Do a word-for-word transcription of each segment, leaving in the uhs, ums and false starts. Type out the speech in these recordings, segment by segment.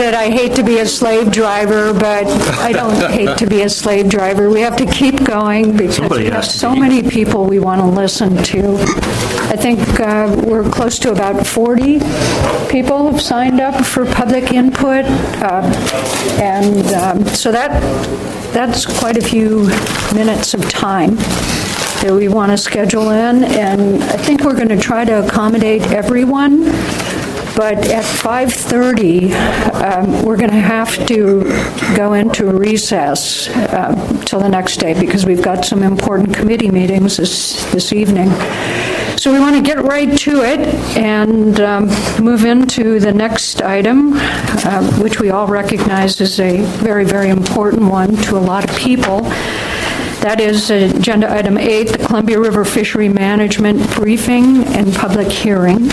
that I hate to be a slave driver, but I don't hate to be a slave driver. We have to keep going because Somebody we have has to so be. many people we want to listen to. I think uh, we're close to about forty people have signed up for public input, uh, and um, so that that's quite a few minutes of time that we want to schedule in, and I think we're going to try to accommodate everyone, but at five thirty, um, we're going to have to go into recess uh, till the next day because we've got some important committee meetings this, this evening. So we want to get right to it and um, move into the next item, uh, which we all recognize is a very, very important one to a lot of people. That is Agenda Item eight, the Columbia River Fishery Management Briefing and Public Hearing.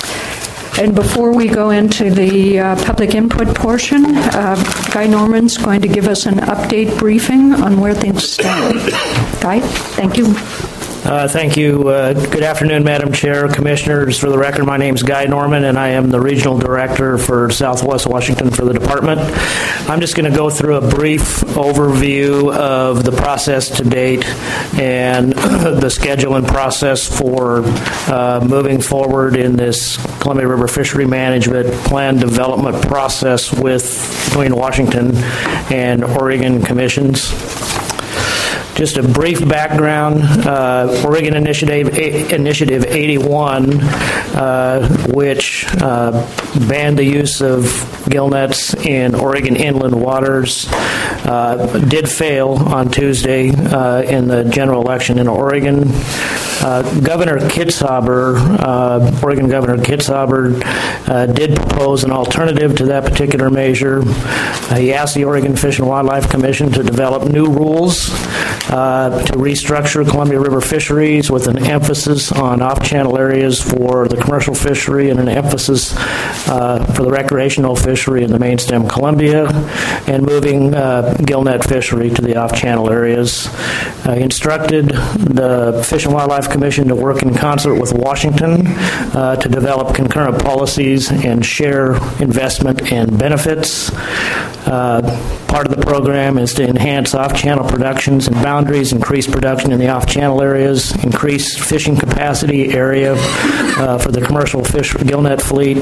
And before we go into the uh, public input portion, uh, Guy Norman's going to give us an update briefing on where things stand. Guy, thank you. Uh, thank you. Uh, good afternoon, Madam Chair, Commissioners. For the record, my name is Guy Norman, and I am the Regional Director for Southwest Washington for the Department. I'm just going to go through a brief overview of the process to date and the schedule and process for uh, moving forward in this Columbia River Fishery Management Plan development process with between Washington and Oregon Commissions. Just a brief background, uh, Oregon Initiative Initiative eighty-one, uh, which uh, banned the use of gill nets in Oregon inland waters, uh, did fail on Tuesday uh, in the general election in Oregon. Uh, Governor Kitzhaber, uh, Oregon Governor Kitzhaber, uh, did propose an alternative to that particular measure. Uh, he asked the Oregon Fish and Wildlife Commission to develop new rules uh, to restructure Columbia River fisheries with an emphasis on off-channel areas for the commercial fishery and an emphasis uh, for the recreational fishery in the main stem Columbia, and moving uh, gillnet fishery to the off-channel areas. Uh, instructed the Fish and Wildlife Commission to work in concert with Washington uh, to develop concurrent policies and share investment and benefits. Uh, part of the program is to enhance off-channel productions and boundaries, increase production in the off-channel areas, increase fishing capacity area uh, for the commercial fish gillnet fleet,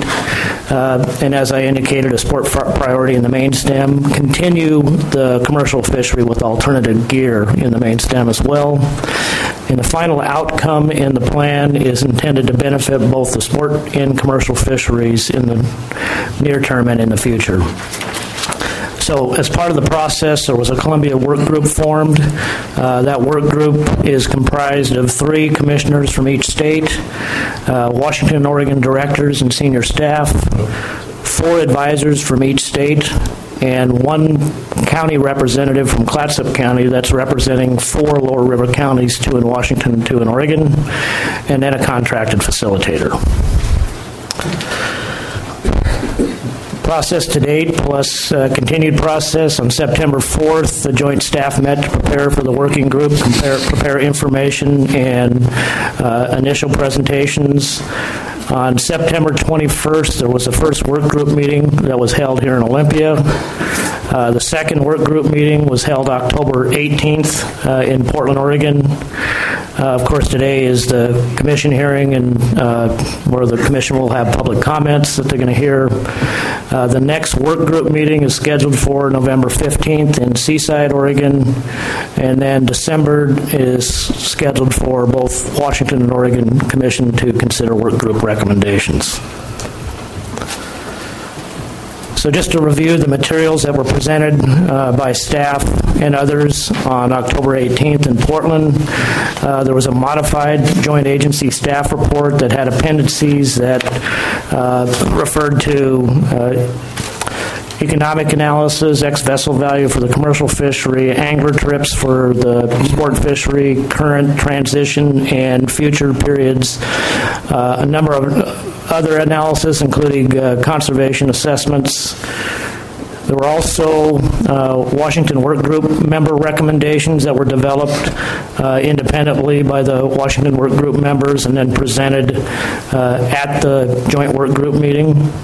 uh, and as I indicated, a sport priority in the main stem, continue the commercial fishery with alternative gear in the main stem as well. And the final outcome in the plan is intended to benefit both the sport and commercial fisheries in the near term and in the future. So as part of the process, there was a Columbia work group formed. Uh, that work group is comprised of three commissioners from each state, uh, Washington and Oregon directors and senior staff, four advisors from each state, and one county representative from Clatsop County that's representing four lower river counties, two in Washington and two in Oregon, and then a contracted facilitator. Process to date plus uh, continued process. On September fourth, the joint staff met to prepare for the working group, compare, prepare information and uh, initial presentations. On September twenty-first, there was the first work group meeting that was held here in Olympia. Uh, the second work group meeting was held October eighteenth uh, in Portland, Oregon. Uh, of course, today is the commission hearing, and uh, where the commission will have public comments that they're going to hear. Uh, the next work group meeting is scheduled for November fifteenth in Seaside, Oregon, and then December is scheduled for both Washington and Oregon Commission to consider work group recommendations. So just to review the materials that were presented uh, by staff and others on October eighteenth in Portland, uh, there was a modified joint agency staff report that had appendices that uh, referred to uh, economic analysis, ex-vessel value for the commercial fishery, angler trips for the sport fishery, current, transition, and future periods, uh, a number of other analysis, including uh, conservation assessments. There were also uh, Washington Work Group member recommendations that were developed uh, independently by the Washington Work Group members and then presented uh, at the joint work group meeting.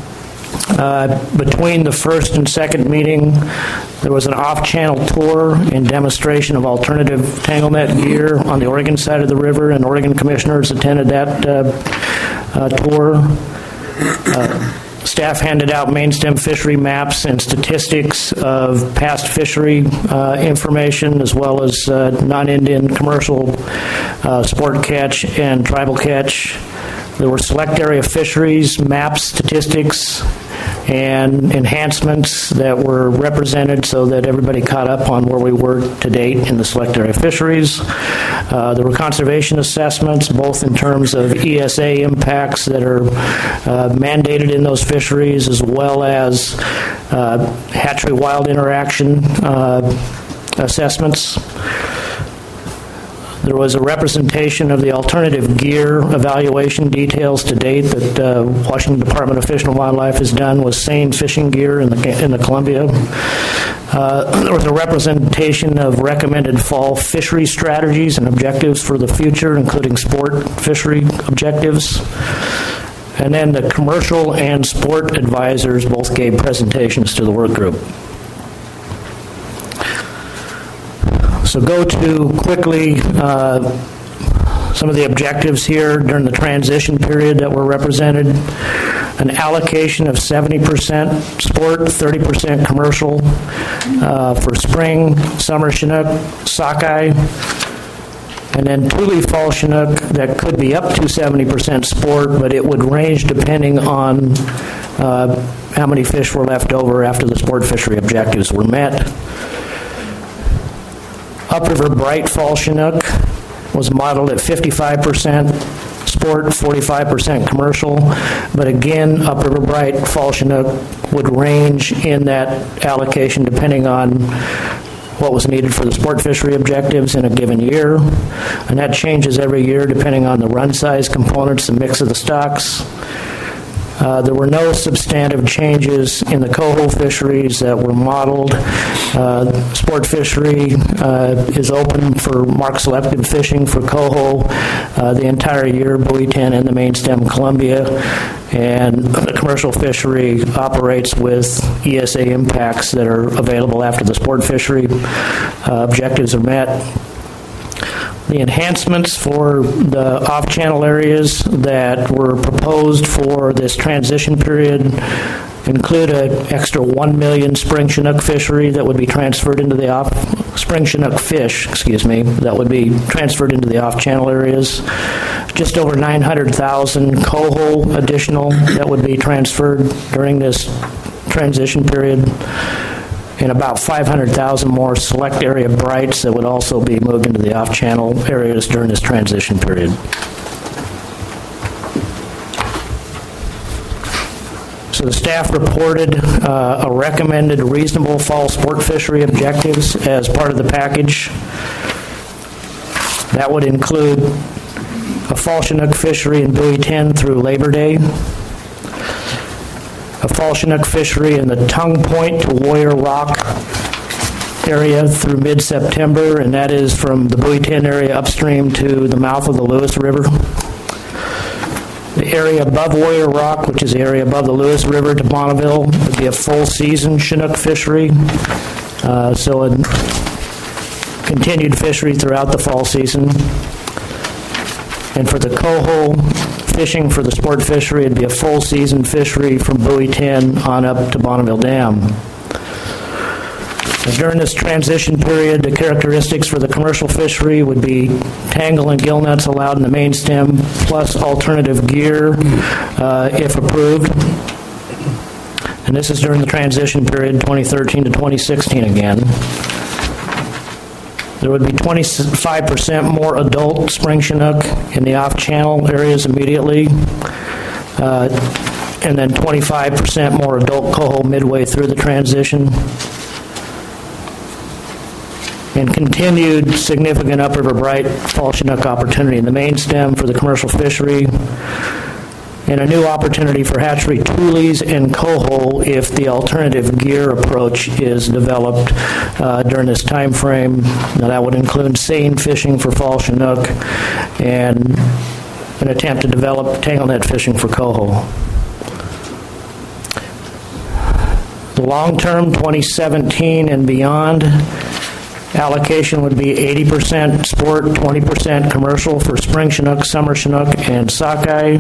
Uh, between the first and second meeting, there was an off-channel tour and demonstration of alternative TangleNet gear on the Oregon side of the river, and Oregon commissioners attended that uh, uh, tour. Uh, staff handed out main stem fishery maps and statistics of past fishery uh, information, as well as uh, non-Indian commercial uh, sport catch and tribal catch. There were select area fisheries, maps, statistics, and enhancements that were represented so that everybody caught up on where we were to date in the select area fisheries. Uh, there were conservation assessments, both in terms of E S A impacts that are uh, mandated in those fisheries, as well as uh, hatchery-wild interaction uh, assessments. There was a representation of the alternative gear evaluation details to date that uh, Washington Department of Fish and Wildlife has done with seine fishing gear in the in the Columbia. Uh, there was a representation of recommended fall fishery strategies and objectives for the future, including sport fishery objectives. And then the commercial and sport advisors both gave presentations to the work group. So go to quickly uh, some of the objectives here during the transition period that were represented. An allocation of seventy percent sport, thirty percent commercial uh, for spring, summer Chinook, sockeye, and then Tule fall Chinook that could be up to seventy percent sport, but it would range depending on uh, how many fish were left over after the sport fishery objectives were met. Upriver Bright fall Chinook was modeled at fifty-five percent sport, forty-five percent commercial, but again, Upriver Bright fall Chinook would range in that allocation depending on what was needed for the sport fishery objectives in a given year, and that changes every year depending on the run size components, the mix of the stocks. Uh, there were no substantive changes in the coho fisheries that were modeled. Uh, sport fishery uh, is open for mark-selected fishing for coho uh, the entire year, buoy ten and the main stem Columbia, and the commercial fishery operates with E S A impacts that are available after the sport fishery uh, objectives are met. The enhancements for the off-channel areas that were proposed for this transition period include an extra one million spring Chinook fishery that would be transferred into the off spring Chinook fish, excuse me, that would be transferred into the off-channel areas. Just over nine hundred thousand coho additional that would be transferred during this transition period, and about five hundred thousand more select area brights that would also be moved into the off-channel areas during this transition period. So the staff reported uh, a recommended reasonable fall sport fishery objectives as part of the package. That would include a fall Chinook fishery in buoy ten through Labor Day, a fall Chinook fishery in the Tongue Point to Warrior Rock area through mid-September, and that is from the buoy ten area upstream to the mouth of the Lewis River. The area above Warrior Rock, which is the area above the Lewis River to Bonneville, would be a full-season Chinook fishery, uh, so a continued fishery throughout the fall season. And for the coho fishing for the sport fishery, it'd be a full season fishery from buoy ten on up to Bonneville Dam. And during this transition period, the characteristics for the commercial fishery would be tangle and gill nets allowed in the main stem, plus alternative gear uh, if approved. And this is during the transition period, twenty thirteen to twenty sixteen again. There would be twenty-five percent more adult spring Chinook in the off-channel areas immediately, uh, and then twenty-five percent more adult coho midway through the transition, and continued significant upriver bright fall Chinook opportunity in the main stem for the commercial fishery, and a new opportunity for hatchery tules and coho if the alternative gear approach is developed uh, during this time frame. Now, that would include seine fishing for fall Chinook and an attempt to develop tanglenet fishing for coho. Long-term, twenty seventeen and beyond, allocation would be eighty percent sport, twenty percent commercial for spring Chinook, summer Chinook, and sockeye.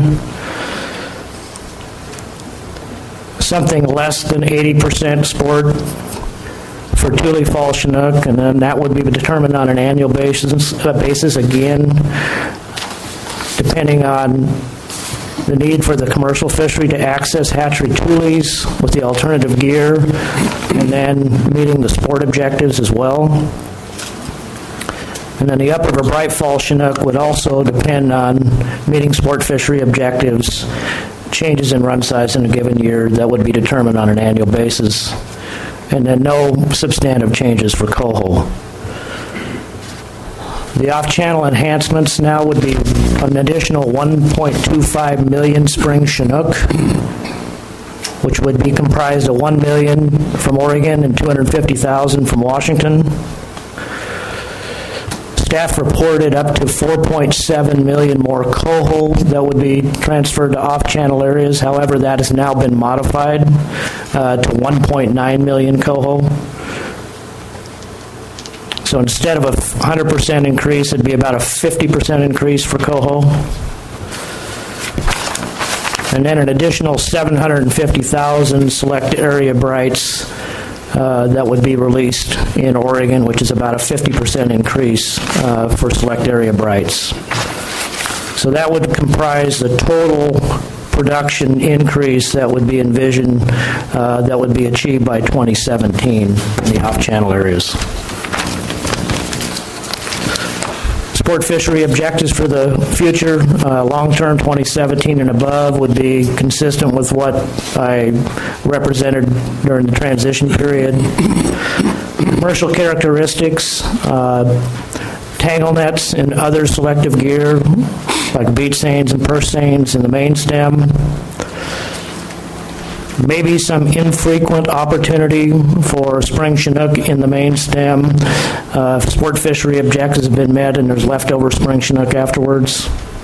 Something less than eighty percent sport for Tule Fall Chinook, and then that would be determined on an annual basis, uh, basis again, depending on the need for the commercial fishery to access hatchery tules with the alternative gear, and then meeting the sport objectives as well. And then the upriver bright fall Chinook would also depend on meeting sport fishery objectives, changes in run size in a given year that would be determined on an annual basis, and then no substantive changes for coho. The off-channel enhancements now would be an additional one point two five million spring Chinook, which would be comprised of one million from Oregon and two hundred fifty thousand from Washington. Staff reported up to four point seven million more coho that would be transferred to off-channel areas. However, that has now been modified uh, to one point nine million coho. So instead of a one hundred percent increase, it'd be about a fifty percent increase for coho. And then an additional seven hundred fifty thousand select area brights uh, that would be released in Oregon, which is about a fifty percent increase uh, for select area brights. So that would comprise the total production increase that would be envisioned, uh, that would be achieved by twenty seventeen in the off-channel areas. Sport fishery objectives for the future, uh, long-term twenty seventeen and above, would be consistent with what I represented during the transition period. Commercial characteristics, uh, tangle nets and other selective gear, like beach seines and purse seines in the main stem. Maybe some infrequent opportunity for spring Chinook in the main stem. Uh, if sport fishery objectives have been met and there's leftover spring Chinook afterwards.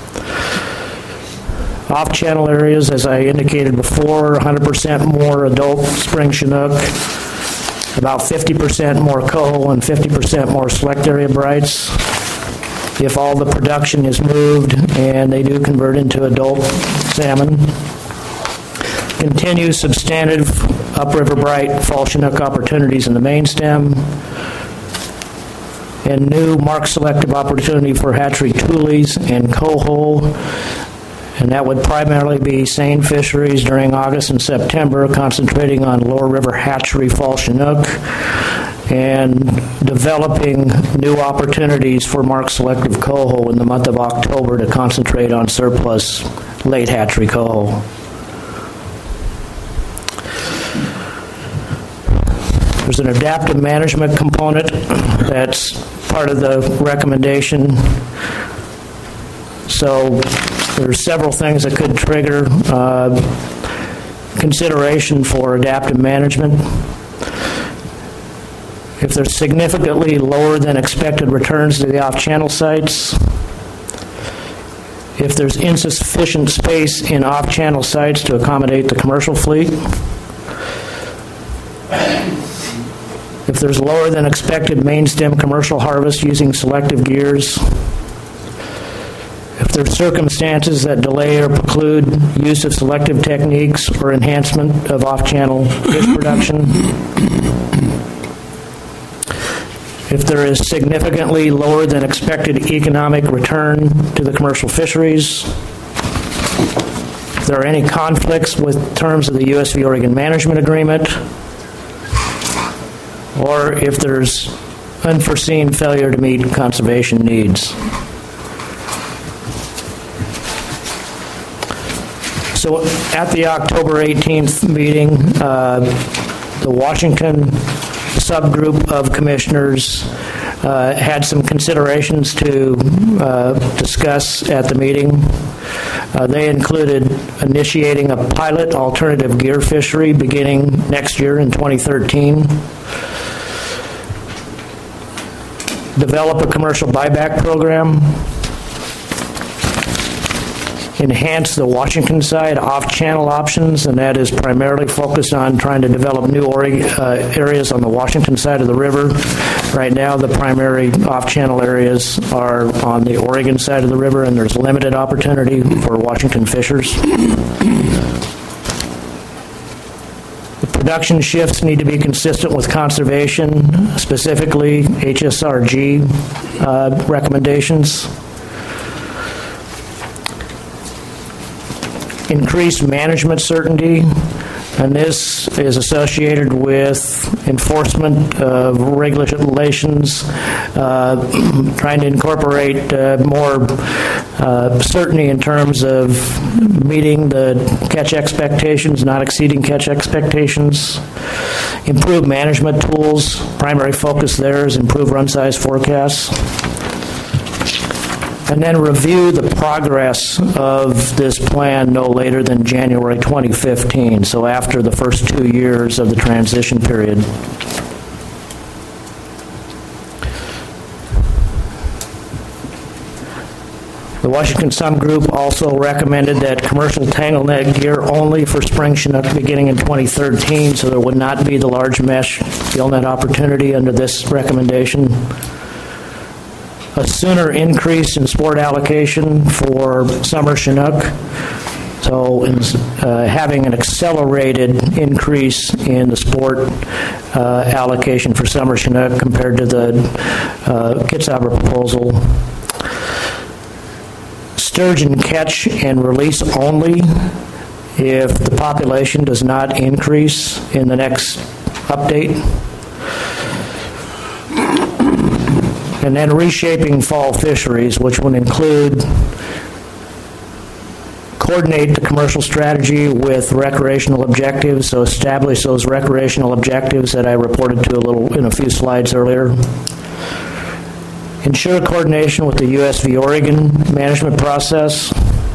Off-channel areas, as I indicated before, one hundred percent more adult spring Chinook, about fifty percent more coho and fifty percent more select area brights. If all the production is moved and they do convert into adult salmon. Continue substantive upriver bright fall Chinook opportunities in the main stem, and new mark selective opportunity for hatchery tules and coho, and that would primarily be seine fisheries during August and September, concentrating on lower river hatchery fall Chinook, and developing new opportunities for mark selective coho in the month of October to concentrate on surplus late hatchery coho. There's an adaptive management component that's part of the recommendation. So there's several things that could trigger uh, consideration for adaptive management. If there's significantly lower than expected returns to the off-channel sites, if there's insufficient space in off-channel sites to accommodate the commercial fleet, if there's lower than expected main stem commercial harvest using selective gears, if there's circumstances that delay or preclude use of selective techniques or enhancement of off-channel fish production, if there is significantly lower than expected economic return to the commercial fisheries, if there are any conflicts with terms of the U S V Oregon Management Agreement, or if there's unforeseen failure to meet conservation needs. So at the October eighteenth meeting, uh, the Washington subgroup of commissioners uh, had some considerations to uh, discuss at the meeting. Uh, they included initiating a pilot alternative gear fishery beginning next year in twenty thirteen. Develop a commercial buyback program. enhance the Washington side off-channel options, and that is primarily focused on trying to develop new uh, areas on the Washington side of the river. Right now, the primary off-channel areas are on the Oregon side of the river, and there's limited opportunity for Washington fishers. The production shifts need to be consistent with conservation, specifically H S R G uh, recommendations. Increased management certainty, and this is associated with enforcement of regulations, uh, trying to incorporate uh, more uh, certainty in terms of meeting the catch expectations, not exceeding catch expectations. Improve management tools. Primary focus there is improve run size forecasts. And then review the progress of this plan no later than January twenty fifteen, so after the first two years of the transition period. The Washington Sun Group also recommended that commercial tanglenet gear only for spring Chinook beginning in twenty thirteen, so there would not be the large mesh gillnet opportunity under this recommendation. A sooner increase in sport allocation for summer Chinook. So in, uh, having an accelerated increase in the sport uh, allocation for summer Chinook compared to the uh, Kitzhaber proposal. Sturgeon catch and release only if the population does not increase in the next update. And then reshaping fall fisheries, which would include coordinate the commercial strategy with recreational objectives, so establish those recreational objectives that I reported to a little in a few slides earlier. Ensure coordination with the U S V Oregon management process.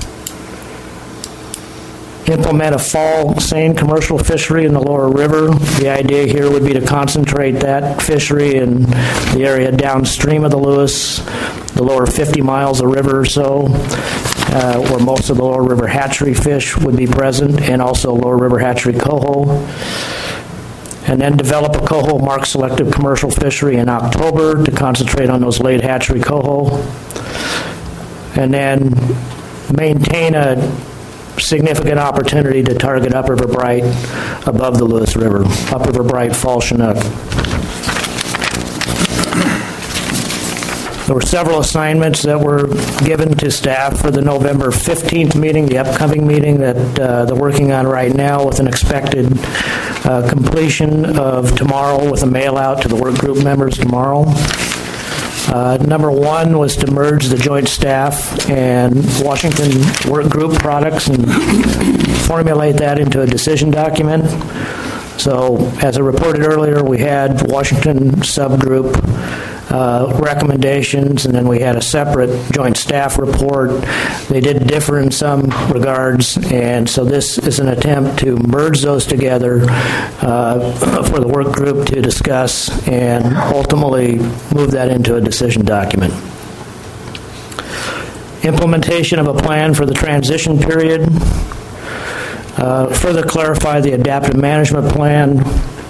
Implement a fall seine commercial fishery in the lower river. The idea here would be to concentrate that fishery in the area downstream of the Lewis, the lower fifty miles of river or so, uh, where most of the lower river hatchery fish would be present, and also lower river hatchery coho. And then develop a coho mark selective commercial fishery in October to concentrate on those late hatchery coho. And then maintain a significant opportunity to target upriver bright above the Lewis River, upriver bright fall Chinook. There were several assignments that were given to staff for the November fifteenth meeting, the upcoming meeting that uh, they're working on right now, with an expected uh, completion of tomorrow, with a mail out to the work group members tomorrow. Uh, number one was to merge the joint staff and Washington work group products and formulate that into a decision document. So, as I reported earlier, we had Washington subgroup uh, recommendations, and then we had a separate joint staff report. They did differ in some regards, and so this is an attempt to merge those together uh, for the work group to discuss and ultimately move that into a decision document. Implementation of a plan for the transition period. Uh, further clarify the adaptive management plan.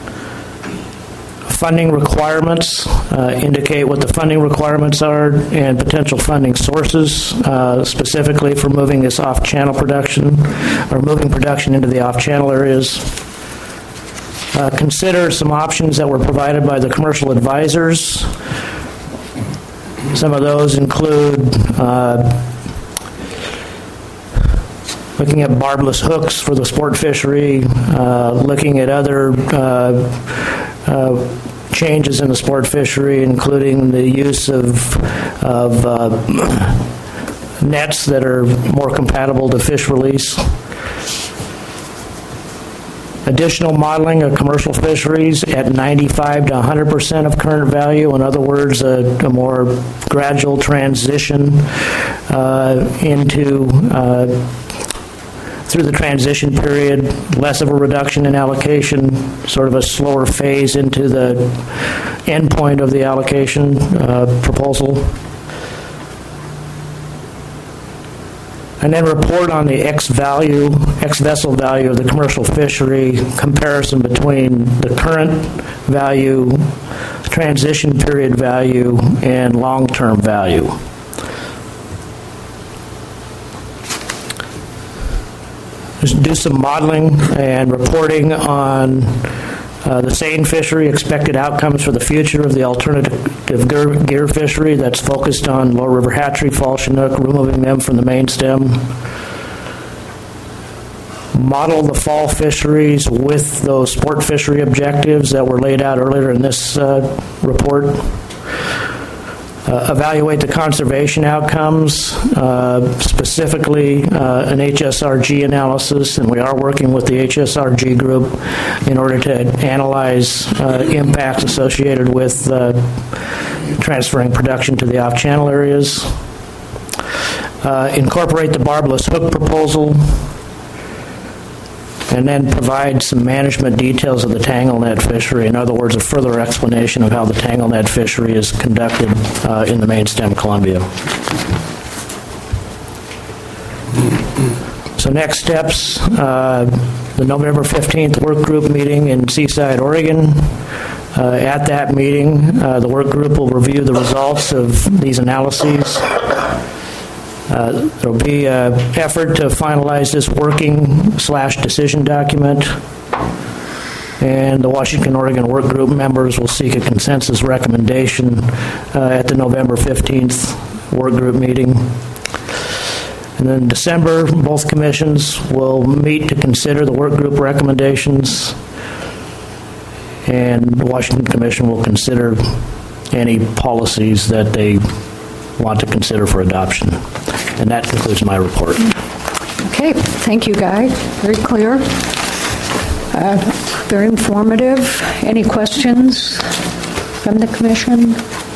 Funding requirements, uh, indicate what the funding requirements are and potential funding sources, uh, specifically for moving this off-channel production or moving production into the off-channel areas. Uh, consider some options that were provided by the commercial advisors. Some of those include uh, looking at barbless hooks for the sport fishery, uh, looking at other uh, uh, changes in the sport fishery, including the use of, of uh, nets that are more compatible to fish release. Additional modeling of commercial fisheries at ninety-five to one hundred percent of current value. In other words, a, a more gradual transition uh, into uh, through the transition period, less of a reduction in allocation, sort of a slower phase into the end point of the allocation uh, proposal. And then report on the ex-value, ex-vessel value of the commercial fishery, comparison between the current value, transition period value, and long-term value. Just do some modeling and reporting on uh, the seine fishery, expected outcomes for the future of the alternative gear, gear fishery that's focused on lower river hatchery, fall chinook, removing them from the main stem. Model the fall fisheries with those sport fishery objectives that were laid out earlier in this uh, report. Uh, evaluate the conservation outcomes, uh, specifically uh, an H S R G analysis, and we are working with the H S R G group in order to analyze uh, impacts associated with uh, transferring production to the off-channel areas. Uh, incorporate the barbless hook proposal, and then provide some management details of the tanglenet fishery. In other words, a further explanation of how the tanglenet fishery is conducted uh, in the main stem Columbia. So next steps, uh, the November fifteenth work group meeting in Seaside, Oregon. Uh, at that meeting, uh, the work group will review the results of these analyses. Uh, there will be an effort to finalize this working slash decision document, and the Washington, Oregon work group members will seek a consensus recommendation uh, at the November fifteenth work group meeting. And then in December, both commissions will meet to consider the work group recommendations, and the Washington Commission will consider any policies that they want to consider for adoption. And that concludes my report. Okay, thank you, Guy. Very clear. Uh, very informative. Any questions from the Commission?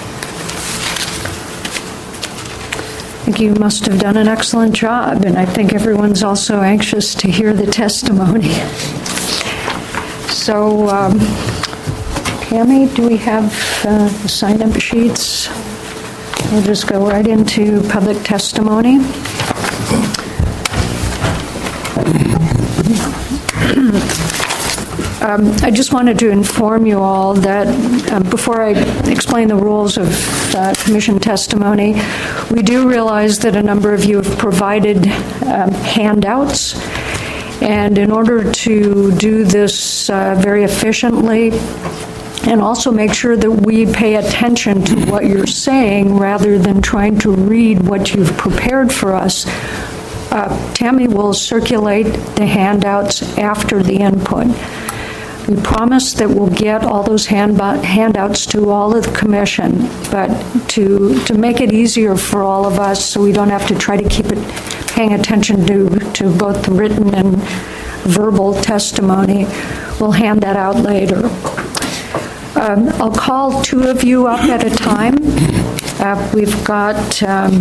I think you must have done an excellent job, and I think everyone's also anxious to hear the testimony. So, um, Tammy, do we have uh, the sign-up sheets? We'll just go right into public testimony. Um, I just wanted to inform you all that uh, before I explain the rules of uh, commission testimony, we do realize that a number of you have provided um, handouts, and in order to do this uh, very efficiently and also make sure that we pay attention to what you're saying rather than trying to read what you've prepared for us, uh, Tammy will circulate the handouts after the input. We promise that we'll get all those hand handouts to all of the commission, but to to make it easier for all of us so we don't have to try to keep it paying attention to, to both the written and verbal testimony, we'll hand that out later. Um, I'll call two of you up at a time. Uh, we've got um,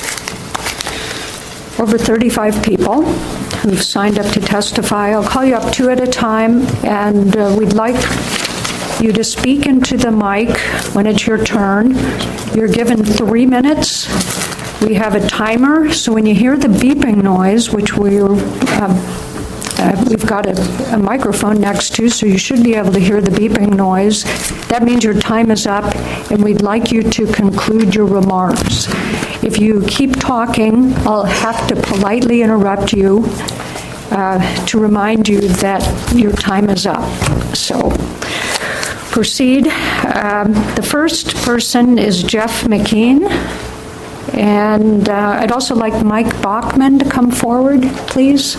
over thirty-five people who've signed up to testify. I'll call you up two at a time, and uh, we'd like you to speak into the mic when it's your turn. You're given three minutes. We have a timer, so when you hear the beeping noise, which we're, uh, uh, we've got a, a microphone next to, so you should be able to hear the beeping noise. That means your time is up, and we'd like you to conclude your remarks. If you keep talking, I'll have to politely interrupt you uh, to remind you that your time is up. So proceed. Um, the first person is Jeff McKean. And uh, I'd also like Mike Bachman to come forward, please.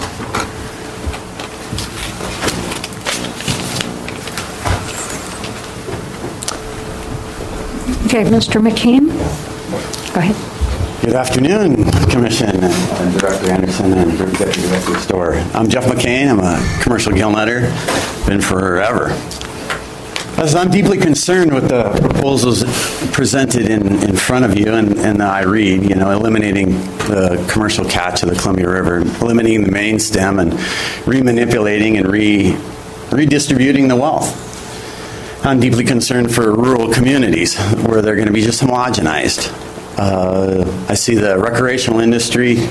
Okay, Mister McKean, go ahead. Good afternoon, Commission and Director Anderson and Group Deputy Director Store. I'm Jeff McKean. I'm a commercial gill netter, been forever. As I'm deeply concerned with the proposals presented in, in front of you, and, and I read, you know, eliminating the commercial catch of the Columbia River, eliminating the main stem, and remanipulating and re, redistributing the wealth. I'm deeply concerned for rural communities where they're going to be just homogenized. Uh, I see the recreational industry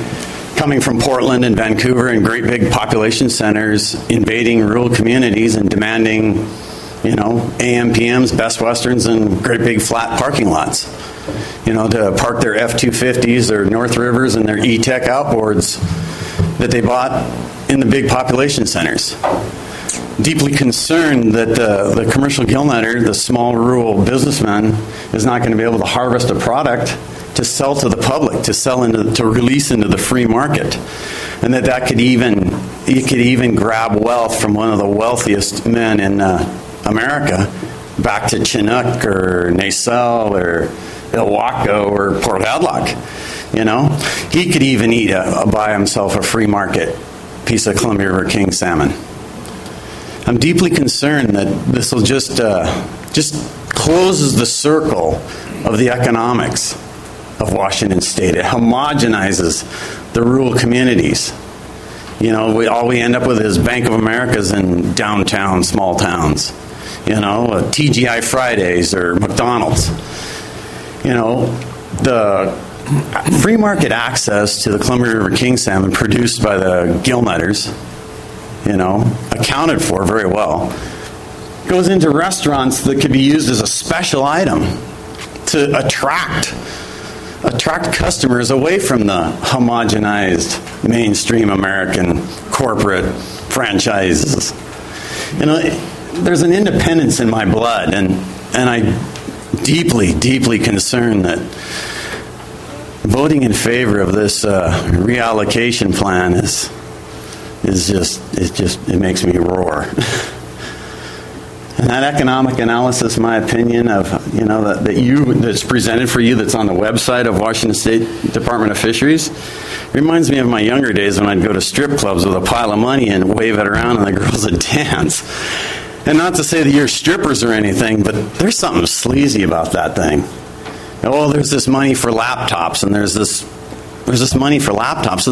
coming from Portland and Vancouver and great big population centers, invading rural communities and demanding, you know, A M P Ms, Best Westerns, and great big flat parking lots. You know, to park their F two fifties, their North Rivers, and their E-Tech outboards that they bought in the big population centers. Deeply concerned that the, the commercial gill netter, the small rural businessman, is not going to be able to harvest a product to sell to the public, to sell into, to release into the free market, and that that could even, you could even grab wealth from one of the wealthiest men in uh, America, back to Chinook or Nacelle or Ilwaco or Port Hadlock. You know, he could even eat a, a, buy himself a free market piece of Columbia River King salmon. I'm deeply concerned that this will just uh, just closes the circle of the economics of Washington State. It homogenizes the rural communities. You know, we, all we end up with is Bank of Americas in downtown small towns. You know, uh, T G I Fridays or McDonald's. You know, the free market access to the Columbia River King salmon produced by the gill netters, you know, accounted for very well, goes into restaurants that could be used as a special item to attract attract customers away from the homogenized mainstream American corporate franchises. You know, there's an independence in my blood, and and I deeply, deeply concerned that voting in favor of this uh, reallocation plan is is just it just it makes me roar. And that economic analysis, my opinion of you know that, that you that's presented for you, that's on the website of Washington State Department of Fisheries, reminds me of my younger days when I'd go to strip clubs with a pile of money and wave it around and the girls would dance. And not to say that you're strippers or anything, but there's something sleazy about that thing. Oh, there's this money for laptops, and there's this there's this money for laptops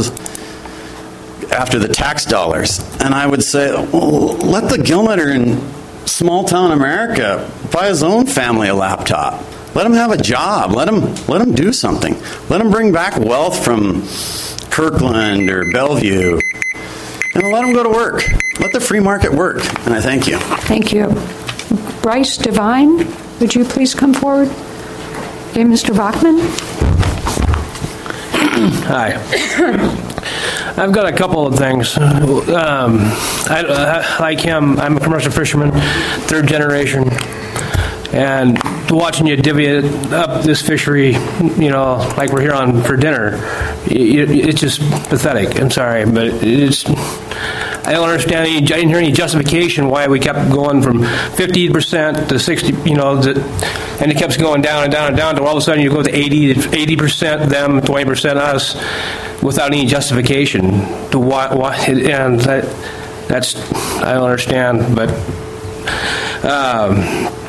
after the tax dollars. And I would say, well, let the gill netter in small town America buy his own family a laptop. Let him have a job. Let him let him do something. Let him bring back wealth from Kirkland or Bellevue, and let him go to work. Let the free market work. And I thank you. Thank you. Bryce Devine, would you please come forward? Okay, Mister Bachman. Hi. I've got a couple of things. Um, I, uh, like him, I'm a commercial fisherman, third generation, and watching you divvy it up this fishery, you know, like we're here on for dinner, it, it's just pathetic. I'm sorry, but it's. I don't understand. Any, I didn't hear any justification why we kept going from fifty percent to sixty. You know, the, and it kept going down and down and down. To all of a sudden, you go to eighty percent them, twenty percent us, without any justification. To why? why and that, that's I don't understand. But um,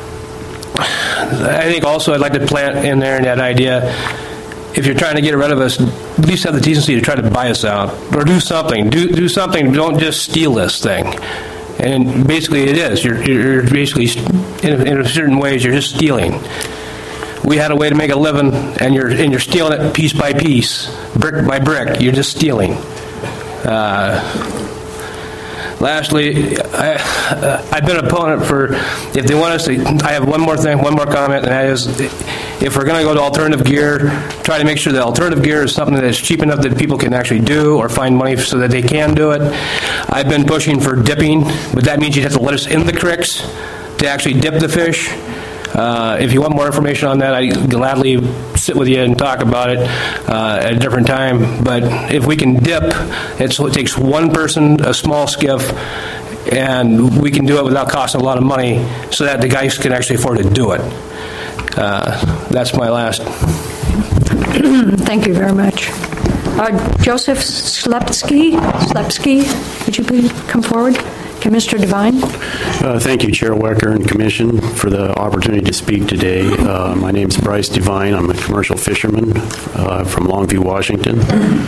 I think also I'd like to plant in there that idea. If you're trying to get rid of us, at least have the decency to try to buy us out, or do something. Do do something. Don't just steal this thing. And basically, it is. You're you're basically in, in certain ways you're just stealing. We had a way to make a living, and you're and you're stealing it piece by piece, brick by brick. You're just stealing. Uh, Lastly, I, uh, I've been an opponent for, if they want us to, I have one more thing, one more comment, and that is, if we're going to go to alternative gear, try to make sure that alternative gear is something that's cheap enough that people can actually do or find money so that they can do it. I've been pushing for dipping, but that means you'd have to let us in the creeks to actually dip the fish. Uh, if you want more information on that, I'd gladly sit with you and talk about it uh, at a different time. But if we can dip, it's, it takes one person, a small skiff, and we can do it without costing a lot of money so that the guys can actually afford to do it. Uh, that's my last. Thank you very much. Uh, Joseph Slepsky, Slepsky, would you please come forward? Okay, Mister Devine. Uh, thank you, Chair Wecker and Commission, for the opportunity to speak today. Uh, my name is Bryce Devine. I'm a commercial fisherman uh, from Longview, Washington.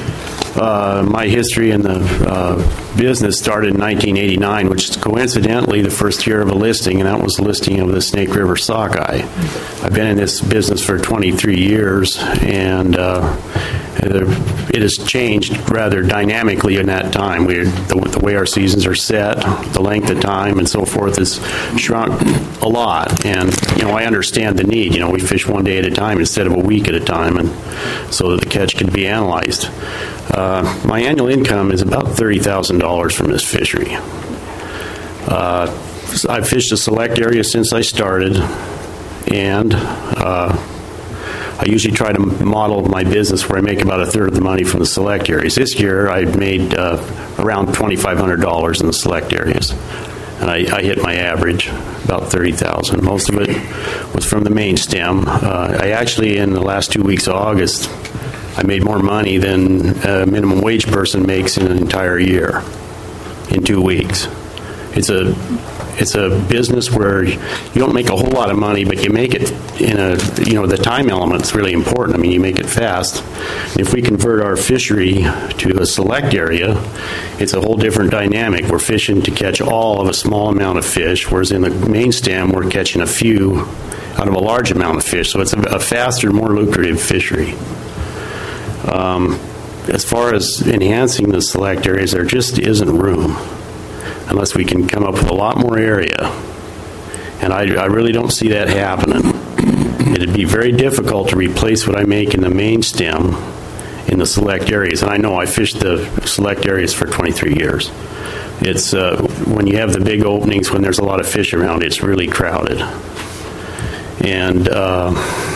uh, my history in the uh, business started in nineteen eighty-nine, which is coincidentally the first year of a listing, and that was the listing of the Snake River sockeye. I've been in this business for twenty-three years, and uh, it has changed rather dynamically in that time. We're, the, the way our seasons are set, the length of time, and so forth has shrunk a lot. And, you know, I understand the need. You know, we fish one day at a time instead of a week at a time, and so that the catch can be analyzed. Uh, my annual income is about thirty thousand dollars from this fishery. Uh, I've fished a select area since I started, and uh, I usually try to model my business where I make about a third of the money from the select areas. This year, I made uh, around twenty-five hundred dollars in the select areas, and I, I hit my average, about thirty thousand dollars. Most of it was from the main stem. Uh, I actually, in the last two weeks of August, I made more money than a minimum wage person makes in an entire year in two weeks. It's a It's a business where you don't make a whole lot of money, but you make it in a, you know, the time element's really important. I mean, you make it fast. And if we convert our fishery to a select area, it's a whole different dynamic. We're fishing to catch all of a small amount of fish, whereas in the main stem, we're catching a few out of a large amount of fish. So it's a, a faster, more lucrative fishery. Um, as far as enhancing the select areas, there just isn't room, unless we can come up with a lot more area. And I, I really don't see that happening. It'd be very difficult to replace what I make in the main stem in the select areas. And I know I fished the select areas for twenty-three years. It's uh, when you have the big openings, when there's a lot of fish around, it's really crowded. And uh,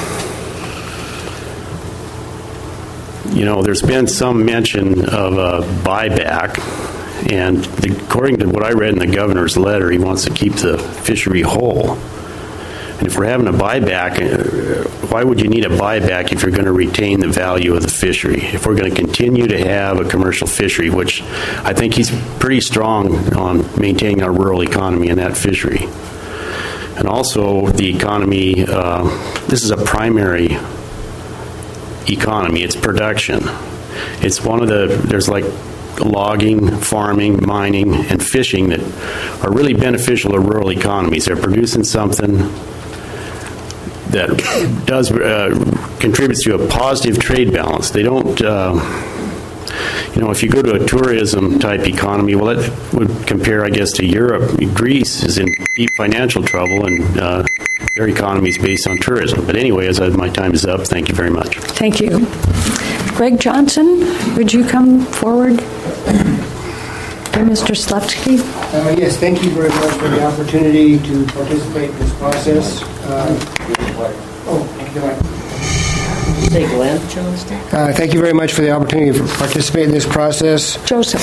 you know, there's been some mention of a buyback. And the, according to what I read in the governor's letter, he wants to keep the fishery whole. And if we're having a buyback, uh, why would you need a buyback if you're going to retain the value of the fishery? If we're going to continue to have a commercial fishery, which I think he's pretty strong on maintaining our rural economy in that fishery. And also the economy, uh, this is a primary economy. It's production. It's one of the, there's like logging, farming, mining, and fishing that are really beneficial to rural economies. They're producing something that does uh, contributes to a positive trade balance. They don't, uh, you know, if you go to a tourism type economy, well, that would compare, I guess, to Europe. Greece is in deep financial trouble, and uh, their economy is based on tourism. But anyway, as I, my time is up, thank you very much. Thank you. Greg Johnson, would you come forward? Okay, Mister Slupski. Uh, yes, thank you very much for the opportunity to participate in this process. Uh, oh, thank you. Say Glenn Johnston. Uh, thank you very much for the opportunity to participate in this process. Joseph.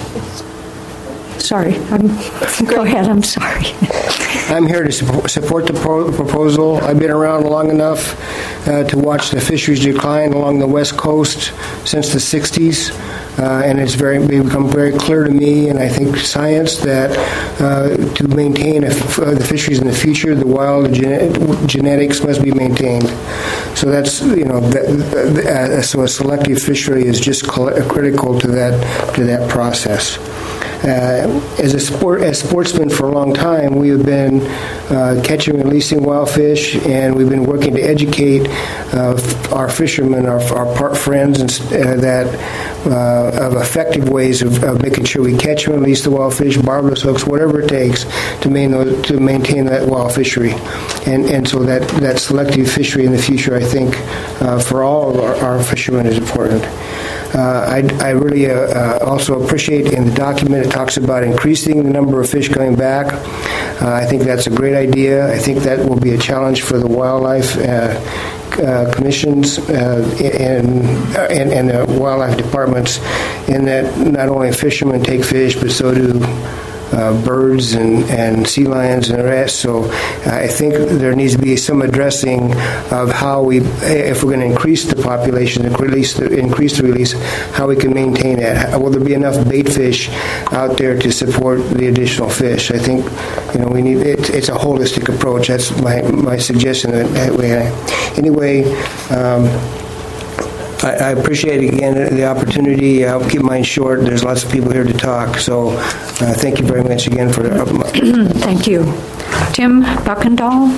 Sorry, I'm, go ahead, I'm sorry. I'm here to support, support the pro- proposal. I've been around long enough uh, to watch the fisheries decline along the West Coast since the sixties. Uh, and it's very become very clear to me, and I think science, that uh, to maintain a f- uh, the fisheries in the future, the wild gene- genetics must be maintained. So that's, you know, that, uh, so a selective fishery is just cl- critical to that to that process. Uh, as a sport, as sportsmen for a long time, we have been uh, catching and releasing wild fish, and we've been working to educate uh, our fishermen, our, our part friends, and, uh, that uh, of effective ways of, of making sure we catch and release the wild fish, barbless hooks, whatever it takes to, main, to maintain that wild fishery. And and so that, that selective fishery in the future, I think, uh, for all of our, our fishermen is important. Uh, I, I really uh, uh, also appreciate in the document it talks about increasing the number of fish coming back. Uh, I think that's a great idea. I think that will be a challenge for the wildlife uh, uh, commissions uh, and, and, and the wildlife departments, in that not only fishermen take fish, but so do Uh, birds and, and sea lions and the rest. So uh, I think there needs to be some addressing of how we, if we're going to increase the population, release the, increase the release, how we can maintain that. Will there be enough bait fish out there to support the additional fish? I think, you know, we need, it, it's a holistic approach. That's my, my suggestion. That way, anyway, um, I I appreciate, again, the opportunity. I'll keep mine short. There's lots of people here to talk, so uh, thank you very much again for... Thank you. Tim Buckendall?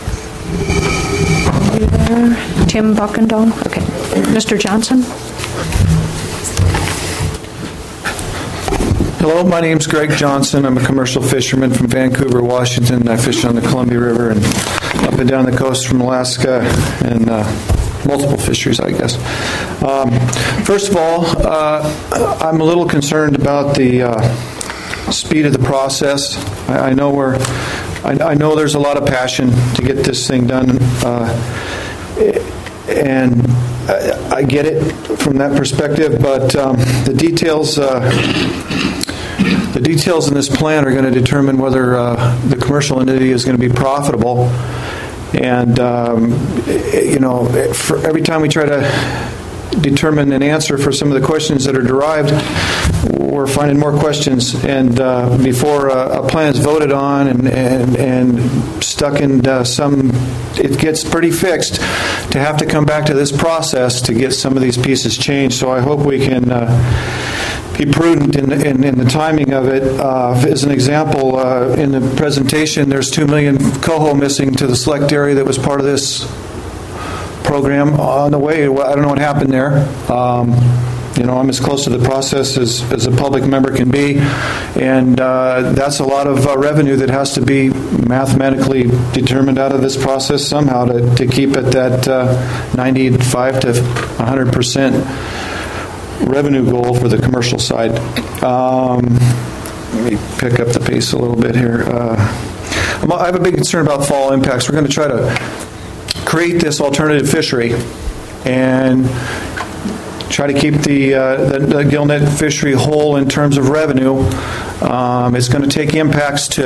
Are you there? Tim Buckendall? Okay. Mister Johnson? Hello, my name's Greg Johnson. I'm a commercial fisherman from Vancouver, Washington. I fish on the Columbia River and up and down the coast from Alaska and uh, multiple fisheries, I guess. Um, first of all, uh, I'm a little concerned about the uh, speed of the process. I, I know we're, I, I know there's a lot of passion to get this thing done, uh, and I, I get it from that perspective. But um, the details. Uh, The details in this plan are going to determine whether uh, the commercial entity is going to be profitable. And, um, you know, for every time we try to determine an answer for some of the questions that are derived, we're finding more questions. And uh, before a, a plan is voted on and, and, and stuck in uh, some, it gets pretty fixed to have to come back to this process to get some of these pieces changed. So I hope we can... Uh, be prudent in, in, in the timing of it. Uh, as an example, uh, in the presentation, there's two million coho missing to the select area that was part of this program on the way. I don't know what happened there. Um, you know, I'm as close to the process as, as a public member can be, and uh, that's a lot of uh, revenue that has to be mathematically determined out of this process somehow to, to keep it that uh, ninety-five to one hundred percent revenue goal for the commercial side. Um, let me pick up the pace a little bit here. Uh, I have a big concern about fall impacts. We're going to try to create this alternative fishery and try to keep the, uh, the, the gillnet fishery whole in terms of revenue. Um, it's going to take impacts to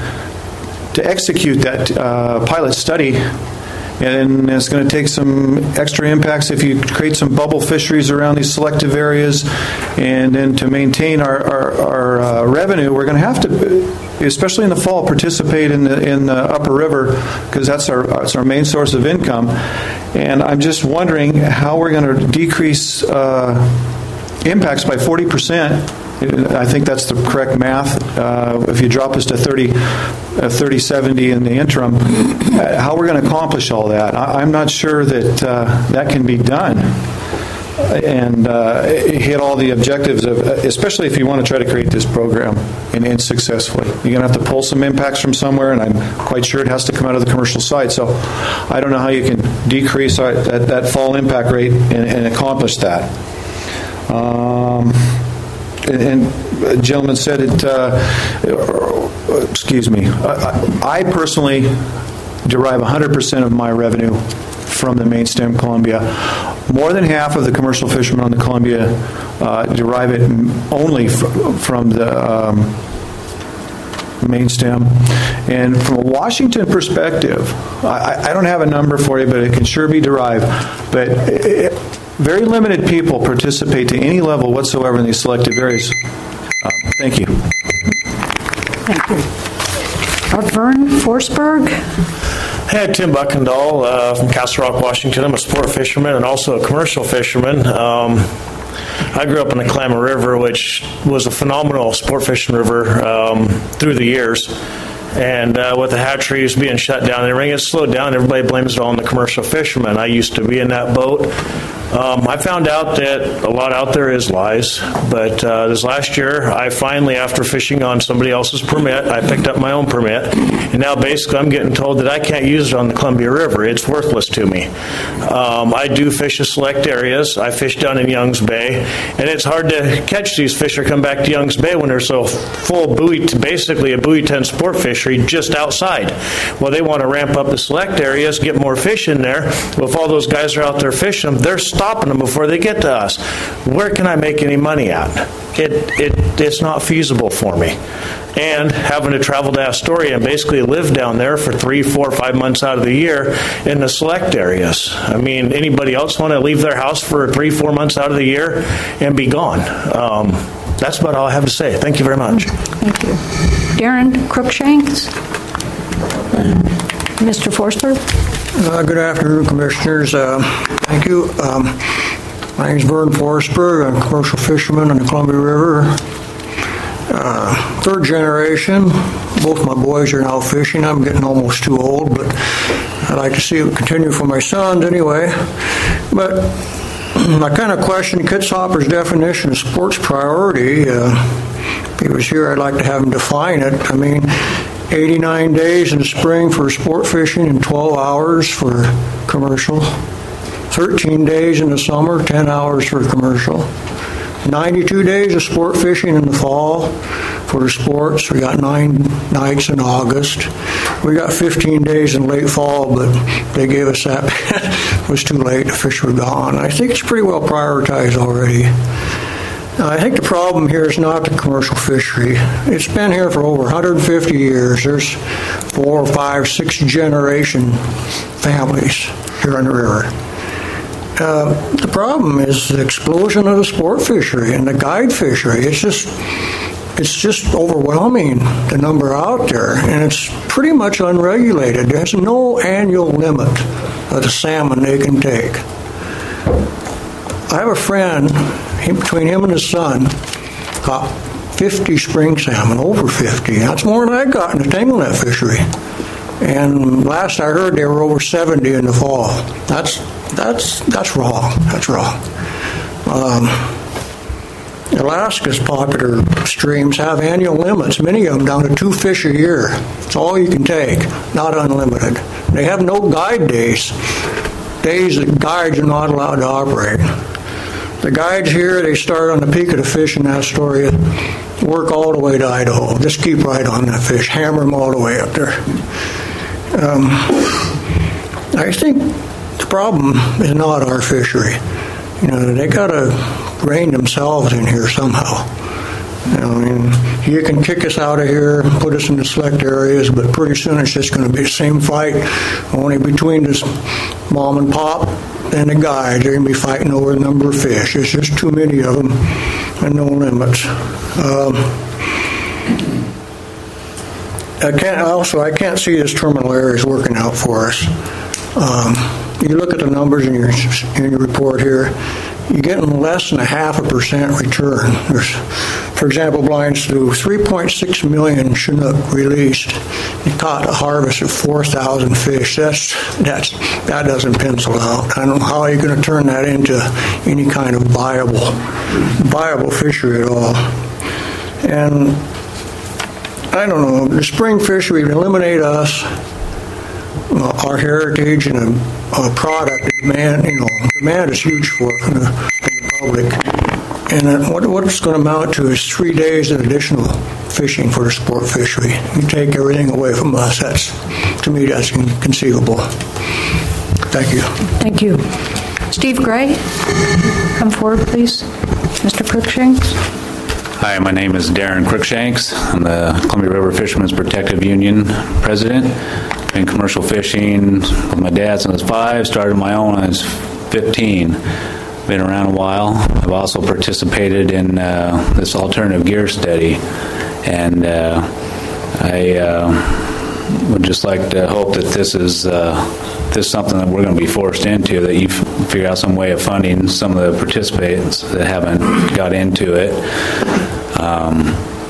to execute that uh, pilot study. And it's going to take some extra impacts if you create some bubble fisheries around these selective areas. And then to maintain our, our, our uh, revenue, we're going to have to, especially in the fall, participate in the, in the upper river because that's our, that's our main source of income. And I'm just wondering how we're going to decrease uh, impacts by forty percent. I think that's the correct math. Uh, if you drop us to thirty, uh, thirty seventy in the interim, uh, how we're going to accomplish all that? I, I'm not sure that uh, that can be done and uh, hit all the objectives of, especially if you want to try to create this program and, and successfully. You're going to have to pull some impacts from somewhere, and I'm quite sure it has to come out of the commercial side. So I don't know how you can decrease our, that, that fall impact rate and, and accomplish that. Um, And a gentleman said it, uh, excuse me, I, I personally derive one hundred percent of my revenue from the main stem Columbia. More than half of the commercial fishermen on the Columbia uh, derive it only f- from the um, main stem. And from a Washington perspective, I, I don't have a number for you, but it can sure be derived. But it, very limited people participate to any level whatsoever in these selective areas. Uh, thank you. Thank you. Uh, Vern Forsberg? Hey, Tim Buckendall uh, from Castle Rock, Washington. I'm a sport fisherman and also a commercial fisherman. Um, I grew up in the Klamath River, which was a phenomenal sport fishing river um, through the years. And uh, with the hatcheries being shut down, everything gets slowed down. Everybody blames it all on the commercial fishermen. I used to be in that boat. Um, I found out that a lot out there is lies, but uh, this last year, I finally, after fishing on somebody else's permit, I picked up my own permit, and now basically I'm getting told that I can't use it on the Columbia River. It's worthless to me. Um, I do fish in select areas. I fish down in Youngs Bay, and it's hard to catch these fish or come back to Youngs Bay when there's a full buoy, basically a buoy ten sport fishery just outside. Well, they want to ramp up the select areas, get more fish in there. Well, if all those guys are out there fishing, they're stopping them before they get to us. Where can I make any money at? It, it it's not feasible for me. And having to travel to Astoria and basically live down there for three, four, five months out of the year in the select areas. I mean, anybody else want to leave their house for three, four months out of the year and be gone? Um, that's about all I have to say. Thank you very much. Thank you. Darren Crookshanks? Mister Forsberg? Uh, good afternoon, Commissioners. Uh, thank you. Um, My name's Vern Forsberg. I'm a commercial fisherman on the Columbia River. Uh, third generation. Both my boys are now fishing. I'm getting almost too old, but I'd like to see it continue for my sons anyway. But I kind of question Kit Hopper's definition of sports priority. Uh, if he was here, I'd like to have him define it. I mean, eighty-nine days in the spring for sport fishing and twelve hours for commercial. thirteen days in the summer, ten hours for commercial. ninety-two days of sport fishing in the fall for the sports. We got nine nights in August. We got fifteen days in late fall, but they gave us that. It was too late. The fish were gone. I think it's pretty well prioritized already. I think the problem here is not the commercial fishery. It's been here for over one hundred fifty years. There's four, five, six generation families here on the river. Uh, the problem is the explosion of the sport fishery and the guide fishery. It's just, it's just overwhelming, the number out there, and it's pretty much unregulated. There's no annual limit of the salmon they can take. I have a friend, he, between him and his son, caught fifty spring salmon, over fifty. That's more than I got in the tanglenet fishery. And last I heard, they were over seventy in the fall. That's that's that's wrong. That's wrong. Um, Alaska's popular streams have annual limits. Many of them down to two fish a year. It's all you can take, not unlimited. They have no guide days. Days that guides are not allowed to operate. The guides here, they start on the peak of the fish in Astoria, work all the way to Idaho. Just keep right on that fish, hammer them all the way up there. Um, I think the problem is not our fishery. You know, they got to rein themselves in here somehow. You know, I mean, you can kick us out of here, put us in the select areas, but pretty soon it's just going to be the same fight, only between this mom and pop and the guides. They're going to be fighting over the number of fish. There's just too many of them and no limits. Um, I can't. Also, I can't see this terminal areas working out for us. Um, you look at the numbers in your in your report here. You're getting less than a half a percent return. There's, for example, Blinds through three point six million Chinook released. You caught a harvest of four thousand fish. That's that's that doesn't pencil out. I don't know how you're going to turn that into any kind of viable viable fishery at all. And I don't know. The spring fishery would eliminate us, uh, our heritage, and a, a product that demand. You know, demand is huge for it from the, from the public. And uh, what what it's going to amount to is three days of additional fishing for the sport fishery. You take everything away from us. That's, to me, that's inconceivable. Thank you. Thank you. Steve Gray, come forward, please. Mister Cruikshanks. Hi, my name is Darren Cruikshanks. I'm the Columbia River Fishermen's Protective Union president. Been commercial fishing with my dad since I was five. Started my own when I was fifteen. Been around a while. I've also participated in uh, this alternative gear study, and uh, I uh, would just like to hope that this is uh, this is something that we're going to be forced into. That you f- figure out some way of funding some of the participants that haven't got into it. Um,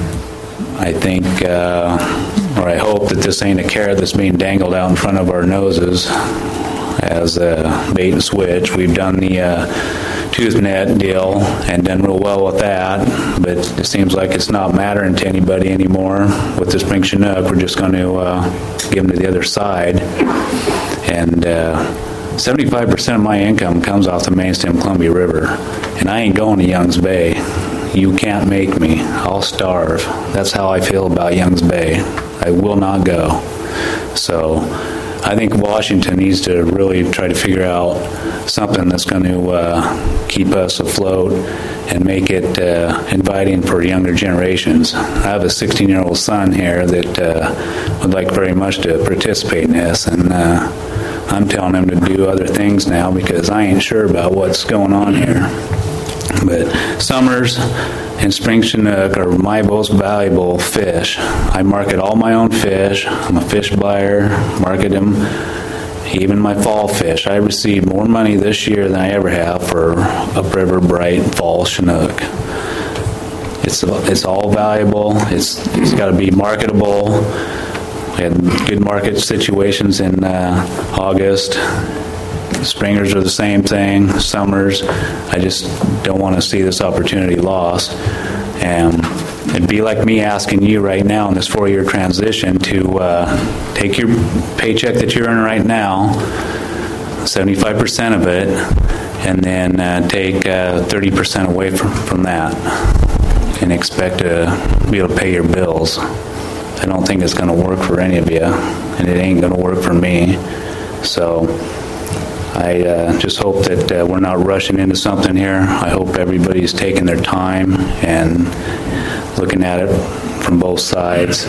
I think, uh, or I hope that this ain't a carrot that's being dangled out in front of our noses as a bait and switch. We've done the uh, tooth net deal and done real well with that, but it seems like it's not mattering to anybody anymore. With the spring Chinook, we're just going to uh, give them to the other side. And uh, seventy-five percent of my income comes off the main stem Columbia River, and I ain't going to Young's Bay. You can't make me. I'll starve. That's how I feel about Young's Bay. I will not go. So I think Washington needs to really try to figure out something that's going to uh, keep us afloat and make it uh, inviting for younger generations. I have a sixteen-year-old son here that uh, would like very much to participate in this, and uh, I'm telling him to do other things now because I ain't sure about what's going on here. But summers and spring Chinook are my most valuable fish. I market all my own fish. I'm a fish buyer, market them, even my fall fish. I received more money this year than I ever have for upriver, bright, fall Chinook. It's it's all valuable. It's it's got to be marketable. We had good market situations in uh, August. Springers are the same thing. Summers. I just don't want to see this opportunity lost. And it'd be like me asking you right now in this four-year transition to uh, take your paycheck that you're earning right now, seventy-five percent of it, and then uh, take uh, thirty percent away from, from that and expect to be able to pay your bills. I don't think it's going to work for any of you, and it ain't going to work for me. So I uh, just hope that uh, we're not rushing into something here. I hope everybody's taking their time and looking at it from both sides.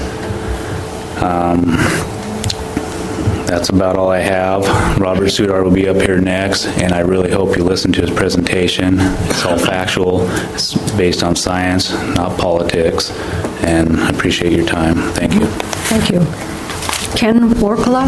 Um, that's about all I have. Robert Sudar will be up here next, and I really hope you listen to his presentation. It's all factual. It's based on science, not politics, and I appreciate your time. Thank you. Thank you. Ken Workla,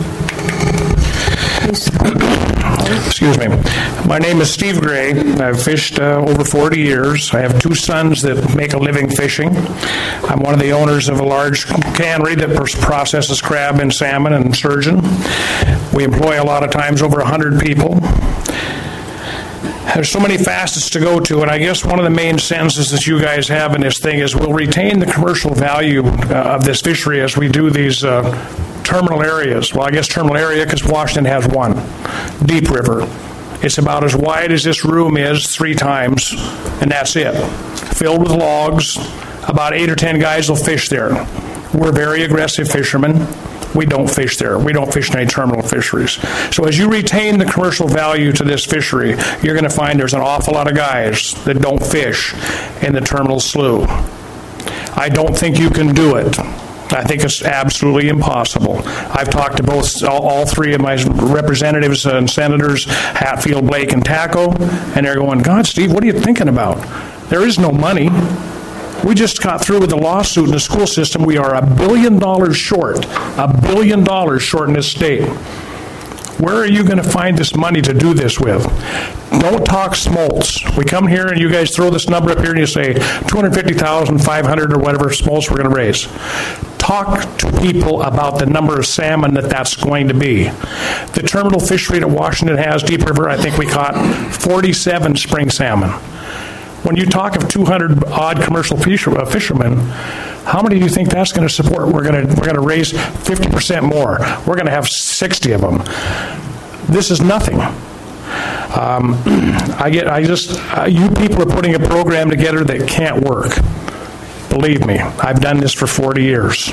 please. Excuse me. My name is Steve Gray. I've fished uh, over forty years. I have two sons that make a living fishing. I'm one of the owners of a large cannery that processes crab and salmon and sturgeon. We employ a lot of times over one hundred people. There's so many facets to go to, and I guess one of the main sentences that you guys have in this thing is we'll retain the commercial value uh, of this fishery as we do these uh, terminal areas. Well, I guess terminal area because Washington has one, Deep River. It's about as wide as this room is three times, and that's it. Filled with logs. About eight or ten guys will fish there. We're very aggressive fishermen. We don't fish there. We don't fish in any terminal fisheries. So as you retain the commercial value to this fishery, you're going to find there's an awful lot of guys that don't fish in the terminal slough. I don't think you can do it. I think it's absolutely impossible. I've talked to both, all, all three of my representatives and senators, Hatfield, Blake, and Taco, and they're going, God, Steve, what are you thinking about? There is no money. We just got through with the lawsuit in the school system. We are a billion dollars short, a billion dollars short in this state. Where are you going to find this money to do this with? Don't talk smolts. We come here and you guys throw this number up here and you say two hundred fifty thousand, five hundred or whatever smolts we're going to raise. Talk to people about the number of salmon that that's going to be. The terminal fishery that Washington has, Deep River, I think we caught forty-seven spring salmon. When you talk of two hundred odd commercial fisher, uh, fishermen, how many do you think that's going to support? We're going to we're going to raise fifty percent more. We're going to have sixty of them. This is nothing. Um, I get. I just. Uh, you people are putting a program together that can't work. Believe me, I've done this for forty years.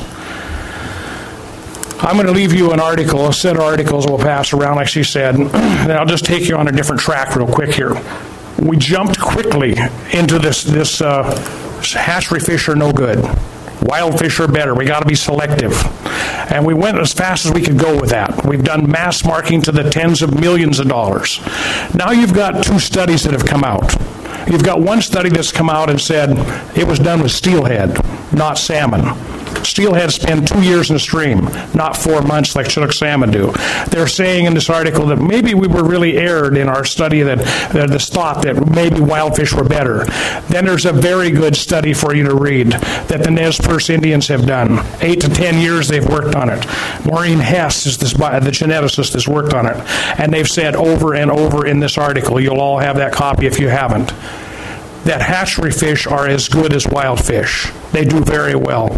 I'm going to leave you an article, a set of articles we'll pass around, like she said, and then I'll just take you on a different track real quick here. We jumped quickly into this, this uh, hatchery fish are no good. Wild fish are better. We got to be selective. And we went as fast as we could go with that. We've done mass marking to the tens of millions of dollars. Now you've got two studies that have come out. You've got one study that's come out and said it was done with steelhead, not salmon. Steelhead spend two years in the stream, not four months like Chinook salmon do. They're saying in this article that maybe we were really erred in our study, that uh, this thought that maybe wild fish were better. Then there's a very good study for you to read that the Nez Perce Indians have done. Eight to ten years they've worked on it. Maureen Hess is this, the geneticist that's worked on it. And they've said over and over in this article, you'll all have that copy if you haven't, that hatchery fish are as good as wild fish. They do very well.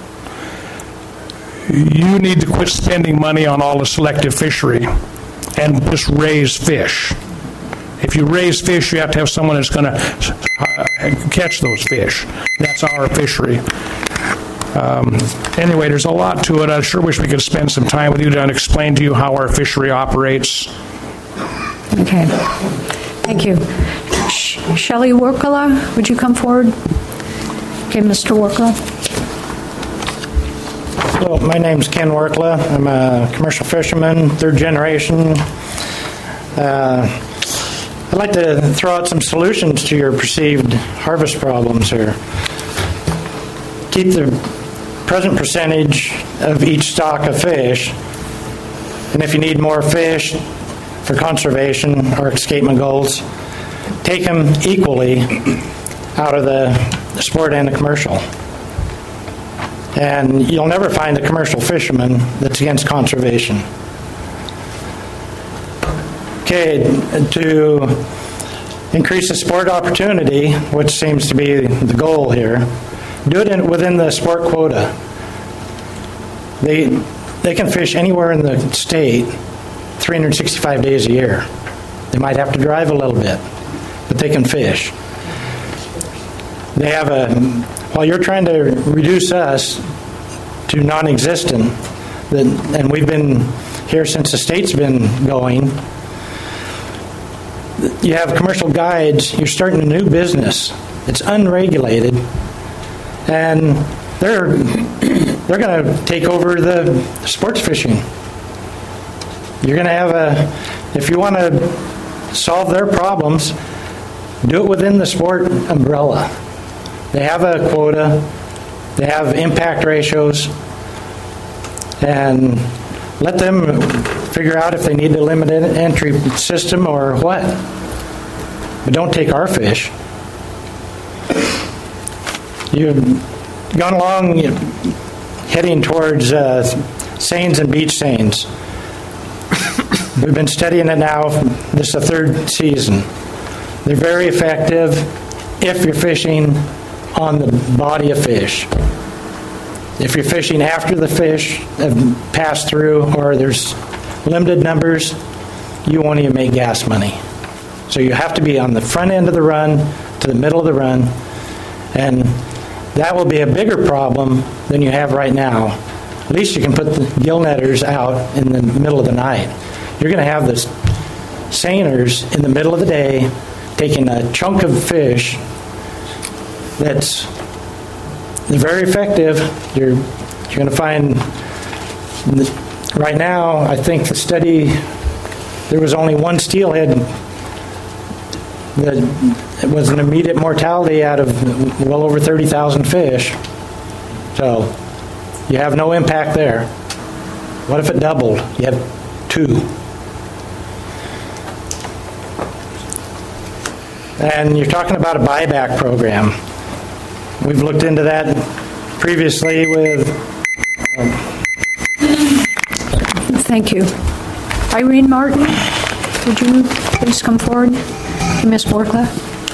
You need to quit spending money on all the selective fishery and just raise fish. If you raise fish, you have to have someone that's going to catch those fish. That's our fishery. Um, anyway, there's a lot to it. I sure wish we could spend some time with you to explain to you how our fishery operates. Okay. Thank you. Sh- Shelley Workala, would you come forward? Okay, Mister Workala. Well, my name's Ken Workla. I'm a commercial fisherman, third generation. Uh, I'd like to throw out some solutions to your perceived harvest problems here. Keep the present percentage of each stock of fish And if you need more fish for conservation or escapement goals, take them equally out of the, the sport and the commercial. And you'll never find a commercial fisherman that's against conservation. Okay, to increase the sport opportunity, which seems to be the goal here, do it in, within the sport quota. They, they can fish anywhere in the state three hundred sixty-five days a year. They might have to drive a little bit, but they can fish. They have a, while you're trying to reduce us to non-existent, and we've been here since the state's been going, you have commercial guides, you're starting a new business. It's unregulated, and they're they're going to take over the sports fishing. You're going to have a, if you want to solve their problems, do it within the sport umbrella. They have a quota, they have impact ratios, and let them figure out if they need a limited entry system or what. But don't take our fish. You've gone along heading towards uh, seines and beach seines. We've been studying it now. This is the third season. They're very effective if you're fishing on the body of fish. If you're fishing after the fish have passed through or there's limited numbers, you won't even make gas money. So you have to be on the front end of the run to the middle of the run, and that will be a bigger problem than you have right now. At least you can put the gill netters out in the middle of the night. You're going to have the seiners in the middle of the day taking a chunk of fish that's very effective. You're, you're going to find, right now, I think the study, there was only one steelhead that was an immediate mortality out of well over thirty thousand fish. So you have no impact there. What if it doubled? You have two. And you're talking about a buyback program. We've looked into that previously with... Um, Thank you. Irene Martin, would you please come forward? Miz Workla.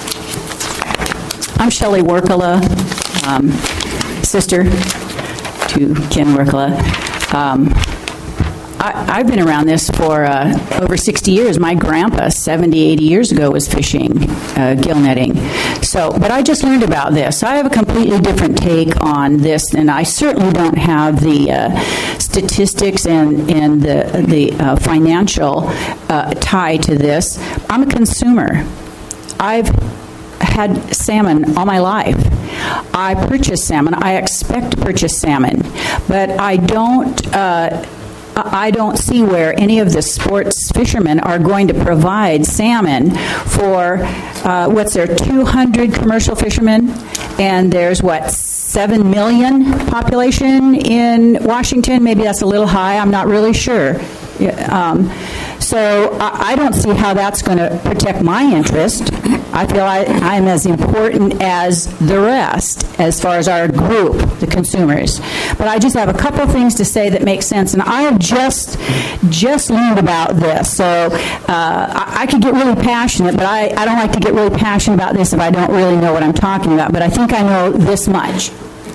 I'm Shelley Workla, um, sister to Ken Workla. Um, I, I've been around this for uh, over sixty years. My grandpa, seventy, eighty years ago, was fishing uh, gill netting. So, but I just learned about this. I have a completely different take on this, and I certainly don't have the uh, statistics and, and the, the uh, financial uh, tie to this. I'm a consumer. I've had salmon all my life. I purchase salmon. I expect to purchase salmon, but I don't. Uh, I don't see where any of the sports fishermen are going to provide salmon for, uh, what's there, two hundred commercial fishermen, and there's, what, seven million population in Washington? Maybe that's a little high. I'm not really sure. Um, so I, I don't see how that's going to protect my interest. I feel I, I'm as important as the rest as far as our group, the consumers. But I just have a couple of things to say that make sense, and I have just just learned about this. So uh, I, I could get really passionate, but I, I don't like to get really passionate about this if I don't really know what I'm talking about. But I think I know this much.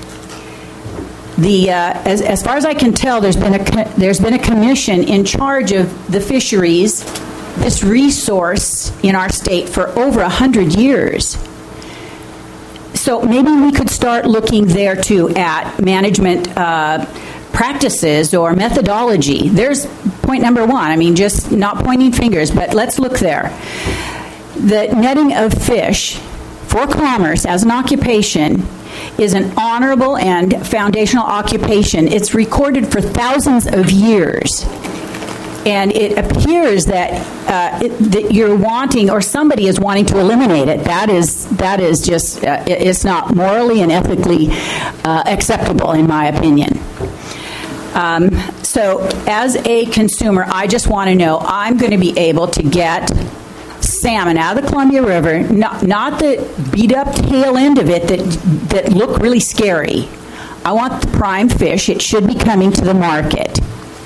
The, uh, as, as far as I can tell, there's been a there's been a commission in charge of the fisheries, this resource in our state for over a hundred years. So maybe we could start looking there too at management uh, practices or methodology. There's point number one. I mean, just not pointing fingers, but let's look there. The netting of fish for commerce as an occupation is an honorable and foundational occupation. It's recorded for thousands of years. And it appears that, uh, it, that you're wanting, or somebody is wanting to eliminate it. That is, that is just, uh, it, it's not morally and ethically uh, acceptable, in my opinion. Um, so as a consumer, I just want to know I'm going to be able to get salmon out of the Columbia River, not, not the beat-up tail end of it that, that look really scary. I want the prime fish. It should be coming to the market.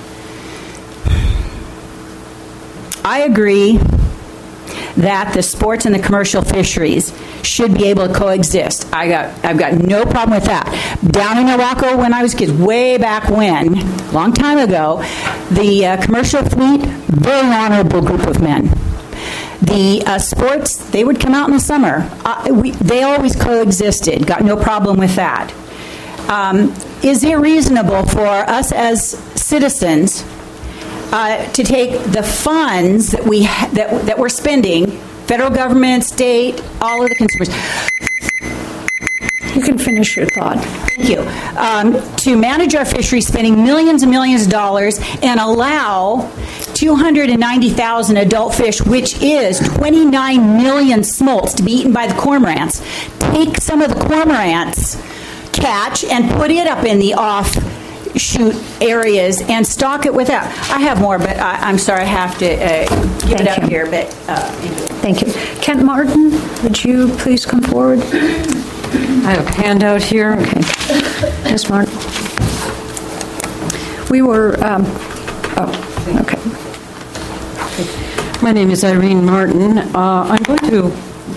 I agree that the sports and the commercial fisheries should be able to coexist. I got, I've got no problem with that. Down in Morocco, when I was a kid, way back when, long time ago, the uh, commercial fleet, very honorable group of men. The uh, sports, they would come out in the summer. Uh, we, they always coexisted. Got no problem with that. Um, is it reasonable for us as citizens uh, to take the funds that we ha- that that we're spending, federal government, state, all of the consumers? You can finish your thought. Thank you. Um, to manage our fishery, spending millions and millions of dollars, and allow two hundred ninety thousand adult fish, which is twenty-nine million smolts, to be eaten by the cormorants. Take some of the cormorants catch and put it up in the offshoot areas and stock it with that. I have more, but I, I'm sorry, I have to uh, give it up you. here. But uh, Thank you. Kent Martin, would you please come forward? I have a handout here. Okay. Miz Martin. We were, um, oh, okay. My name is Irene Martin. Uh, I'm going to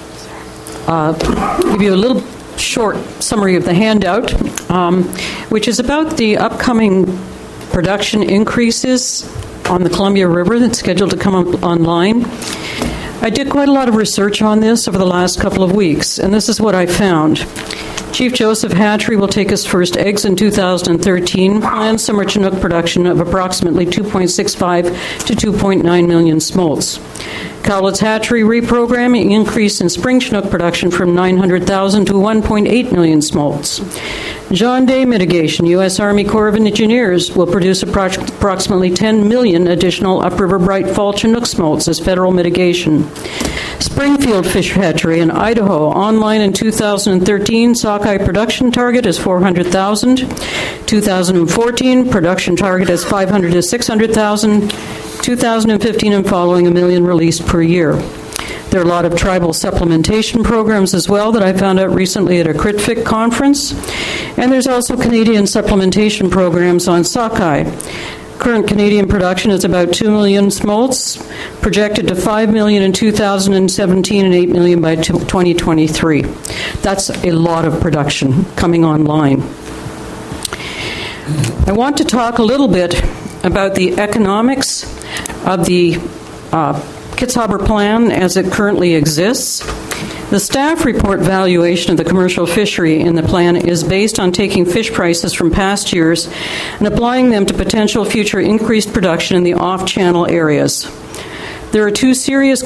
uh, give you a little short summary of the handout, um, which is about the upcoming production increases on the Columbia River that's scheduled to come up online. I did quite a lot of research on this over the last couple of weeks, and this is what I found. Chief Joseph Hatchery will take his first eggs in two thousand thirteen, planned summer Chinook production of approximately two point six five to two point nine million smolts. Cowlitz Hatchery reprogramming increase in spring Chinook production from nine hundred thousand to one point eight million smolts. John Day mitigation, U S Army Corps of Engineers will produce appro- approximately ten million additional upriver bright fall Chinook smolts as federal mitigation. Springfield Fish Hatchery in Idaho, online in two thousand thirteen, sockeye production target is four hundred thousand. two thousand fourteen, production target is five hundred to six hundred thousand. two thousand fifteen and following, a million released per year. There are a lot of tribal supplementation programs as well that I found out recently at a CritFic conference. And there's also Canadian supplementation programs on sockeye. Current Canadian production is about two million smolts, projected to five million in two thousand seventeen and eight million by twenty twenty-three. That's a lot of production coming online. I want to talk a little bit about the economics of the uh, Kitzhaber plan as it currently exists. The staff report valuation of the commercial fishery in the plan is based on taking fish prices from past years and applying them to potential future increased production in the off-channel areas. There are two serious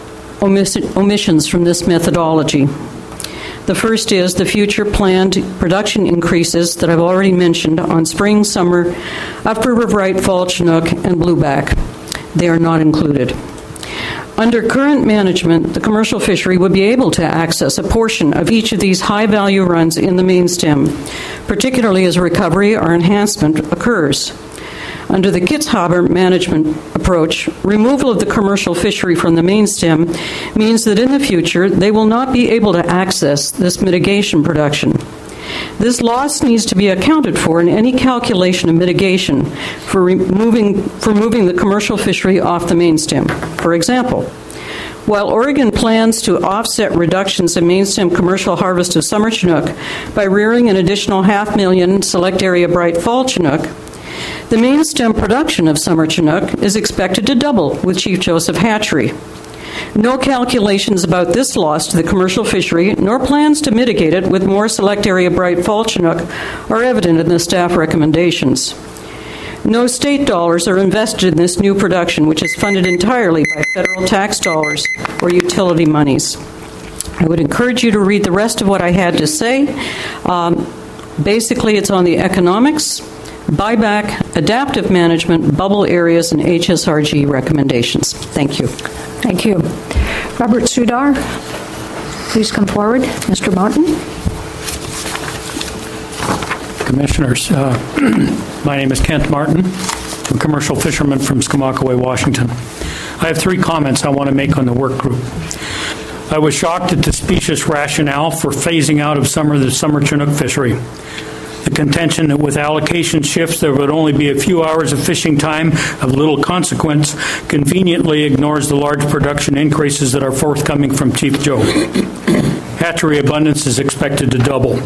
omis- omissions from this methodology. The first is the future planned production increases that I've already mentioned on spring, summer, upriver bright fall Chinook, and blueback. They are not included. Under current management, the commercial fishery would be able to access a portion of each of these high-value runs in the main stem, particularly as recovery or enhancement occurs. Under the Kitzhaber management approach, removal of the commercial fishery from the main stem means that in the future they will not be able to access this mitigation production. This loss needs to be accounted for in any calculation of mitigation for removing for moving the commercial fishery off the main stem. For example, while Oregon plans to offset reductions in main stem commercial harvest of summer Chinook by rearing an additional half million select area bright fall Chinook, the main stem production of summer Chinook is expected to double with Chief Joseph Hatchery. No calculations about this loss to the commercial fishery, nor plans to mitigate it with more select area bright fall Chinook, are evident in the staff recommendations. No state dollars are invested in this new production, which is funded entirely by federal tax dollars or utility monies. I would encourage you to read the rest of what I had to say. Um, basically, it's on the economics, buyback, adaptive management, bubble areas, and H S R G recommendations. Thank you. Thank you. Robert Sudar, please come forward. Mister Martin. Commissioners. Uh, my name is Kent Martin. I'm a commercial fisherman from Skamakaway, Washington. I have three comments I want to make on the work group. I was shocked at the specious rationale for phasing out of summer the summer Chinook fishery. The contention that with allocation shifts there would only be a few hours of fishing time of little consequence conveniently ignores the large production increases that are forthcoming from Chief Joe. Hatchery abundance is expected to double.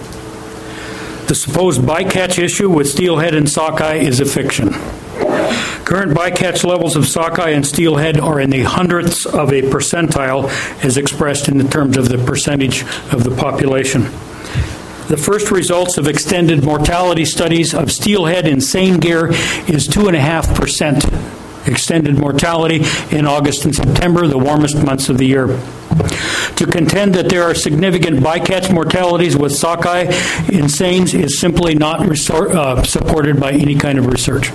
The supposed bycatch issue with steelhead and sockeye is a fiction. Current bycatch levels of sockeye and steelhead are in the hundredths of a percentile as expressed in the terms of the percentage of the population. The first results of extended mortality studies of steelhead in seine gear is two point five percent extended mortality in August and September, the warmest months of the year. To contend that there are significant bycatch mortalities with sockeye in seines is simply not resor- uh, supported by any kind of research.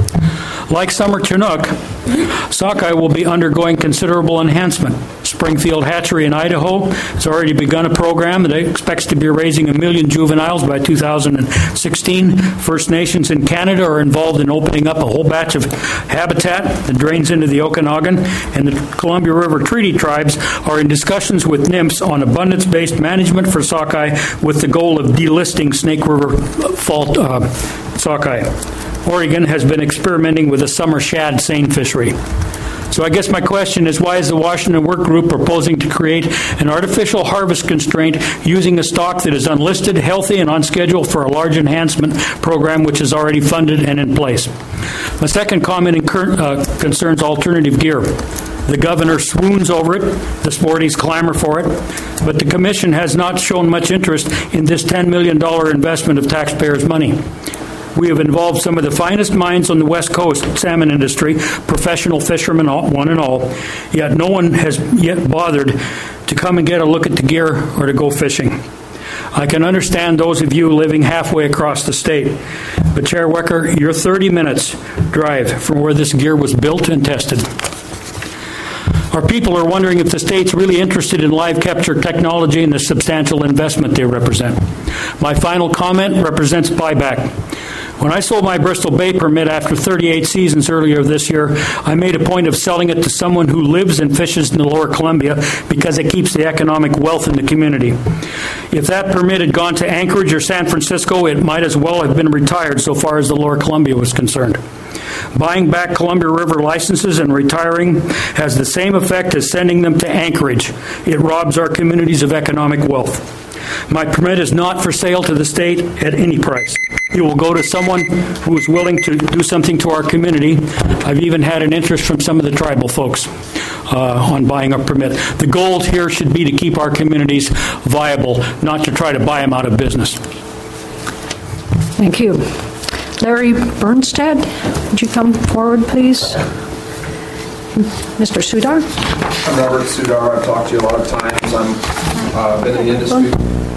Like summer Chinook, sockeye will be undergoing considerable enhancement. Springfield Hatchery in Idaho has already begun a program that expects to be raising a million juveniles by two thousand sixteen. First Nations in Canada are involved in opening up a whole batch of habitat that drains into the Okanagan, and the Columbia River Treaty Tribes are in discussions with N I M S on abundance-based management for sockeye with the goal of delisting Snake River fault uh, sockeye. Oregon has been experimenting with a summer shad seine fishery. So I guess my question is, why is the Washington Work Group proposing to create an artificial harvest constraint using a stock that is unlisted, healthy, and on schedule for a large enhancement program which is already funded and in place? My second comment incur- uh, concerns alternative gear. The governor swoons over it, the sporties clamor for it, but the commission has not shown much interest in this ten million dollars investment of taxpayers' money. We have involved some of the finest minds on the West Coast salmon industry, professional fishermen, one and all, yet no one has yet bothered to come and get a look at the gear or to go fishing. I can understand those of you living halfway across the state, but Chair Wecker, you're thirty minutes drive from where this gear was built and tested. Our people are wondering if the state's really interested in live capture technology and the substantial investment they represent. My final comment represents buyback. When I sold my Bristol Bay permit after thirty-eight seasons earlier this year, I made a point of selling it to someone who lives and fishes in the Lower Columbia because it keeps the economic wealth in the community. If that permit had gone to Anchorage or San Francisco, it might as well have been retired so far as the Lower Columbia was concerned. Buying back Columbia River licenses and retiring has the same effect as sending them to Anchorage. It robs our communities of economic wealth. My permit is not for sale to the state at any price. It will go to someone who is willing to do something to our community. I've even had an interest from some of the tribal folks uh, on buying a permit. The goal here should be to keep our communities viable, not to try to buy them out of business. Thank you. Larry Bernstead, would you come forward, please? Mister Sudar? I'm Robert Sudar. I've talked to you a lot of times. I've uh, been in the industry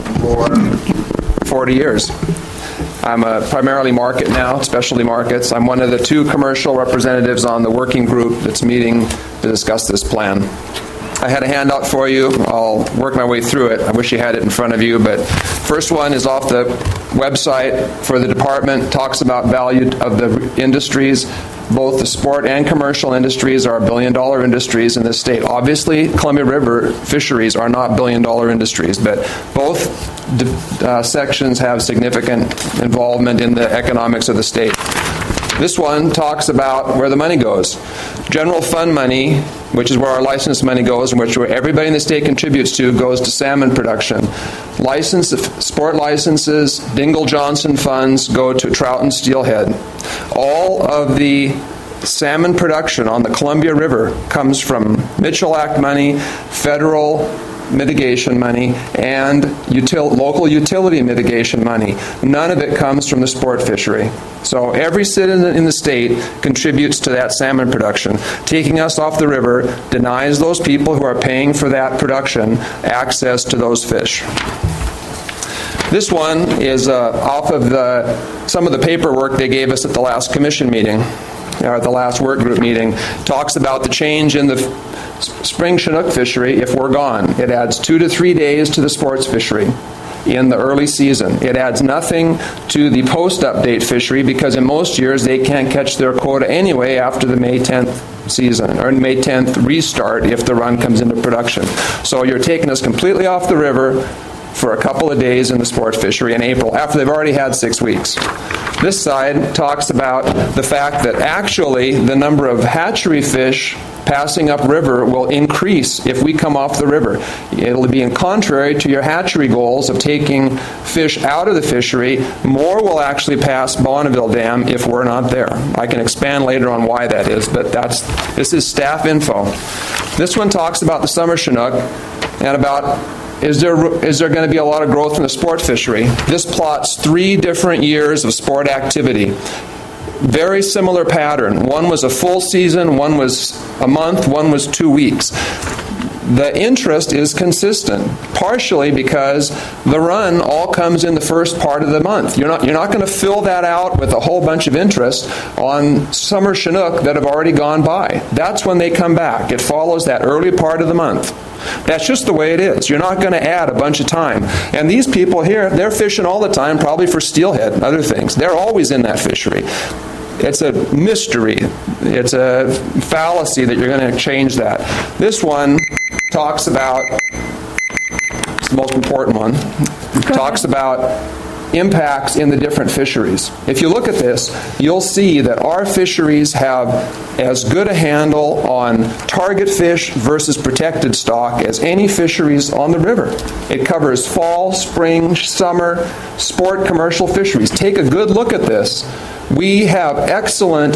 for forty years. I'm a primarily market now, specialty markets. I'm one of the two commercial representatives on the working group that's meeting to discuss this plan. I had a handout for you. I'll work my way through it. I wish you had it in front of you, but first one is off the website for the department, talks about value of the industries. Both the sport and commercial industries are billion-dollar industries in this state. Obviously, Columbia River fisheries are not billion-dollar industries, but both uh, sections have significant involvement in the economics of the state. This one talks about where the money goes. General fund money, which is where our license money goes and which everybody in the state contributes to, goes to salmon production. License, sport licenses, Dingle Johnson funds go to trout and steelhead. All of the salmon production on the Columbia River comes from Mitchell Act money, federal mitigation money, and util- local utility mitigation money. None of it comes from the sport fishery. So every citizen in the state contributes to that salmon production. Taking us off the river denies those people who are paying for that production access to those fish. This one is uh, off of the some of the paperwork they gave us at the last commission meeting, or at the last work group meeting. Talks about the change in the spring Chinook fishery if we're gone. It adds two to three days to the sports fishery. in the early season. It adds nothing to the post-update fishery because in most years they can't catch their quota anyway after the May tenth season, or May tenth restart if the run comes into production. So you're taking us completely off the river for a couple of days in the sport fishery in April, after they've already had six weeks. This side talks about the fact that actually the number of hatchery fish passing upriver will increase if we come off the river. It'll be in contrary to your hatchery goals of taking fish out of the fishery. More will actually pass Bonneville Dam if we're not there. I can expand later on why that is, but that's this is staff info. This one talks about the summer Chinook and about Is there, is there going to be a lot of growth in the sport fishery? This plots three different years of sport activity. Very similar pattern. One was a full season, one was a month, one was two weeks. The interest is consistent, partially because the run all comes in the first part of the month. You're not, you're not going to fill that out with a whole bunch of interest on summer Chinook that have already gone by. That's when they come back. It follows that early part of the month. That's just the way it is. You're not going to add a bunch of time. And these people here, they're fishing all the time, probably for steelhead and other things. They're always in that fishery. It's a mystery. It's a fallacy that you're going to change that. This one talks about, it's the most important one, talks about impacts in the different fisheries. If you look at this, you'll see that our fisheries have as good a handle on target fish versus protected stock as any fisheries on the river. It covers fall, spring, summer, sport, commercial fisheries. Take a good look at this. We have excellent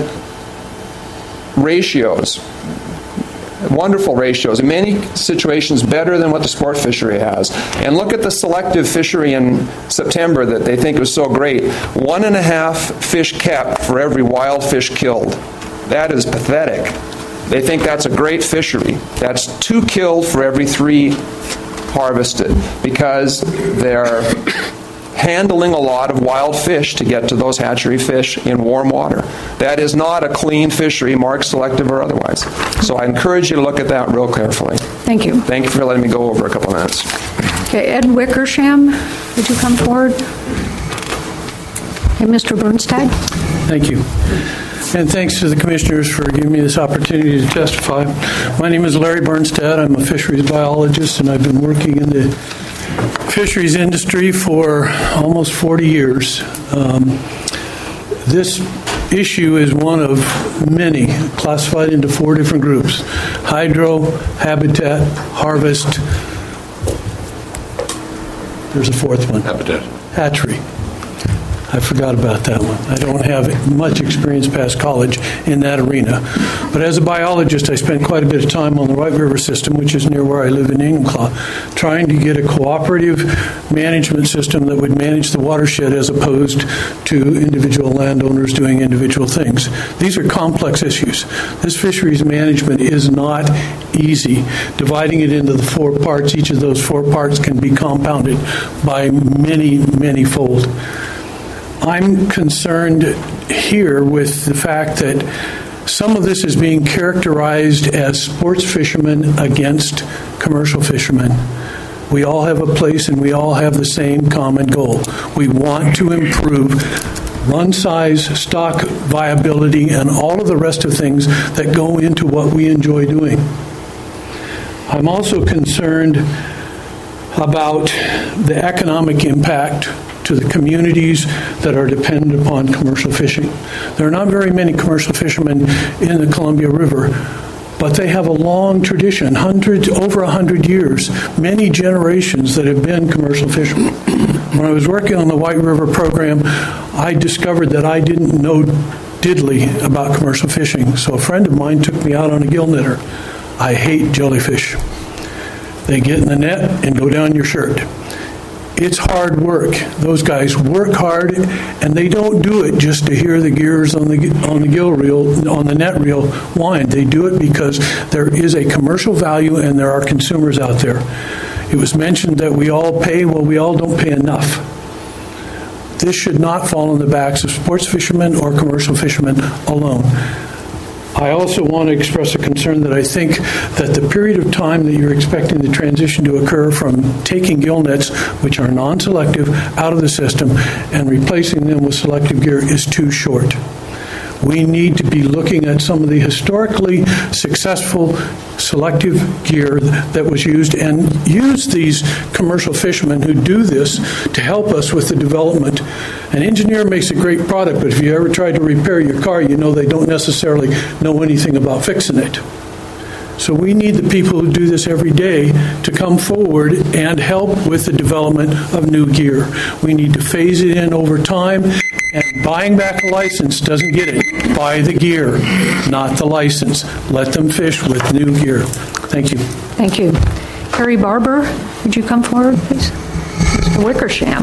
ratios. Wonderful ratios, in many situations better than what the sport fishery has. And look at the selective fishery in September that they think was so great. One and a half fish kept for every wild fish killed. That is pathetic. They think that's a great fishery. That's two killed for every three harvested because they're handling a lot of wild fish to get to those hatchery fish in warm water. That is not a clean fishery, marked selective or otherwise. So I encourage you to look at that real carefully. Thank you. Thank you for letting me go over a couple minutes. Okay, Ed Wickersham, would you come forward? And Mister Bernstein? Thank you. And thanks to the commissioners for giving me this opportunity to testify. My name is Larry Bernstein. I'm a fisheries biologist, and I've been working in the fisheries industry for almost forty years. Um, this issue is one of many, classified into four different groups: hydro, habitat, harvest. There's a fourth one. Habitat. Hatchery. I forgot about that one. I don't have much experience past college in that arena. But as a biologist, I spent quite a bit of time on the White River system, which is near where I live in Enumclaw, trying to get a cooperative management system that would manage the watershed as opposed to individual landowners doing individual things. These are complex issues. This fisheries management is not easy. Dividing it into the four parts, each of those four parts can be compounded by many, many fold. I'm concerned here with the fact that some of this is being characterized as sports fishermen against commercial fishermen. We all have a place and we all have the same common goal. We want to improve run size, stock viability, and all of the rest of things that go into what we enjoy doing. I'm also concerned about the economic impact to the communities that are dependent upon commercial fishing. There are not very many commercial fishermen in the Columbia River, but they have a long tradition, hundreds, over a hundred years, many generations that have been commercial fishermen. When I was working on the White River program, I discovered that I didn't know diddly about commercial fishing, so a friend of mine took me out on a gill netter. I hate jellyfish. They get in the net and go down your shirt. It's hard work. Those guys work hard, and they don't do it just to hear the gears on the on the gill reel, on the net reel whine. They do it because there is a commercial value and there are consumers out there. It was mentioned that we all pay. Well, we all don't pay enough. This should not fall on the backs of sports fishermen or commercial fishermen alone. I also want to express a concern that I think that the period of time that you're expecting the transition to occur from taking gill nets, which are non-selective, out of the system and replacing them with selective gear is too short. We need to be looking at some of the historically successful selective gear that was used and use these commercial fishermen who do this to help us with the development. An engineer makes a great product, but if you ever try to repair your car, you know they don't necessarily know anything about fixing it. So we need the people who do this every day to come forward and help with the development of new gear. We need to phase it in over time, and buying back a license doesn't get it. Buy the gear, not the license. Let them fish with new gear. Thank you. Thank you. Harry Barber, would you come forward, please? Mister Wickersham.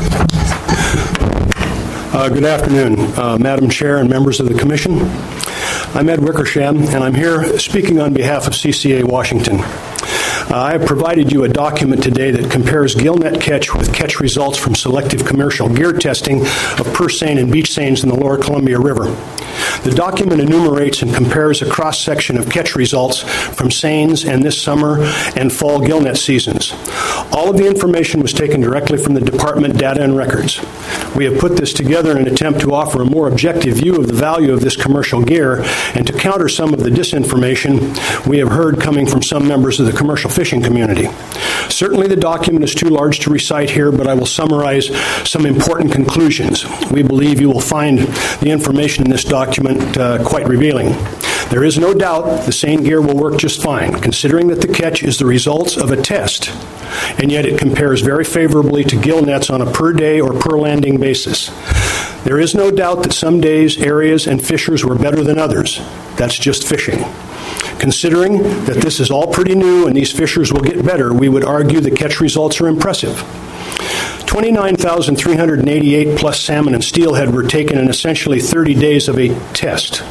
Uh, good afternoon, uh, Madam Chair and members of the Commission. I'm Ed Wickersham, and I'm here speaking on behalf of C C A Washington. Uh, I have provided you a document today that compares gill net catch with catch results from selective commercial gear testing of purse seine and beach seines in the lower Columbia River. The document enumerates and compares a cross-section of catch results from seines and this summer and fall gill net seasons. All of the information was taken directly from the Department Data and Records. We have put this together in an attempt to offer a more objective view of the value of this commercial gear and to counter some of the disinformation we have heard coming from some members of the commercial fishing community. Certainly the document is too large to recite here, but I will summarize some important conclusions. We believe you will find the information in this document uh, quite revealing. There is no doubt the seine gear will work just fine, considering that the catch is the results of a test, and yet it compares very favorably to gill nets on a per day or per landing basis. There is no doubt that some days, areas, and fishers were better than others. That's just fishing. Considering that this is all pretty new and these fishers will get better, we would argue the catch results are impressive. twenty-nine thousand three hundred eighty-eight plus salmon and steelhead were taken in essentially thirty days of a test,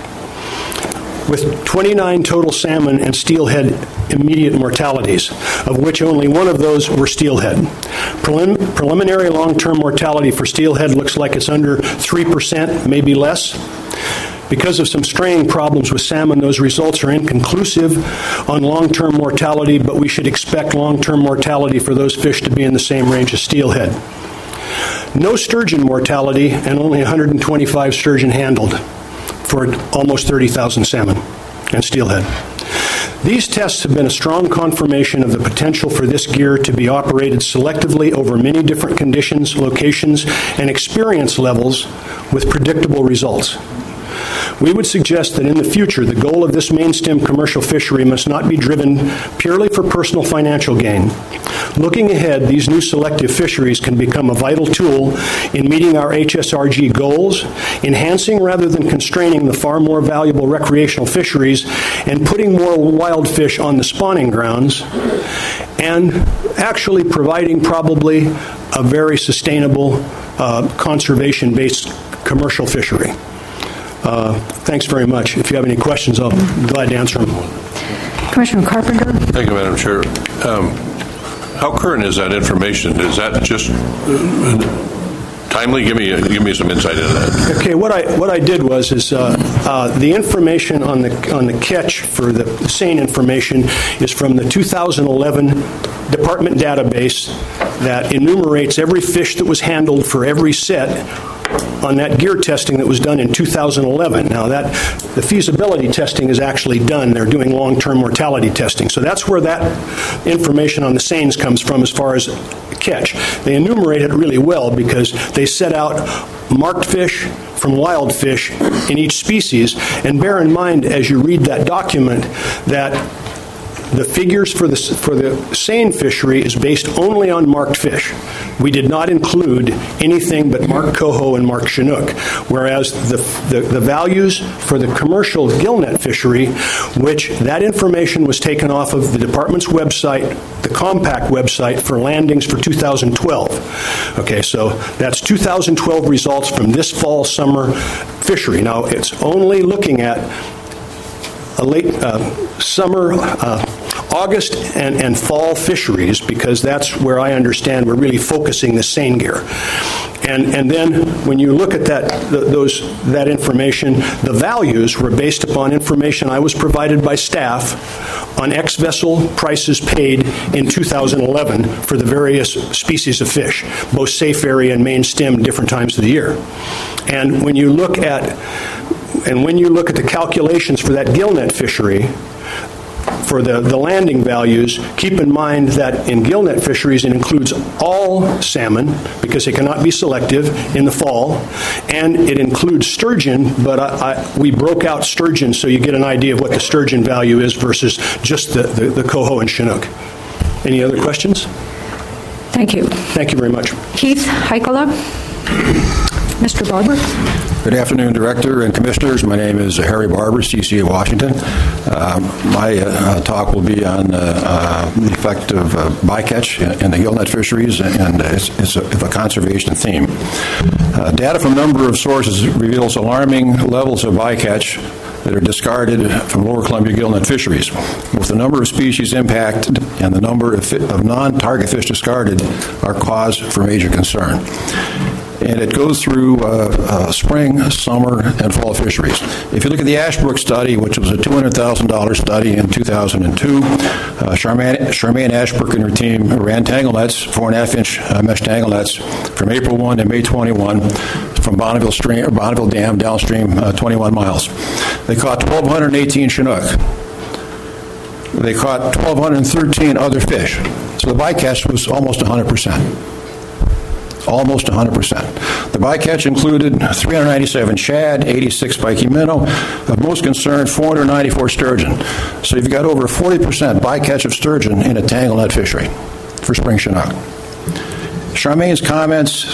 with twenty-nine total salmon and steelhead immediate mortalities, of which only one of those were steelhead. Prelim- preliminary long-term mortality for steelhead looks like it's under three percent, maybe less. Because of some straying problems with salmon, those results are inconclusive on long-term mortality, but we should expect long-term mortality for those fish to be in the same range as steelhead. No sturgeon mortality, and only one hundred twenty-five sturgeon handled for almost thirty thousand salmon and steelhead. These tests have been a strong confirmation of the potential for this gear to be operated selectively over many different conditions, locations, and experience levels with predictable results. We would suggest that in the future, the goal of this mainstem commercial fishery must not be driven purely for personal financial gain. Looking ahead, these new selective fisheries can become a vital tool in meeting our H S R G goals, enhancing rather than constraining the far more valuable recreational fisheries, and putting more wild fish on the spawning grounds, and actually providing probably a very sustainable, uh, conservation-based commercial fishery. Uh, thanks very much. If you have any questions, I'll be glad to answer them. Commissioner Carpenter. Thank you, Madam Chair. Um, how current is that information? Is that just uh, timely? Give me give me some insight into that. Okay, what I what I did was is uh, uh, the information on the on the catch for the seine information is from the two thousand eleven Department database that enumerates every fish that was handled for every set on that gear testing that was done in two thousand eleven. Now, that the feasibility testing is actually done. They're doing long-term mortality testing. So that's where that information on the seines comes from as far as catch. They enumerate it really well because they set out marked fish from wild fish in each species. And bear in mind, as you read that document, that the figures for the for the seine fishery is based only on marked fish. We did not include anything but marked coho and marked chinook, whereas the, the the values for the commercial gillnet fishery, which that information was taken off of the department's website, the Compact website for landings for two thousand twelve. Okay, so that's two thousand twelve results from this fall summer fishery. Now it's only looking at a late uh, summer, uh, August and, and fall fisheries, because that's where I understand we're really focusing the seine gear. And, and then when you look at that, th- those, that information, the values were based upon information I was provided by staff on ex-vessel prices paid in two thousand eleven for the various species of fish, both safe area and main stem, different times of the year. And when you look at, and when you look at the calculations for that gillnet fishery, for the, the landing values, keep in mind that in gillnet fisheries it includes all salmon, because they cannot be selective in the fall, and it includes sturgeon, but I, I, we broke out sturgeon so you get an idea of what the sturgeon value is versus just the, the, the coho and chinook. Any other questions? Thank you. Thank you very much. Keith Heikkila. Mister Barber. Good afternoon, Director and Commissioners. My name is Harry Barber, C C A Washington. Uh, my uh, talk will be on uh, uh, the effect of uh, bycatch in the gillnet fisheries, and it's, it's, a, it's a conservation theme. Uh, data from a number of sources reveals alarming levels of bycatch that are discarded from lower Columbia gillnet fisheries. Both the number of species impacted and the number of, fi- of non-target fish discarded are cause for major concern. And it goes through uh, uh, spring, summer, and fall fisheries. If you look at the Ashbrook study, which was a two hundred thousand dollars study in two thousand two, uh, Charmaine, Charmaine Ashbrook and her team ran tangle nets, four and a half inch uh, mesh tangle nets, from April first to May twenty-first, from Bonneville, stream, Bonneville Dam downstream uh, twenty-one miles. They caught one thousand two hundred eighteen Chinook. They caught one thousand two hundred thirteen other fish. So the bycatch was almost one hundred percent. Almost one hundred percent. The bycatch included three hundred ninety-seven shad, eighty-six spiky minnow, of most concern four hundred ninety-four sturgeon. So you've got over forty percent bycatch of sturgeon in a tangle net fishery for spring Chinook. Charmaine's comments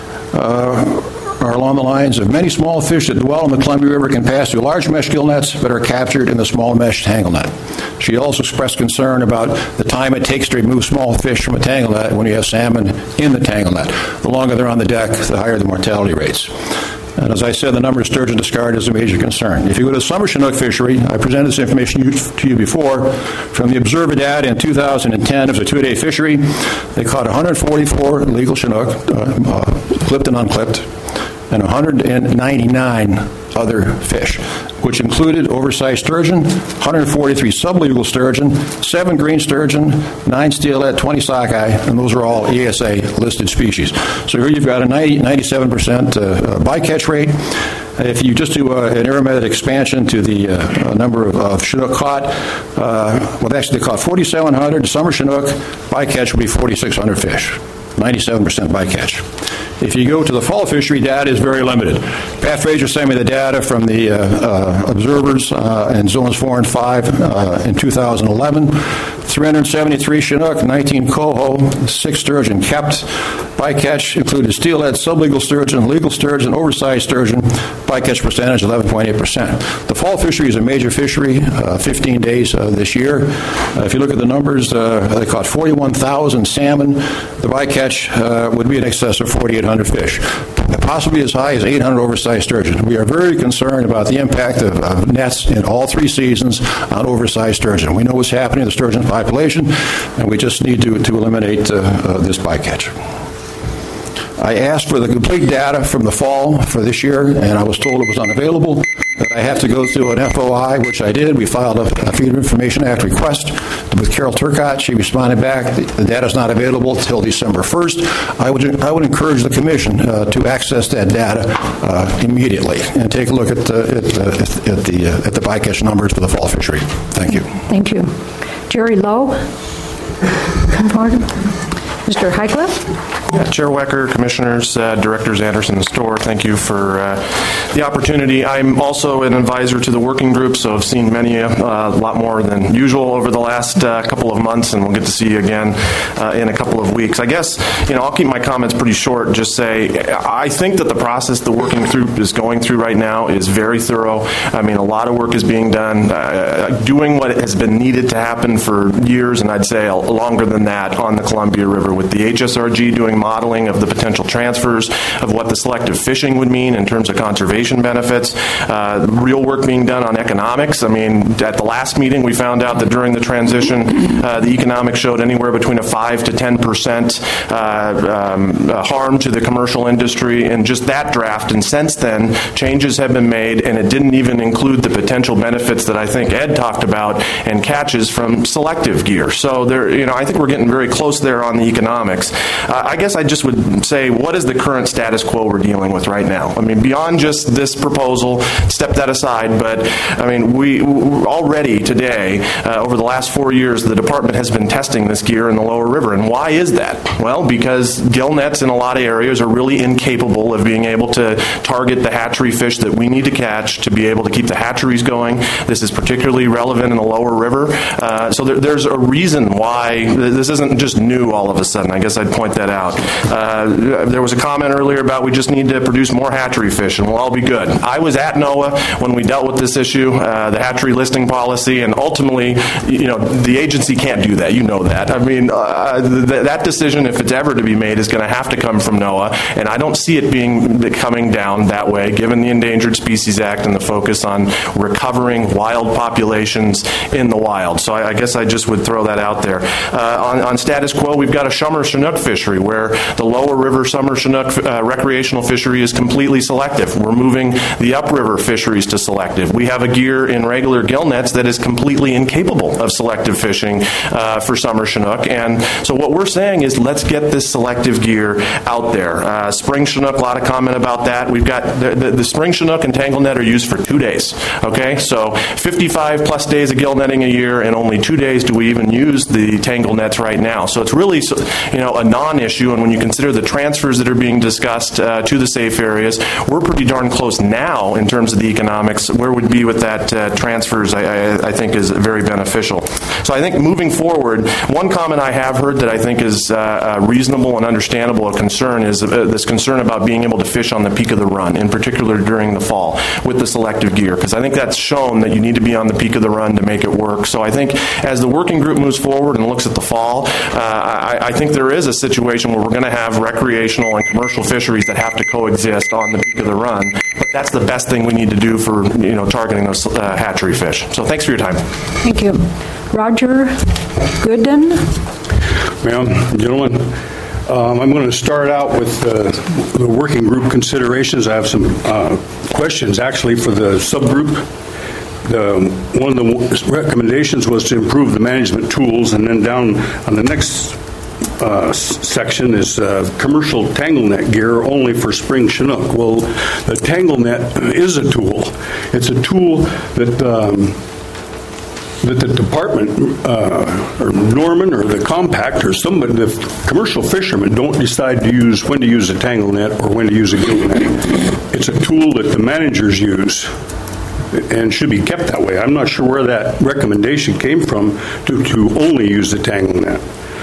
uh, are along the lines of many small fish that dwell in the Columbia River can pass through large mesh gill nets but are captured in the small mesh tangle net. She also expressed concern about the time it takes to remove small fish from a tangle net when you have salmon in the tangle net. The longer they're on the deck, the higher the mortality rates. And as I said, the number of sturgeon discarded is a major concern. If you go to the summer Chinook fishery, I presented this information to you before, from the Observer data in two thousand ten, it was a two-day fishery. They caught one hundred forty-four legal Chinook, uh, uh, clipped and unclipped, and one hundred ninety-nine other fish, which included oversized sturgeon, one hundred forty-three sublegal sturgeon, seven green sturgeon, nine steelhead, twenty sockeye, and those are all E S A listed species. So here you've got a ninety, ninety-seven percent uh, bycatch rate. If you just do uh, an arithmetic expansion to the uh, number of, of Chinook caught, uh, well, actually they caught forty-seven hundred summer Chinook, bycatch would be forty-six hundred fish. ninety-seven percent bycatch. If you go to the fall fishery, data is very limited. Pat Fraser sent me the data from the uh, uh, observers uh, in zones four and five uh, in two thousand eleven. three hundred seventy-three Chinook, nineteen coho, six sturgeon kept. Bycatch included steelhead, sublegal sturgeon, legal sturgeon, oversized sturgeon. Bycatch percentage eleven point eight percent. The fall fishery is a major fishery, uh, fifteen days uh, this year. Uh, if you look at the numbers, uh, they caught forty-one thousand salmon. The bycatch uh, would be in excess of forty-eight hundred fish, possibly as high as eight hundred oversized sturgeon. We are very concerned about the impact of, of nets in all three seasons on oversized sturgeon. We know what's happening to the sturgeon population, and we just need to, to eliminate uh, uh, this bycatch. I asked for the complete data from the fall for this year, and I was told it was unavailable, that I have to go through an F O I, which I did. We filed a, a Freedom of Information Act request with Carol Turcott. She responded back, the, the data is not available until December first. I would I would encourage the Commission uh, to access that data uh, immediately and take a look at, uh, at, uh, at, at the uh, at the bycatch numbers for the fall fishery. Thank you. Thank you. Jerry Lowe, come forward. Mister Heikkila. Yeah, Chair Wecker, Commissioners, uh, Directors Anderson and Storr, thank you for uh, the opportunity. I'm also an advisor to the working group, so I've seen many, uh, a lot more than usual over the last uh, couple of months, and we'll get to see you again uh, in a couple of weeks. I guess, you know, I'll keep my comments pretty short and just say I think that the process the working group is going through right now is very thorough. I mean, a lot of work is being done, uh, doing what has been needed to happen for years, and I'd say longer than that on the Columbia River year, with the H S R G doing modeling of the potential transfers of what the selective fishing would mean in terms of conservation benefits, uh, real work being done on economics. I mean, at the last meeting, we found out that during the transition, uh, the economics showed anywhere between a five to ten percent uh, um, uh, harm to the commercial industry in just that draft. And since then, changes have been made, and it didn't even include the potential benefits that I think Ed talked about and catches from selective gear. So there, you know, I think we're getting very close there on the economics. Uh, I guess I just would say, what is the current status quo we're dealing with right now? I mean, beyond just this proposal, step that aside, but I mean, we already today, uh, over the last four years, the department has been testing this gear in the lower river. And why is that? Well, because gill nets in a lot of areas are really incapable of being able to target the hatchery fish that we need to catch to be able to keep the hatcheries going. This is particularly relevant in the lower river. Uh, so there, there's a reason why this isn't just new all of a sudden. I guess I'd point that out. Uh, there was a comment earlier about we just need to produce more hatchery fish and we'll all be good. I was at NOAA when we dealt with this issue, uh, the hatchery listing policy, and ultimately, you know, the agency can't do that. You know that. I mean, uh, th- that decision, if it's ever to be made, is going to have to come from NOAA, and I don't see it being coming down that way, given the Endangered Species Act and the focus on recovering wild populations in the wild. So I, I guess I just would throw that out there. Uh, on, on status quo, we've got a summer Chinook fishery where the lower river summer Chinook uh, recreational fishery is completely selective. We're moving the upriver fisheries to selective. We have a gear in regular gill nets that is completely incapable of selective fishing uh, for summer Chinook. And so what we're saying is let's get this selective gear out there. Uh, spring Chinook, a lot of comment about that. We've got the, the, the spring Chinook and tangle net are used for two days. Okay, so fifty-five plus days of gill netting a year, and only two days do we even use the tangle nets right now. So it's really, you know, a non-issue. And when you consider the transfers that are being discussed uh, to the safe areas, we're pretty darn close now in terms of the economics. Where we'd be with that uh, transfers, I, I, I think, is very beneficial. So I think moving forward, one comment I have heard that I think is uh, uh, reasonable and understandable a concern is uh, this concern about being able to fish on the peak of the run, in particular during the fall with the selective gear, because I think that's shown that you need to be on the peak of the run to make it work. So I think as the working group moves forward and looks at the fall, uh, I, I think there is a situation where we're going to have recreational and commercial fisheries that have to coexist on the peak of the run. But that's the best thing we need to do for, you know, targeting those uh, hatchery fish. So thanks for your time. Thank you. Roger Gooden. Ma'am, gentlemen, um, I'm going to start out with uh, the working group considerations. I have some uh, questions actually for the subgroup. The, one of the recommendations was to improve the management tools, and then down on the next uh, section is uh, commercial tangle net gear only for spring Chinook. Well, the tangle net is a tool. It's a tool that um, that the department, uh, or Norman, or the compact, or somebody, the commercial fishermen don't decide to use when to use a tangle net or when to use a gill net. It's a tool that the managers use and should be kept that way. I'm not sure where that recommendation came from to, to only use the tangle net.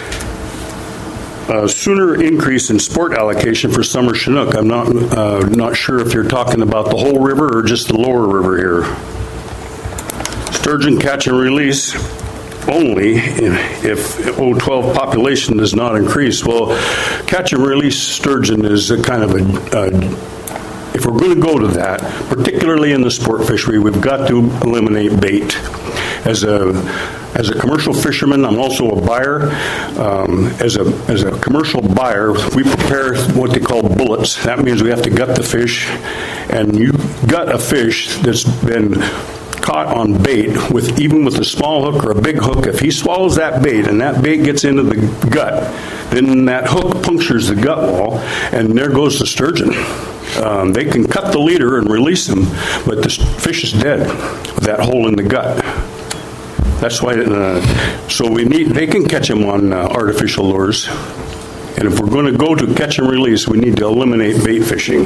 Uh, sooner increase in sport allocation for summer Chinook. I'm not uh, not sure if you're talking about the whole river or just the lower river here. Sturgeon catch and release only if O twelve population does not increase. Well, catch and release sturgeon is a kind of a, a if we're going to go to that, particularly in the sport fishery, we've got to eliminate bait. As a as a commercial fisherman, I'm also a buyer. Um, as a as a commercial buyer, we prepare what they call bullets. That means we have to gut the fish, and you gut a fish that's been caught on bait with even with a small hook or a big hook. If he swallows that bait and that bait gets into the gut, then that hook punctures the gut wall, and there goes the sturgeon. Um, they can cut the leader and release them, but the fish is dead with that hole in the gut. That's why. Uh, so we need. They can catch them on uh, artificial lures, and if we're going to go to catch and release, we need to eliminate bait fishing.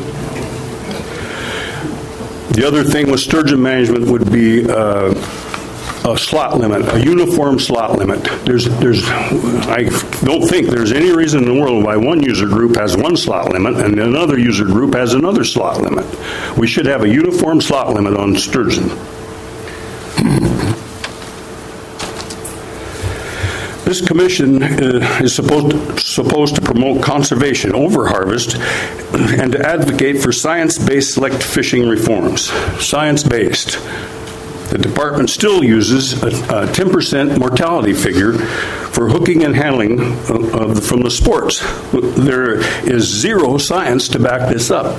The other thing with sturgeon management would be uh, a slot limit, a uniform slot limit. There's, there's, I don't think there's any reason in the world why one user group has one slot limit and another user group has another slot limit. We should have a uniform slot limit on sturgeon. This commission uh, is supposed supposed to promote conservation over harvest and to advocate for science-based select fishing reforms. Science-based. The department still uses a, a ten percent mortality figure for hooking and handling of, of the, from the sports. There is zero science to back this up.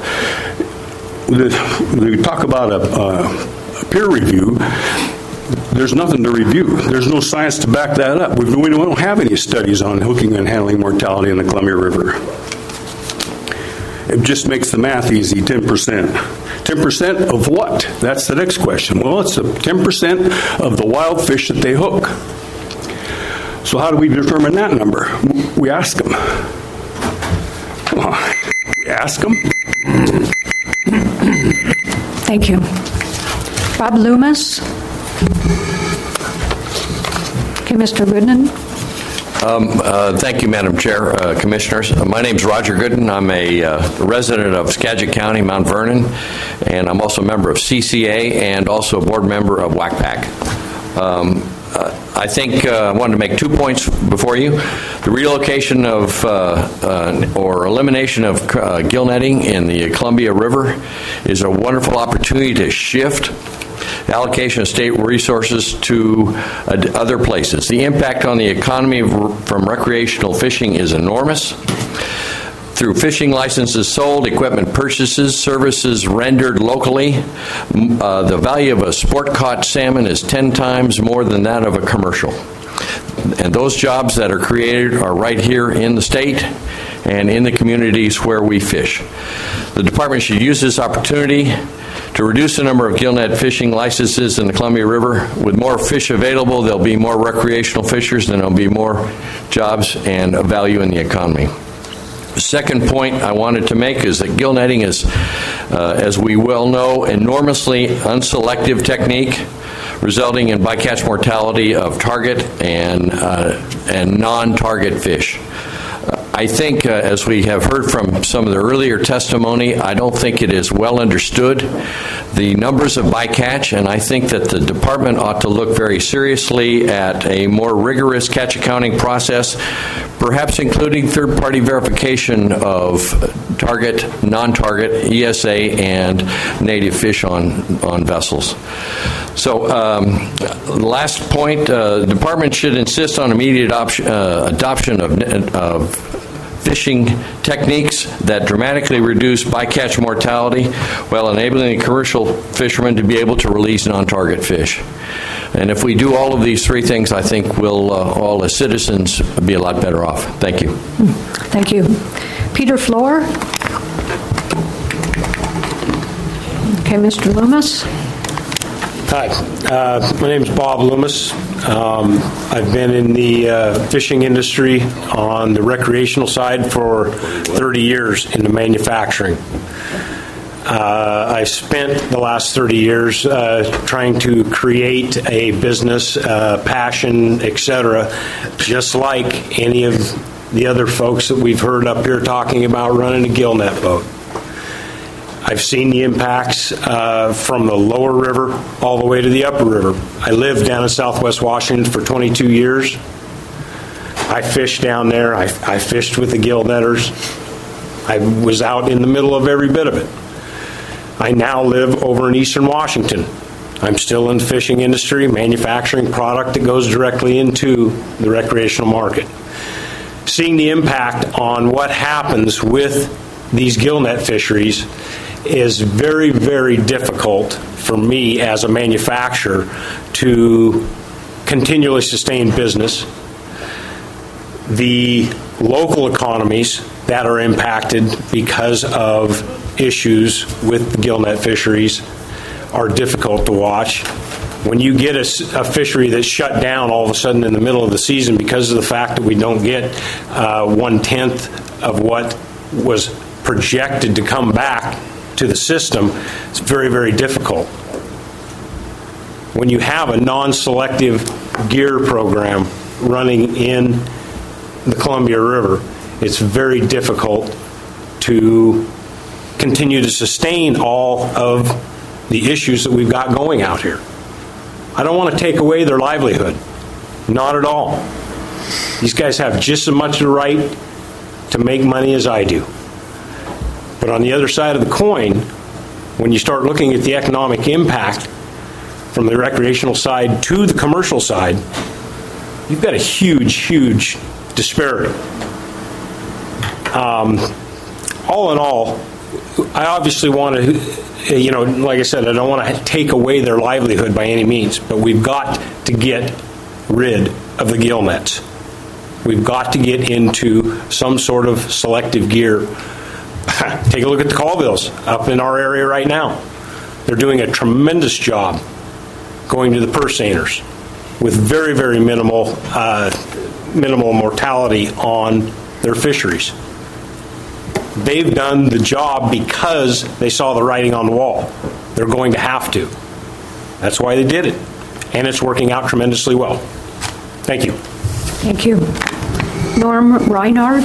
We talk about a, a peer review. There's nothing to review. There's no science to back that up. We we don't have any studies on hooking and handling mortality in the Columbia River. It just makes the math easy, ten percent. ten percent of what? That's the next question. Well, it's ten percent of the wild fish that they hook. So how do we determine that number? We ask them. Come on. We ask them. Thank you. Bob Loomis. Okay, Mister Gooden. Um, uh, thank you, Madam Chair, uh, Commissioners. Uh, my name is Roger Gooden. I'm a uh, resident of Skagit County, Mount Vernon, and I'm also a member of C C A and also a board member of WACPAC. Um, uh, I think uh, I wanted to make two points before you. The relocation of uh, uh, or elimination of uh, gill netting in the Columbia River is a wonderful opportunity to shift allocation of state resources to uh, other places. The impact on the economy from recreational fishing is enormous. Through fishing licenses sold, equipment purchases, services rendered locally, uh, the value of a sport-caught salmon is ten times more than that of a commercial. And those jobs that are created are right here in the state and in the communities where we fish. The department should use this opportunity to reduce the number of gillnet fishing licenses in the Columbia River. With more fish available, there'll be more recreational fishers, and there'll be more jobs and value in the economy. The second point I wanted to make is that gill netting is, uh, as we well know, enormously unselective technique, resulting in bycatch mortality of target and, uh, and non-target fish. I think, uh, as we have heard from some of the earlier testimony, I don't think it is well understood, the numbers of bycatch, and I think that the department ought to look very seriously at a more rigorous catch accounting process, perhaps including third-party verification of target, non-target, E S A, and native fish on, on vessels. So, um, last point, uh, the department should insist on immediate option, uh, adoption of, of fishing techniques that dramatically reduce bycatch mortality while enabling the commercial fishermen to be able to release non-target fish. And if we do all of these three things, I think we'll uh, all as citizens be a lot better off. Thank you. Thank you. Peter Floor. Okay, Mister Loomis. Hi, uh, my name is Bob Loomis. Um, I've been in the uh, fishing industry on the recreational side for thirty years in the manufacturing. Uh, I spent the last thirty years uh, trying to create a business, uh, passion, et cetera, just like any of the other folks that we've heard up here talking about running a gill net boat. I've seen the impacts uh, from the lower river all the way to the upper river. I lived down in Southwest Washington for twenty-two years. I fished down there. I, I fished with the gill netters. I was out in the middle of every bit of it. I now live over in Eastern Washington. I'm still in the fishing industry, manufacturing product that goes directly into the recreational market. Seeing the impact on what happens with these gill net fisheries is very, very difficult for me as a manufacturer to continually sustain business. The local economies that are impacted because of issues with the gill net fisheries are difficult to watch. When you get a, a fishery that's shut down all of a sudden in the middle of the season because of the fact that we don't get uh, one-tenth of what was projected to come back to the system, it's very, very difficult. When you have a non-selective gear program running in the Columbia River, it's very difficult to continue to sustain all of the issues that we've got going out here. I don't want to take away their livelihood. Not at all. These guys have just as much the right to make money as I do. But on the other side of the coin, when you start looking at the economic impact from the recreational side to the commercial side, you've got a huge, huge disparity. Um, all in all, I obviously want to, you know, like I said, I don't want to take away their livelihood by any means, but we've got to get rid of the gill nets. We've got to get into some sort of selective gear. Take a look at the Colvilles up in our area right now. They're doing a tremendous job going to the purse seiners with very, very minimal, uh, minimal mortality on their fisheries. They've done the job because they saw the writing on the wall. They're going to have to. That's why they did it. And it's working out tremendously well. Thank you. Thank you. Norm Reinhardt?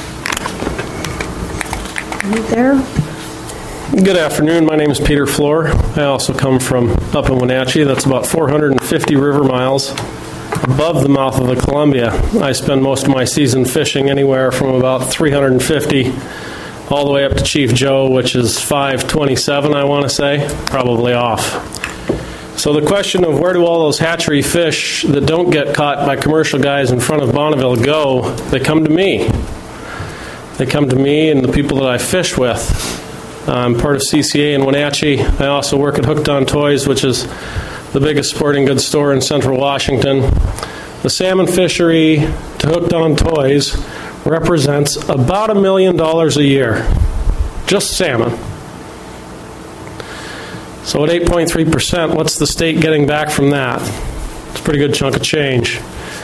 Are you there? Good afternoon. My name is Peter Floor. I also come from up in Wenatchee. That's about four hundred fifty river miles above the mouth of the Columbia. I spend most of my season fishing anywhere from about three hundred fifty all the way up to Chief Joe, which is five twenty-seven, I want to say, probably off. So the question of where do all those hatchery fish that don't get caught by commercial guys in front of Bonneville go, they come to me. They come to me and the people that I fish with. I'm part of C C A in Wenatchee. I also work at Hooked on Toys, which is the biggest sporting goods store in central Washington. The salmon fishery to Hooked on Toys represents about a million dollars a year. Just salmon. So at eight point three percent, what's the state getting back from that? It's a pretty good chunk of change.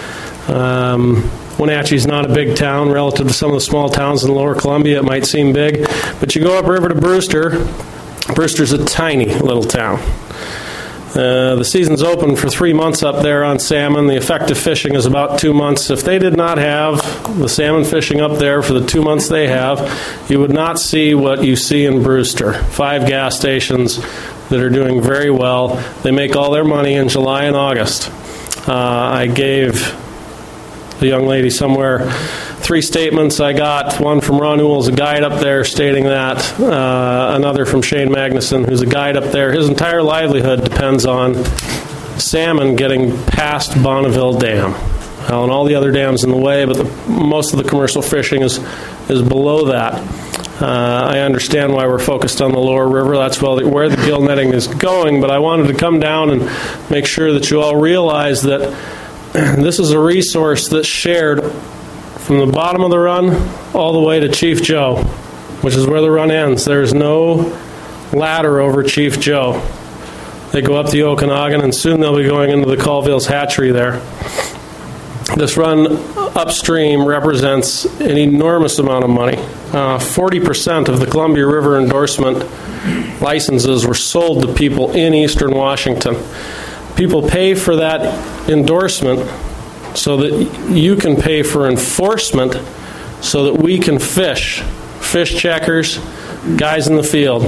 Um, Wenatchee's not a big town relative to some of the small towns in Lower Columbia. It might seem big, but you go upriver to Brewster. Brewster's a tiny little town. Uh, the season's open for three months up there on salmon. The effective fishing is about two months. If they did not have the salmon fishing up there for the two months they have, you would not see what you see in Brewster. Five gas stations that are doing very well. They make all their money in July and August. Uh, I gave the young lady somewhere three statements I got. One from Ron Newell's a guide up there stating that. Uh, another from Shane Magnuson, who's a guide up there. His entire livelihood depends on salmon getting past Bonneville Dam. Well, and all the other dams in the way, but the, most of the commercial fishing is, is below that. Uh, I understand why we're focused on the lower river. That's well, where the gill netting is going, but I wanted to come down and make sure that you all realize that this is a resource that's shared from the bottom of the run all the way to Chief Joe, which is where the run ends. There's no ladder over Chief Joe. They go up the Okanagan, and soon they'll be going into the Colville's hatchery there. This run upstream represents an enormous amount of money. Uh, forty percent of the Columbia River endorsement licenses were sold to people in eastern Washington. People pay for that endorsement so that you can pay for enforcement so that we can fish. Fish checkers, guys in the field.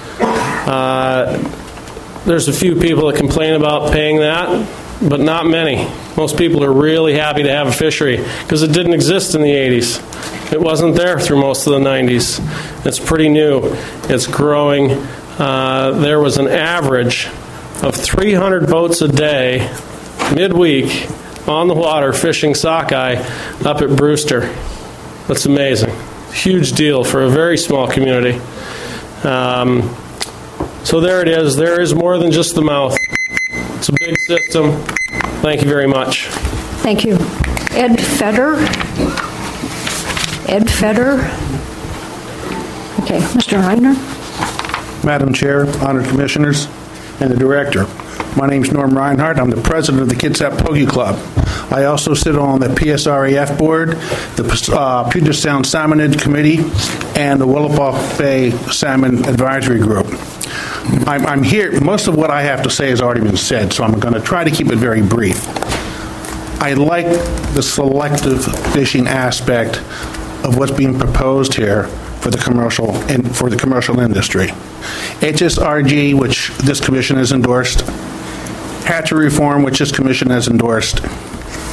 Uh, there's a few people that complain about paying that, but not many. Most people are really happy to have a fishery because it didn't exist in the eighties. It wasn't there through most of the nineties. It's pretty new. It's growing. Uh, there was an average of three hundred boats a day, midweek, on the water fishing sockeye up at Brewster. That's amazing. Huge deal for a very small community. Um, so there it is. There is more than just the mouth. It's a big system. Thank you very much. Thank you. Ed Feder. Ed Feder. Okay, Mister Reiner. Madam Chair, honored commissioners, and the director. My name is Norm Reinhardt. I'm the president of the Kitsap Pogie Club. I also sit on the P S R A F board, the uh, Puget Sound Salmonid Committee, and the Willapa Bay Salmon Advisory Group. I'm, I'm here. Most of what I have to say has already been said, so I'm going to try to keep it very brief. I like the selective fishing aspect of what's being proposed here for the commercial in, for the commercial industry. H S R G, which this commission has endorsed, hatchery reform, which this commission has endorsed,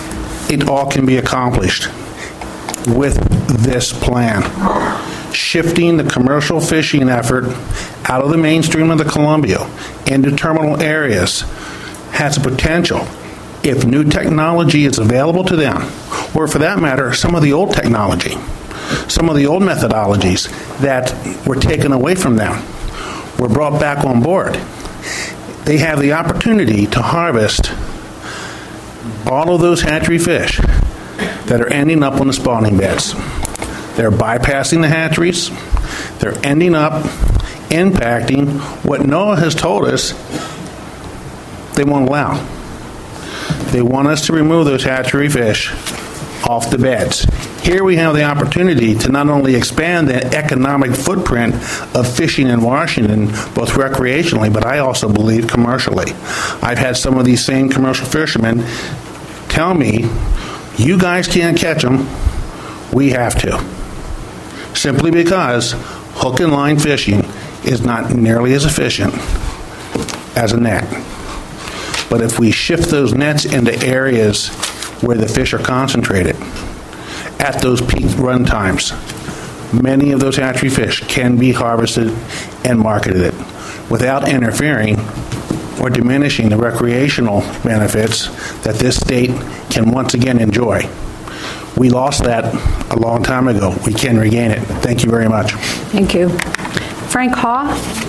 it all can be accomplished with this plan. Shifting the commercial fishing effort out of the mainstream of the Columbia into terminal areas has a potential, if new technology is available to them, or for that matter, some of the old technology, some of the old methodologies that were taken away from them were brought back on board. They have the opportunity to harvest all of those hatchery fish that are ending up on the spawning beds. They're bypassing the hatcheries. They're ending up impacting what NOAA has told us they won't allow. They want us to remove those hatchery fish off the beds. Here we have the opportunity to not only expand the economic footprint of fishing in Washington, both recreationally, but I also believe commercially. I've had some of these same commercial fishermen tell me, you guys can't catch them, we have to. Simply because hook and line fishing is not nearly as efficient as a net. But if we shift those nets into areas where the fish are concentrated, at those peak run times, many of those hatchery fish can be harvested and marketed without interfering or diminishing the recreational benefits that this state can once again enjoy. We lost that a long time ago. We can regain it. Thank you very much. Thank you. Frank Haw?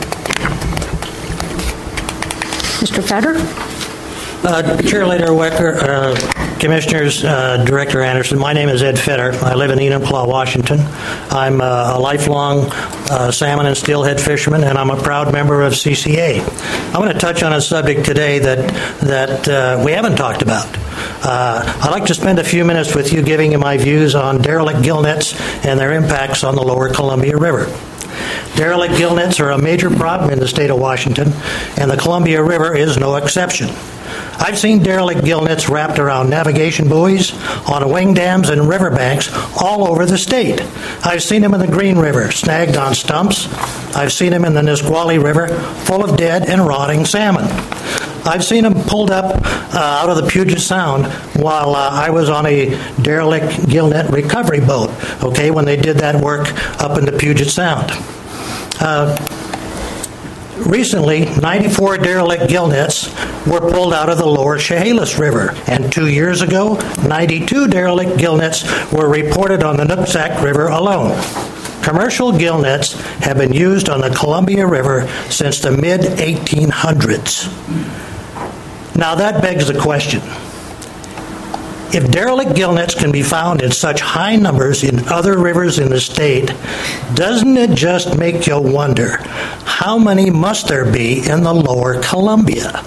Mister Fetter? Uh, Chair Leader Wecker, uh, Commissioners, uh, Director Anderson, my name is Ed Fetter. I live in Enumclaw, Washington. I'm uh, a lifelong uh, salmon and steelhead fisherman, and I'm a proud member of C C A. I'm going to touch on a subject today that, that uh, we haven't talked about. Uh, I'd like to spend a few minutes with you giving you my views on derelict gill nets and their impacts on the lower Columbia River. Derelict gill nets are a major problem in the state of Washington, and the Columbia River is no exception. I've seen derelict gill nets wrapped around navigation buoys, on wing dams and riverbanks all over the state. I've seen them in the Green River, snagged on stumps. I've seen them in the Nisqually River, full of dead and rotting salmon. I've seen them pulled up uh, out of the Puget Sound while uh, I was on a derelict gill net recovery boat, okay, when they did that work up in the Puget Sound. Uh, Recently, ninety-four derelict gill nets were pulled out of the lower Chehalis River, and two years ago, ninety-two derelict gill nets were reported on the Nooksack River alone. Commercial gill nets have been used on the Columbia River since the mid eighteen hundreds. Now that begs the question. If derelict gill nets can be found in such high numbers in other rivers in the state, doesn't it just make you wonder, how many must there be in the lower Columbia?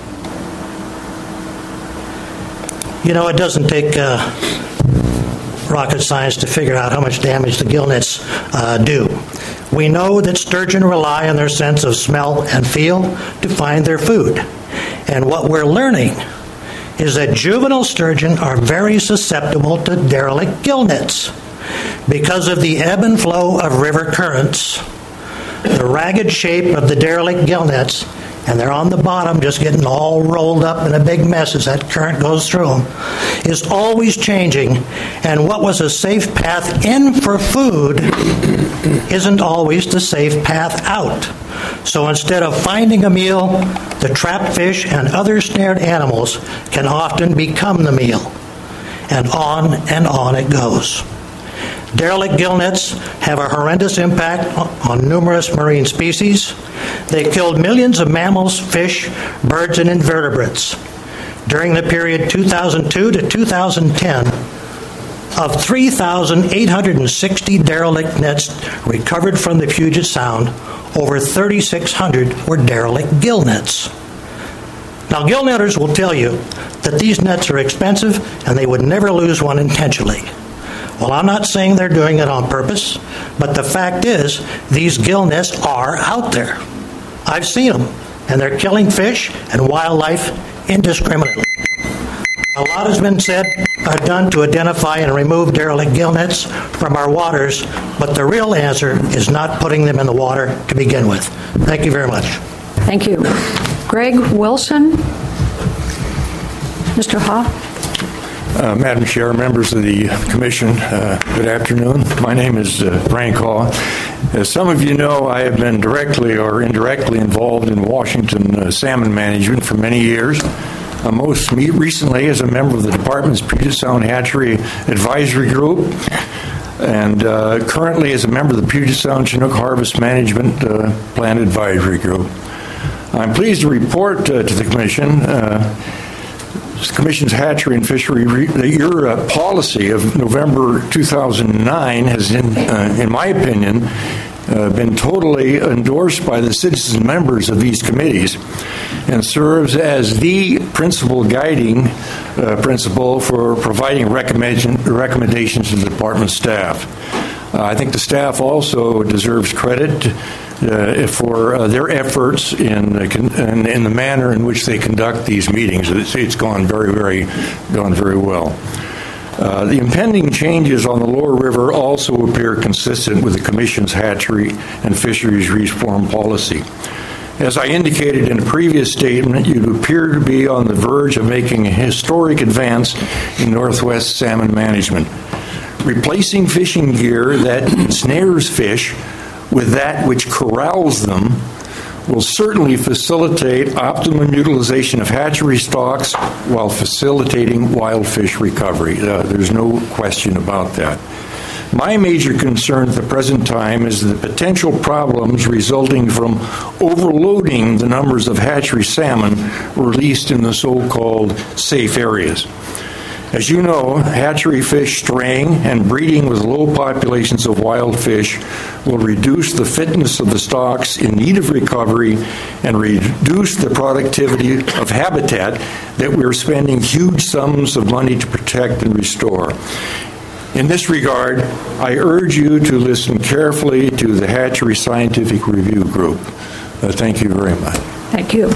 You know, it doesn't take uh, rocket science to figure out how much damage the gill nets uh, do. We know that sturgeon rely on their sense of smell and feel to find their food. And what we're learning is that juvenile sturgeon are very susceptible to derelict gill nets. Because of the ebb and flow of river currents, the ragged shape of the derelict gill nets, and they're on the bottom just getting all rolled up in a big mess as that current goes through them, is always changing, and what was a safe path in for food isn't always the safe path out. So instead of finding a meal, the trapped fish and other snared animals can often become the meal. And on and on it goes. Derelict gill nets have a horrendous impact on numerous marine species. They killed millions of mammals, fish, birds, and invertebrates. During the period two thousand two to two thousand ten, of three thousand eight hundred sixty derelict nets recovered from the Puget Sound, over three thousand six hundred were derelict gill nets. Now, gill netters will tell you that these nets are expensive and they would never lose one intentionally. Well, I'm not saying they're doing it on purpose, but the fact is these gill nets are out there. I've seen them, and they're killing fish and wildlife indiscriminately. A lot has been said or done to identify and remove derelict gill nets from our waters, but the real answer is not putting them in the water to begin with. Thank you very much. Thank you. Greg Wilson? Mister Haw? Uh, Madam Chair, members of the Commission, uh, good afternoon. My name is uh, Frank Haw. As some of you know, I have been directly or indirectly involved in Washington uh, salmon management for many years. Uh, most recently as a member of the Department's Puget Sound Hatchery Advisory Group, and uh, currently as a member of the Puget Sound Chinook Harvest Management uh, Plan Advisory Group. I'm pleased to report uh, to the Commission uh, the Commission's hatchery and fishery re- your uh, policy of November two thousand nine has, in, uh, in my opinion, uh, been totally endorsed by the citizen members of these committees and serves as the principal guiding uh, principle for providing recommendation, recommendations to the department staff. Uh, I think the staff also deserves credit Uh, for uh, their efforts in, uh, con- in in the manner in which they conduct these meetings. It's, it's gone very, very, gone very well. Uh, the impending changes on the Lower River also appear consistent with the Commission's hatchery and fisheries reform policy. As I indicated in a previous statement, you appear to be on the verge of making a historic advance in Northwest salmon management. Replacing fishing gear that snares fish with that which corrals them will certainly facilitate optimum utilization of hatchery stocks while facilitating wild fish recovery. Uh, there's no question about that. My major concern at the present time is the potential problems resulting from overloading the numbers of hatchery salmon released in the so-called safe areas. As you know, hatchery fish straying and breeding with low populations of wild fish will reduce the fitness of the stocks in need of recovery and reduce the productivity of habitat that we're spending huge sums of money to protect and restore. In this regard, I urge you to listen carefully to the Hatchery Scientific Review Group. Uh, thank you very much. Thank you.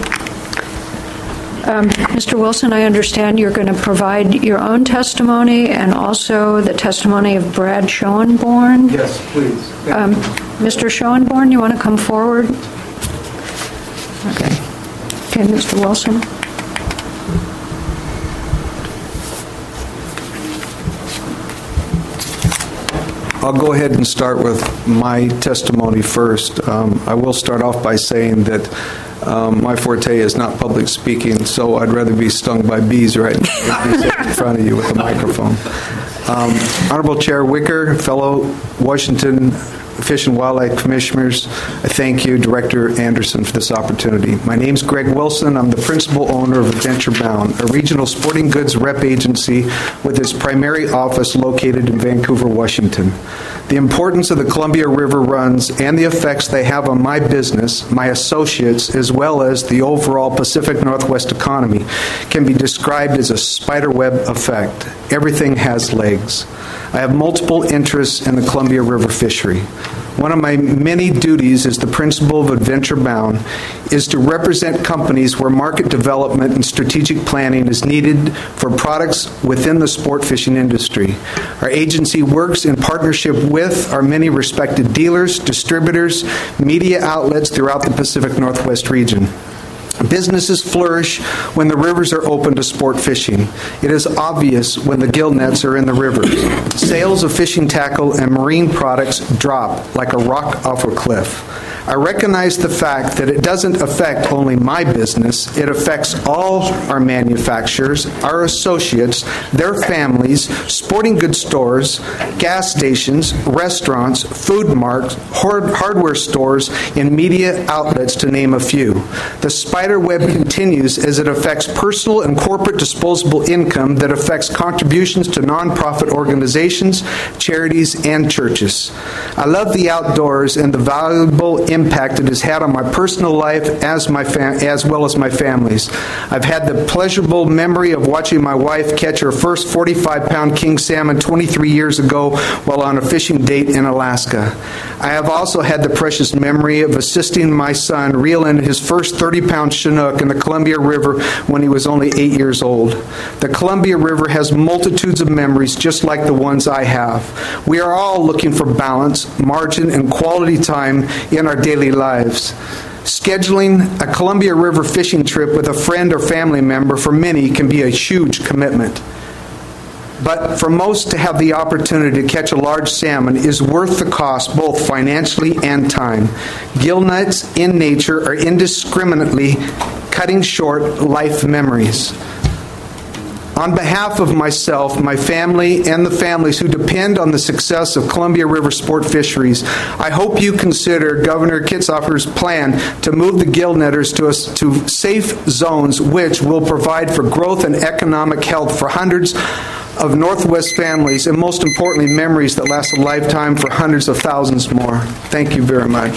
Um, Mister Wilson, I understand you're going to provide your own testimony and also the testimony of Brad Schoenborn. Yes, please. Um, Mister Schoenborn, you want to come forward? Okay. Okay, Mister Wilson. I'll go ahead and start with my testimony first. Um, I will start off by saying that Um, my forte is not public speaking, so I'd rather be stung by bees right in front of you with a microphone. Um, Honorable Chair Wicker, fellow Washington Fish and Wildlife Commissioners, I thank you, Director Anderson, for this opportunity. My name is Greg Wilson. I'm the principal owner of Adventure Bound, a regional sporting goods rep agency with its primary office located in Vancouver, Washington. The importance of the Columbia River runs and the effects they have on my business, my associates, as well as the overall Pacific Northwest economy can be described as a spiderweb effect. Everything has legs. I have multiple interests in the Columbia River fishery. One of my many duties as the principal of Adventure Bound is to represent companies where market development and strategic planning is needed for products within the sport fishing industry. Our agency works in partnership with our many respected dealers, distributors, media outlets throughout the Pacific Northwest region. Businesses flourish when the rivers are open to sport fishing. It is obvious when the gill nets are in the rivers. Sales of fishing tackle and marine products drop like a rock off a cliff. I recognize the fact that it doesn't affect only my business, it affects all our manufacturers, our associates, their families, sporting goods stores, gas stations, restaurants, food marts, hardware stores, and media outlets, to name a few. The spider web continues as it affects personal and corporate disposable income that affects contributions to nonprofit organizations, charities, and churches. I love the outdoors and the valuable impact it has had on my personal life as my fam- as well as my family's. I've had the pleasurable memory of watching my wife catch her first forty-five pound king salmon twenty-three years ago while on a fishing date in Alaska. I have also had the precious memory of assisting my son reel in his first thirty pound Chinook in the Columbia River when he was only eight years old. The Columbia River has multitudes of memories just like the ones I have. We are all looking for balance, margin, and quality time in our daily lives. Scheduling a Columbia River fishing trip with a friend or family member for many can be a huge commitment. But for most to have the opportunity to catch a large salmon is worth the cost, both financially and time. Gill nets in nature are indiscriminately cutting short life memories. On behalf of myself, my family, and the families who depend on the success of Columbia River Sport Fisheries, I hope you consider Governor Kitzhaber's plan to move the gill netters to, us, to safe zones which will provide for growth and economic health for hundreds of Northwest families, and most importantly, memories that last a lifetime for hundreds of thousands more. Thank you very much.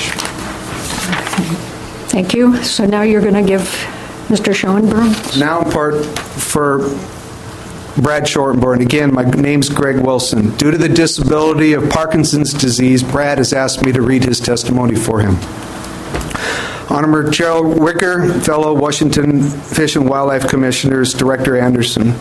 Thank you. So now you're going to give Mister Schoenborn. Now in part for Brad Shortenborn. Again, my name's Greg Wilson. Due to the disability of Parkinson's disease, Brad has asked me to read his testimony for him. Honorable Cheryl Wicker, fellow Washington Fish and Wildlife Commissioners, Director Anderson.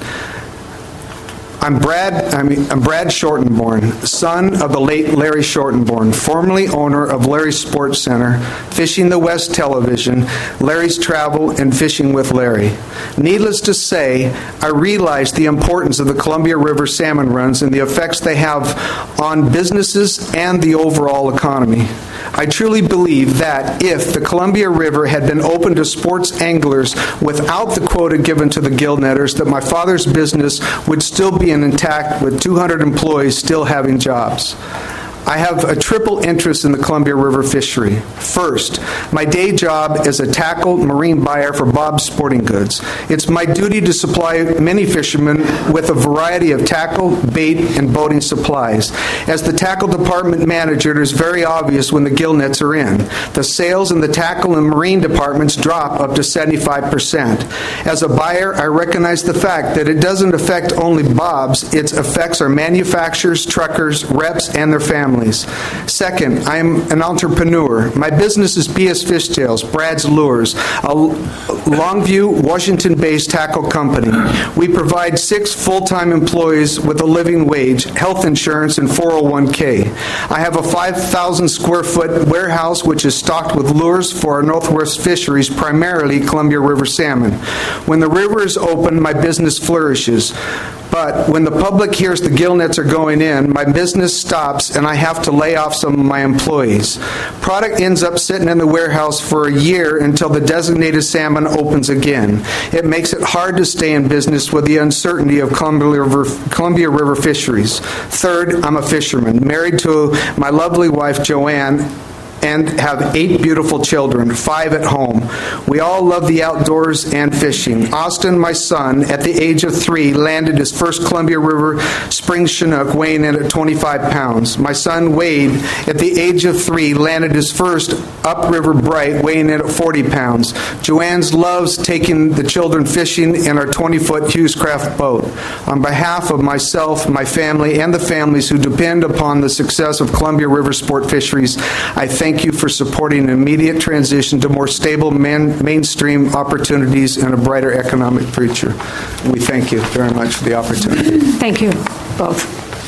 I'm Brad, I'm, I'm Brad Shortenborn, son of the late Larry Shortenborn, formerly owner of Larry's Sports Center, Fishing the West Television, Larry's Travel, and Fishing with Larry. Needless to say, I realize the importance of the Columbia River salmon runs and the effects they have on businesses and the overall economy. I truly believe that if the Columbia River had been open to sports anglers without the quota given to the gill netters, that my father's business would still be intact with two hundred employees still having jobs. I have a triple interest in the Columbia River fishery. First, my day job is a tackle marine buyer for Bob's Sporting Goods. It's my duty to supply many fishermen with a variety of tackle, bait, and boating supplies. As the tackle department manager, it is very obvious when the gill nets are in. The sales in the tackle and marine departments drop up to seventy-five percent. As a buyer, I recognize the fact that it doesn't affect only Bob's, it affects our manufacturers, truckers, reps, and their families. Second, I'm an entrepreneur. My business is B S Fishtails, Brad's Lures, a Longview, Washington-based tackle company. We provide six full-time employees with a living wage, health insurance, and four oh one k. I have a five thousand square foot warehouse which is stocked with lures for our Northwest fisheries, primarily Columbia River salmon. When the river is open, my business flourishes. But when the public hears the gill nets are going in, my business stops and I have to lay off some of my employees. Product ends up sitting in the warehouse for a year until the designated salmon opens again. It makes it hard to stay in business with the uncertainty of Columbia River, Columbia River fisheries. Third, I'm a fisherman, married to my lovely wife, Joanne, and have eight beautiful children, five at home. We all love the outdoors and fishing. Austin, my son, at the age of three, landed his first Columbia River spring Chinook, weighing in at twenty-five pounds. My son, Wade, at the age of three, landed his first upriver bright, weighing in at forty pounds. Joanne's loves taking the children fishing in our twenty-foot Hughes Craft boat. On behalf of myself, my family, and the families who depend upon the success of Columbia River Sport Fisheries, I thank Thank you for supporting an immediate transition to more stable man, mainstream opportunities and a brighter economic future. We thank you very much for the opportunity. Thank you, both.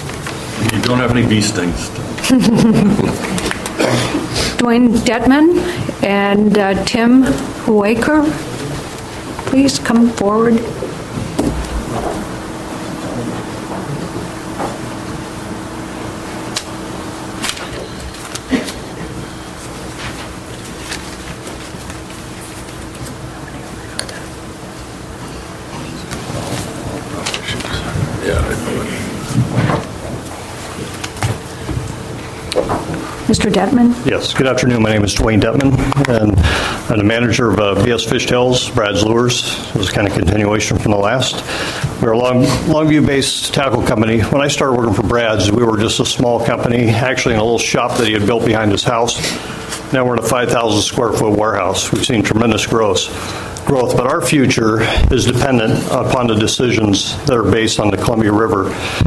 You don't have any bee stings. Dwayne Detman and uh, Tim Waker, please come forward. Mister Detman? Yes, good afternoon. My name is Dwayne Detman, and I'm the manager of uh, B S Fishtails, Brad's Lures. It was kind of continuation from the last. We're a Long, Longview-based tackle company. When I started working for Brad's, we were just a small company, actually in a little shop that he had built behind his house. Now we're in a five thousand square foot warehouse. We've seen tremendous growth. growth, but our future is dependent upon the decisions that are based on the Columbia River.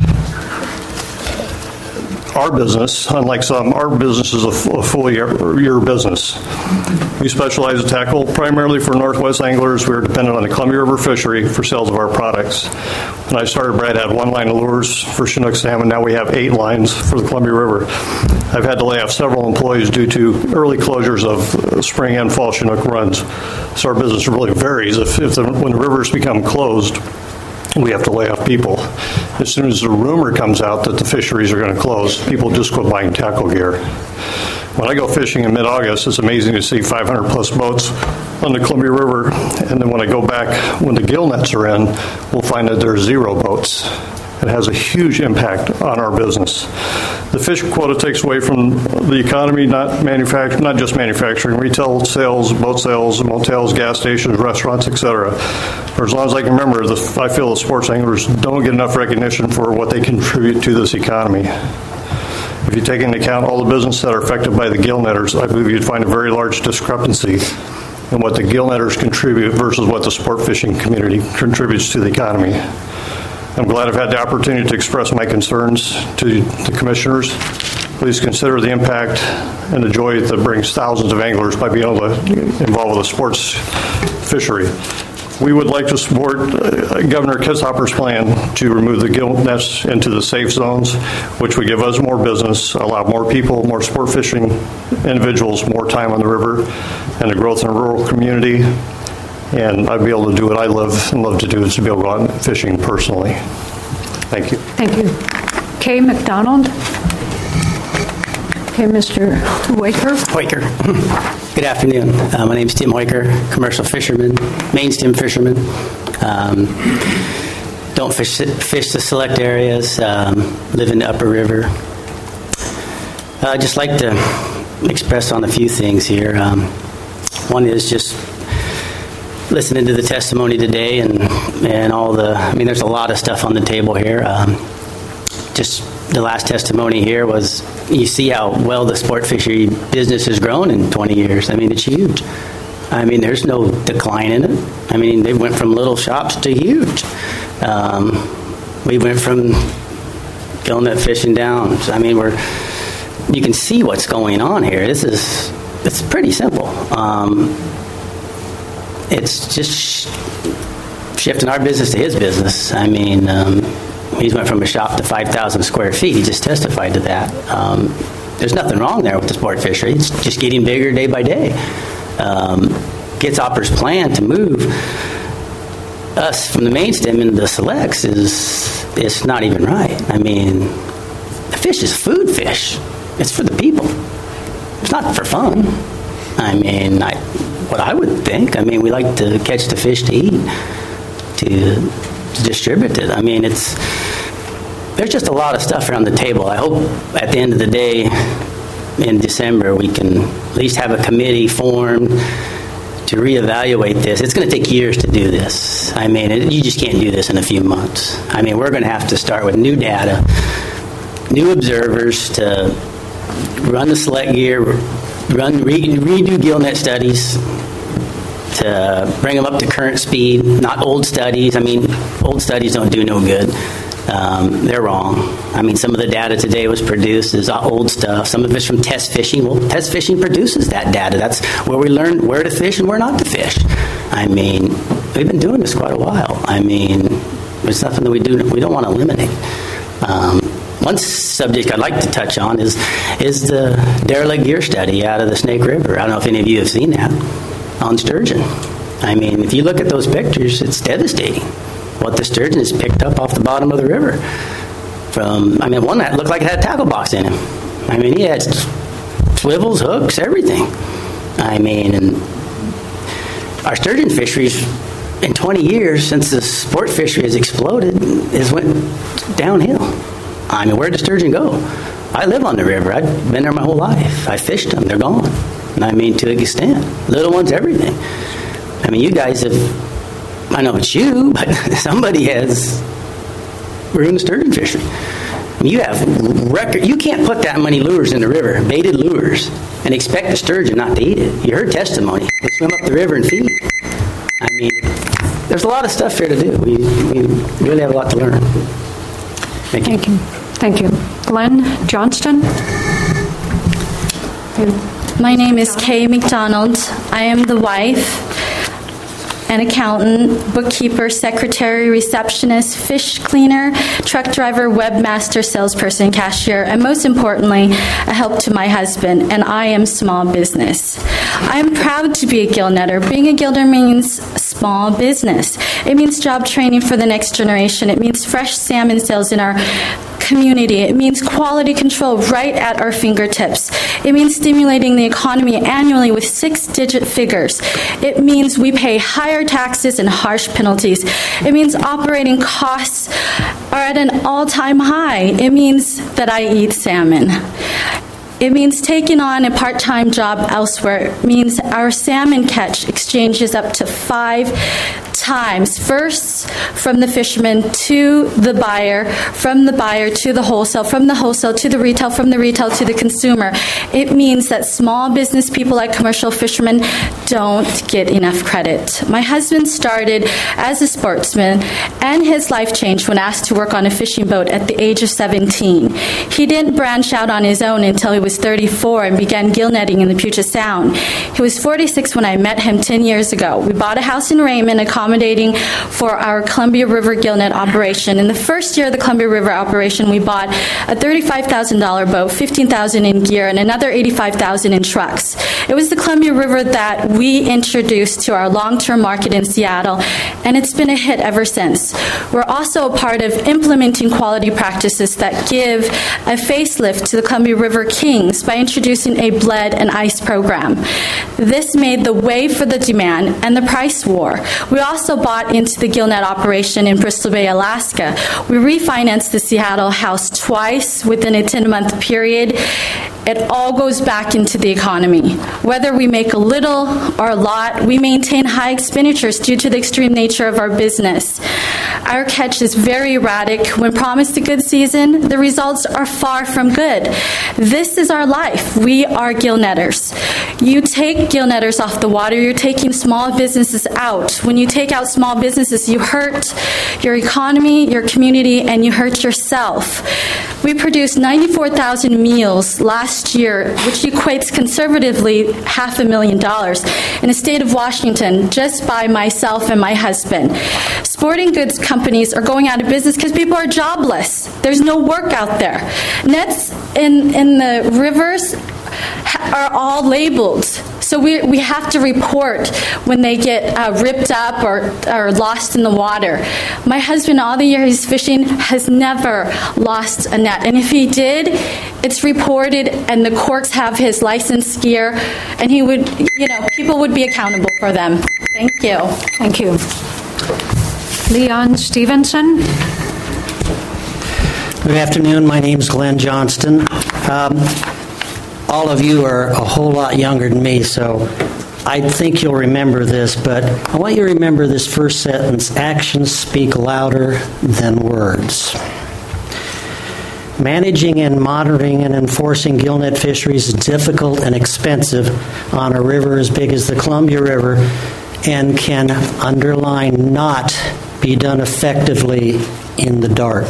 Our business, unlike some, our business is a, f- a full year, year business. We specialize in tackle primarily for Northwest anglers. We are dependent on the Columbia River fishery for sales of our products. When I started, Brad had one line of lures for Chinook salmon. Now we have eight lines for the Columbia River. I've had to lay off several employees due to early closures of spring and fall Chinook runs. So our business really varies. If, if the, when the rivers become closed, we have to lay off people. As soon as the rumor comes out that the fisheries are going to close, people just quit buying tackle gear. When I go fishing in mid-August, it's amazing to see five hundred plus boats on the Columbia River, and then when I go back, when the gill nets are in, we'll find that there are zero boats. It has a huge impact on our business. The fish quota takes away from the economy, not manufact- not just manufacturing, retail sales, boat sales, motels, gas stations, restaurants, et cetera. For as long as I can remember, the, I feel the sports anglers don't get enough recognition for what they contribute to this economy. If you take into account all the businesses that are affected by the gill netters, I believe you'd find a very large discrepancy in what the gill netters contribute versus what the sport fishing community contributes to the economy. I'm glad I've had the opportunity to express my concerns to the commissioners. Please consider the impact and the joy that brings thousands of anglers by being able to involve with a sports fishery. We would like to support uh, Governor Kitzhaber's plan to remove the gill nets into the safe zones, which would give us more business, allow more people, more sport fishing individuals, more time on the river, and the growth in the rural community. And I'd be able to do what I love and love to do, is to be able to go out fishing personally. Thank you. Thank you. Kay McDonald. Okay, Mister Waker. Waker. Good afternoon. Uh, my name is Tim Waker, commercial fisherman, main stem fisherman. Um, don't fish fish the select areas. Um, live in the upper river. Uh, I'd just like to express on a few things here. Um, one is just listening to the testimony today and and all the, I mean, there's a lot of stuff on the table here. Um, just the last testimony here was, you see how well the sport fishery business has grown in twenty years. I mean, it's huge. I mean, there's no decline in it. I mean, they went from little shops to huge. Um, we went from gill net fishing down. I mean, we're, you can see what's going on here. This is, it's pretty simple. Um, it's just sh- shifting our business to his business. I mean, um, he's went from a shop to five thousand square feet. He just testified to that. Um, there's nothing wrong there with the sport fishery. It's just getting bigger day by day. Um, Kitzhaber's plan to move us from the main stem into the selects is it's not even right. I mean, the fish is food fish. It's for the people. It's not for fun. I mean, I, what I would think. I mean, we like to catch the fish to eat, to, to distribute it. I mean, it's there's just a lot of stuff around the table. I hope at the end of the day, in December, we can at least have a committee formed to reevaluate this. It's going to take years to do this. I mean, it, you just can't do this in a few months. I mean, we're going to have to start with new data, new observers to run the select gear, run re, redo gill net studies to bring them up to current speed, not old studies. I mean, old studies don't do no good. Um, they're wrong. I mean, some of the data today was produced as old stuff. Some of it's from test fishing. Well, test fishing produces that data. That's where we learn where to fish and where not to fish. I mean, we've been doing this quite a while. I mean, it's something that we do. We don't want to eliminate. Um, one subject I'd like to touch on is is the derelict gear study out of the Snake River. I don't know if any of you have seen that on sturgeon. I mean, if you look at those pictures, it's devastating what the sturgeon has picked up off the bottom of the river. From, I mean, one that looked like it had a tackle box in him. I mean, he had swivels, hooks, everything. I mean, and our sturgeon fisheries in twenty years since the sport fishery has exploded has went downhill. I mean, where did sturgeon go? I live on the river. I've been there my whole life. I fished them. They're gone. And I mean, to an extent. Little ones, everything. I mean, you guys have, I know it's you, but somebody has ruined the sturgeon fishery. I mean, you have record. You can't put that many lures in the river, baited lures, and expect the sturgeon not to eat it. You heard testimony. They swim up the river and feed. I mean, there's a lot of stuff here to do. We, we really have a lot to learn. Thank you. Thank you. Thank you. Glenn Johnston. My name is Kay McDonald. I am the wife an accountant, bookkeeper, secretary, receptionist, fish cleaner, truck driver, webmaster, salesperson, cashier, and most importantly, a help to my husband, and I am small business. I am proud to be a Gillnetter. Being a Gillnetter means small business. It means job training for the next generation. It means fresh salmon sales in our community. It means quality control right at our fingertips. It means stimulating the economy annually with six-digit figures. It means we pay higher taxes and harsh penalties. It means operating costs are at an all-time high. It means that I eat salmon. It means taking on a part-time job elsewhere. It means our salmon catch exchanges up to five times. First, from the fisherman to the buyer, from the buyer to the wholesale, from the wholesale to the retail, from the retail to the consumer. It means that small business people like commercial fishermen don't get enough credit. My husband started as a sportsman, and his life changed when asked to work on a fishing boat at the age of seventeen. He didn't branch out on his own until he was thirty-four and began gill netting in the Puget Sound. He was forty-six when I met him ten years ago. We bought a house in Raymond, accommodating for our Columbia River gillnet operation. In the first year of the Columbia River operation, we bought a thirty-five thousand dollars boat, fifteen thousand dollars in gear, and another eighty-five thousand dollars in trucks. It was the Columbia River that we introduced to our long-term market in Seattle, and it's been a hit ever since. We're also a part of implementing quality practices that give a facelift to the Columbia River Kings by introducing a bled and ice program. This made the way for the demand and the price war. We also bought into the gillnet operation in Bristol Bay, Alaska. We refinanced the Seattle house twice within a ten-month period. It all goes back into the economy. Whether we make a little or a lot, we maintain high expenditures due to the extreme nature of our business. Our catch is very erratic. When promised a good season, the results are far from good. This is our life. We are gillnetters. You take gillnetters off the water, you're taking small businesses out. When you take out small businesses, you hurt your economy, your community, and you hurt yourself. We produced ninety-four thousand meals last year, which equates conservatively half a million dollars in the state of Washington, just by myself and my husband. Sporting goods companies are going out of business because people are jobless. There's no work out there. Nets in, in the rivers are all labeled. So we, we have to report when they get uh, ripped up or, or lost in the water. My husband, all the years he's fishing, has never lost a net. And if he did, it's reported and the courts have his licensed gear, and he would, you know, people would be accountable for them. Thank you. Thank you. Leon Stevenson. Good afternoon. My name is Glenn Johnston. Um, all of you are a whole lot younger than me, so I think you'll remember this, but I want you to remember this first sentence: actions speak louder than words. Managing and monitoring and enforcing gillnet fisheries is difficult and expensive on a river as big as the Columbia River, and can, underline, not be done effectively in the dark.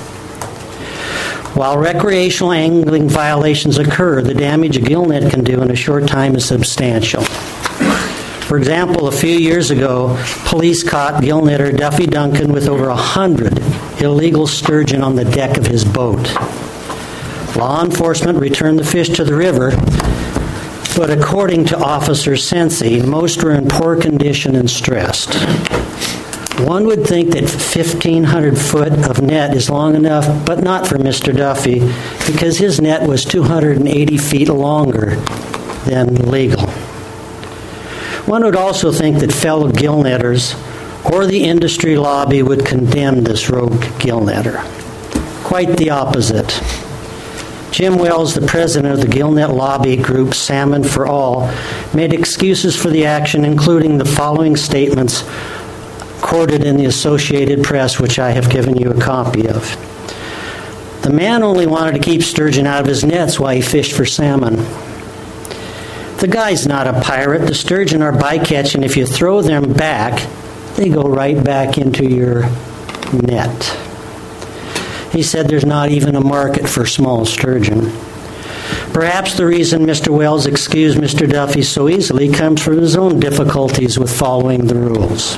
While recreational angling violations occur, the damage a gillnet can do in a short time is substantial. For example, a few years ago, police caught gillnetter Duffy Duncan with over one hundred illegal sturgeon on the deck of his boat. Law enforcement returned the fish to the river, but according to Officer Sensi, most were in poor condition and stressed. One would think that fifteen hundred foot of net is long enough, but not for Mister Duffy, because his net was two hundred eighty feet longer than legal. One would also think that fellow gillnetters or the industry lobby would condemn this rogue gillnetter. Quite the opposite. Jim Wells, the president of the gillnet lobby group Salmon for All, made excuses for the action, including the following statements quoted in the Associated Press, which I have given you a copy of. The man only wanted to keep sturgeon out of his nets while he fished for salmon. The guy's not a pirate. The sturgeon are bycatch, and if you throw them back, they go right back into your net. He said there's not even a market for small sturgeon. Perhaps the reason Mister Wells excused Mister Duffy so easily comes from his own difficulties with following the rules.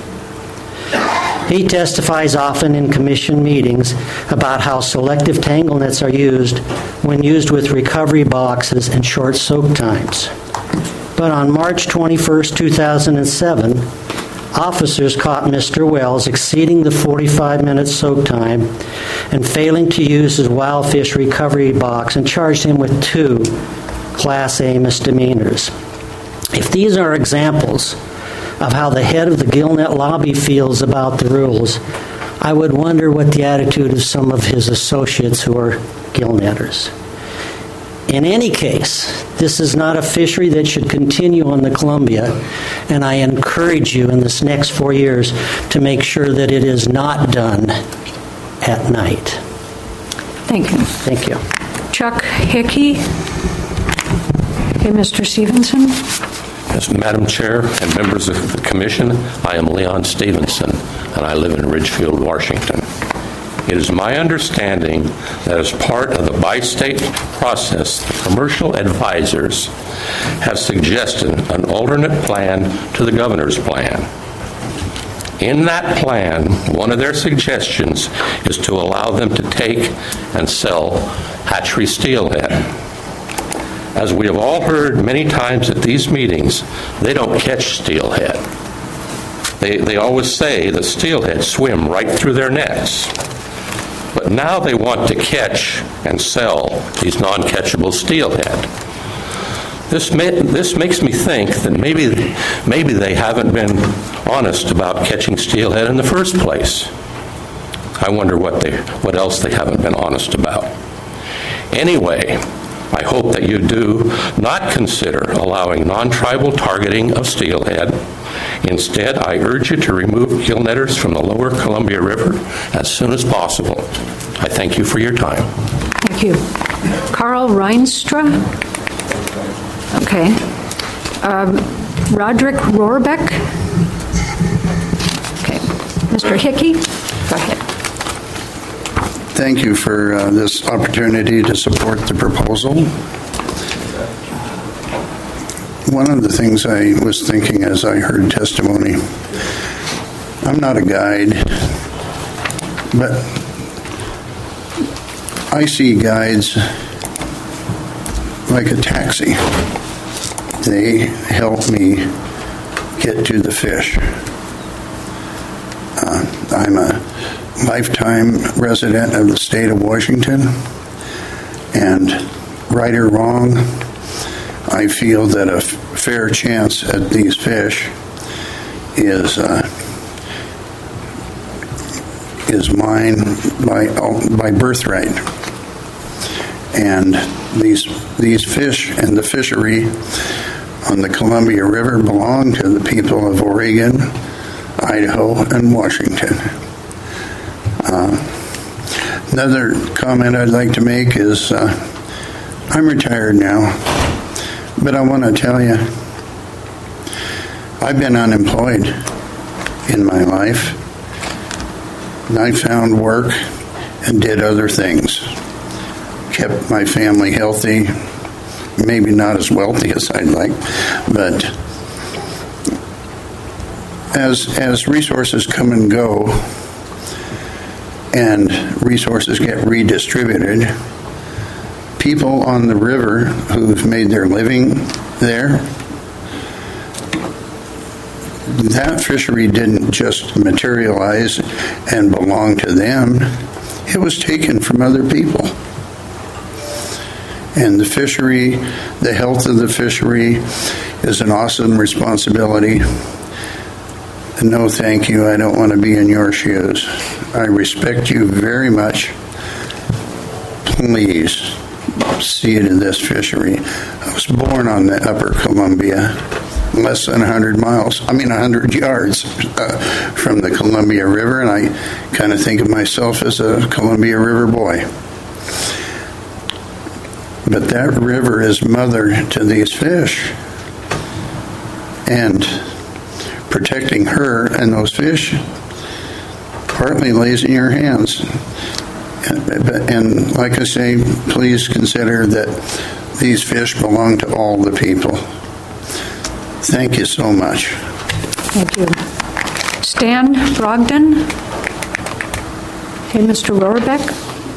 He testifies often in commission meetings about how selective tangle nets are used when used with recovery boxes and short soak times. But on March twenty-first, two thousand seven, officers caught Mister Wells exceeding the forty-five minute soak time and failing to use his wild fish recovery box and charged him with two Class A misdemeanors. If these are examples of how the head of the Gillnet lobby feels about the rules, I would wonder what the attitude of some of his associates who are Gillnetters. In any case, this is not a fishery that should continue on the Columbia, and I encourage you in this next four years to make sure that it is not done at night. Thank you. Thank you. Chuck Hickey. Okay, Mister Stevenson. Yes, Madam Chair and members of the Commission, I am Leon Stevenson, and I live in Ridgefield, Washington. It is my understanding that as part of the bi-state process, the commercial advisors have suggested an alternate plan to the governor's plan. In that plan, one of their suggestions is to allow them to take and sell hatchery steelhead. As we have all heard many times at these meetings, they don't catch steelhead. They, they always say the steelhead swim right through their nets. But now they want to catch and sell these non-catchable steelhead. This, may, this makes me think that maybe, maybe they haven't been honest about catching steelhead in the first place. I wonder what, they, what else they haven't been honest about. Anyway, I hope that you do not consider allowing non-tribal targeting of steelhead. Instead, I urge you to remove gillnetters from the lower Columbia River as soon as possible. I thank you for your time. Thank you. Carl Reinstra. Okay. Um, Roderick Rohrbeck. Okay. Mister Hickey, go ahead. Thank you for uh, this opportunity to support the proposal. One of the things I was thinking as I heard testimony, I'm not a guide, but I see guides like a taxi. They help me get to the fish. Uh, I'm a lifetime resident of the state of Washington, and right or wrong, I feel that a fair chance at these fish is uh, is mine by by birthright. And these these fish and the fishery on the Columbia River belong to the people of Oregon, Idaho, and Washington. Uh, another comment I'd like to make is uh, I'm retired now, but I want to tell you I've been unemployed in my life, and I found work and did other things, kept my family healthy, maybe not as wealthy as I'd like, but as as resources come and go and resources get redistributed, people on the river who've made their living there, that fishery didn't just materialize and belong to them. It was taken from other people. And the fishery, the health of the fishery is an awesome responsibility. No, thank you. I don't want to be in your shoes. I respect you very much. Please see to this fishery. I was born on the upper Columbia, less than one hundred miles, I mean one hundred yards uh, from the Columbia River, and I kind of think of myself as a Columbia River boy. But that river is mother to these fish. And protecting her and those fish partly lays in your hands. And, and like I say, please consider that these fish belong to all the people. Thank you so much. Thank you. Stan Brogdon. Okay, Mister Rohrbeck.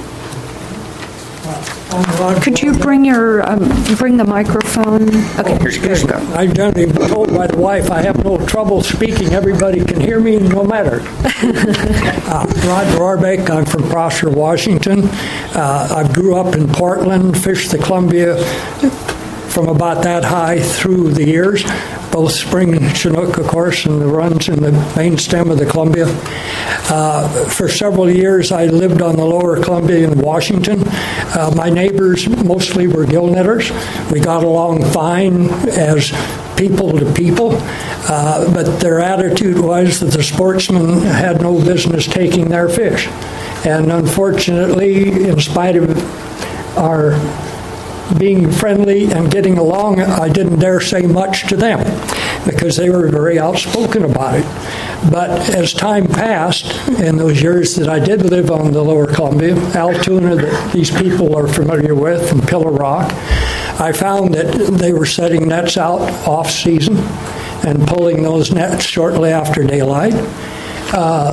Could you bring your um, bring the microphone? Okay, here you go. I've done been told by the wife I have no trouble speaking. Everybody can hear me no matter. uh, Roger Rohrbeck, I'm from Prosser, Washington. Uh, I grew up in Portland, fished the Columbia from about that high through the years, both spring and Chinook, of course, and the runs in the main stem of the Columbia. Uh, for several years, I lived on the lower Columbia in Washington. Uh, my neighbors mostly were gill netters. We got along fine as people to people, uh, but their attitude was that the sportsmen had no business taking their fish. And unfortunately, in spite of our being friendly and getting along, I didn't dare say much to them because they were very outspoken about it. But as time passed, in those years that I did live on the lower Columbia, Altoona, that these people are familiar with, and Pillar Rock, I found that they were setting nets out off-season and pulling those nets shortly after daylight. Uh,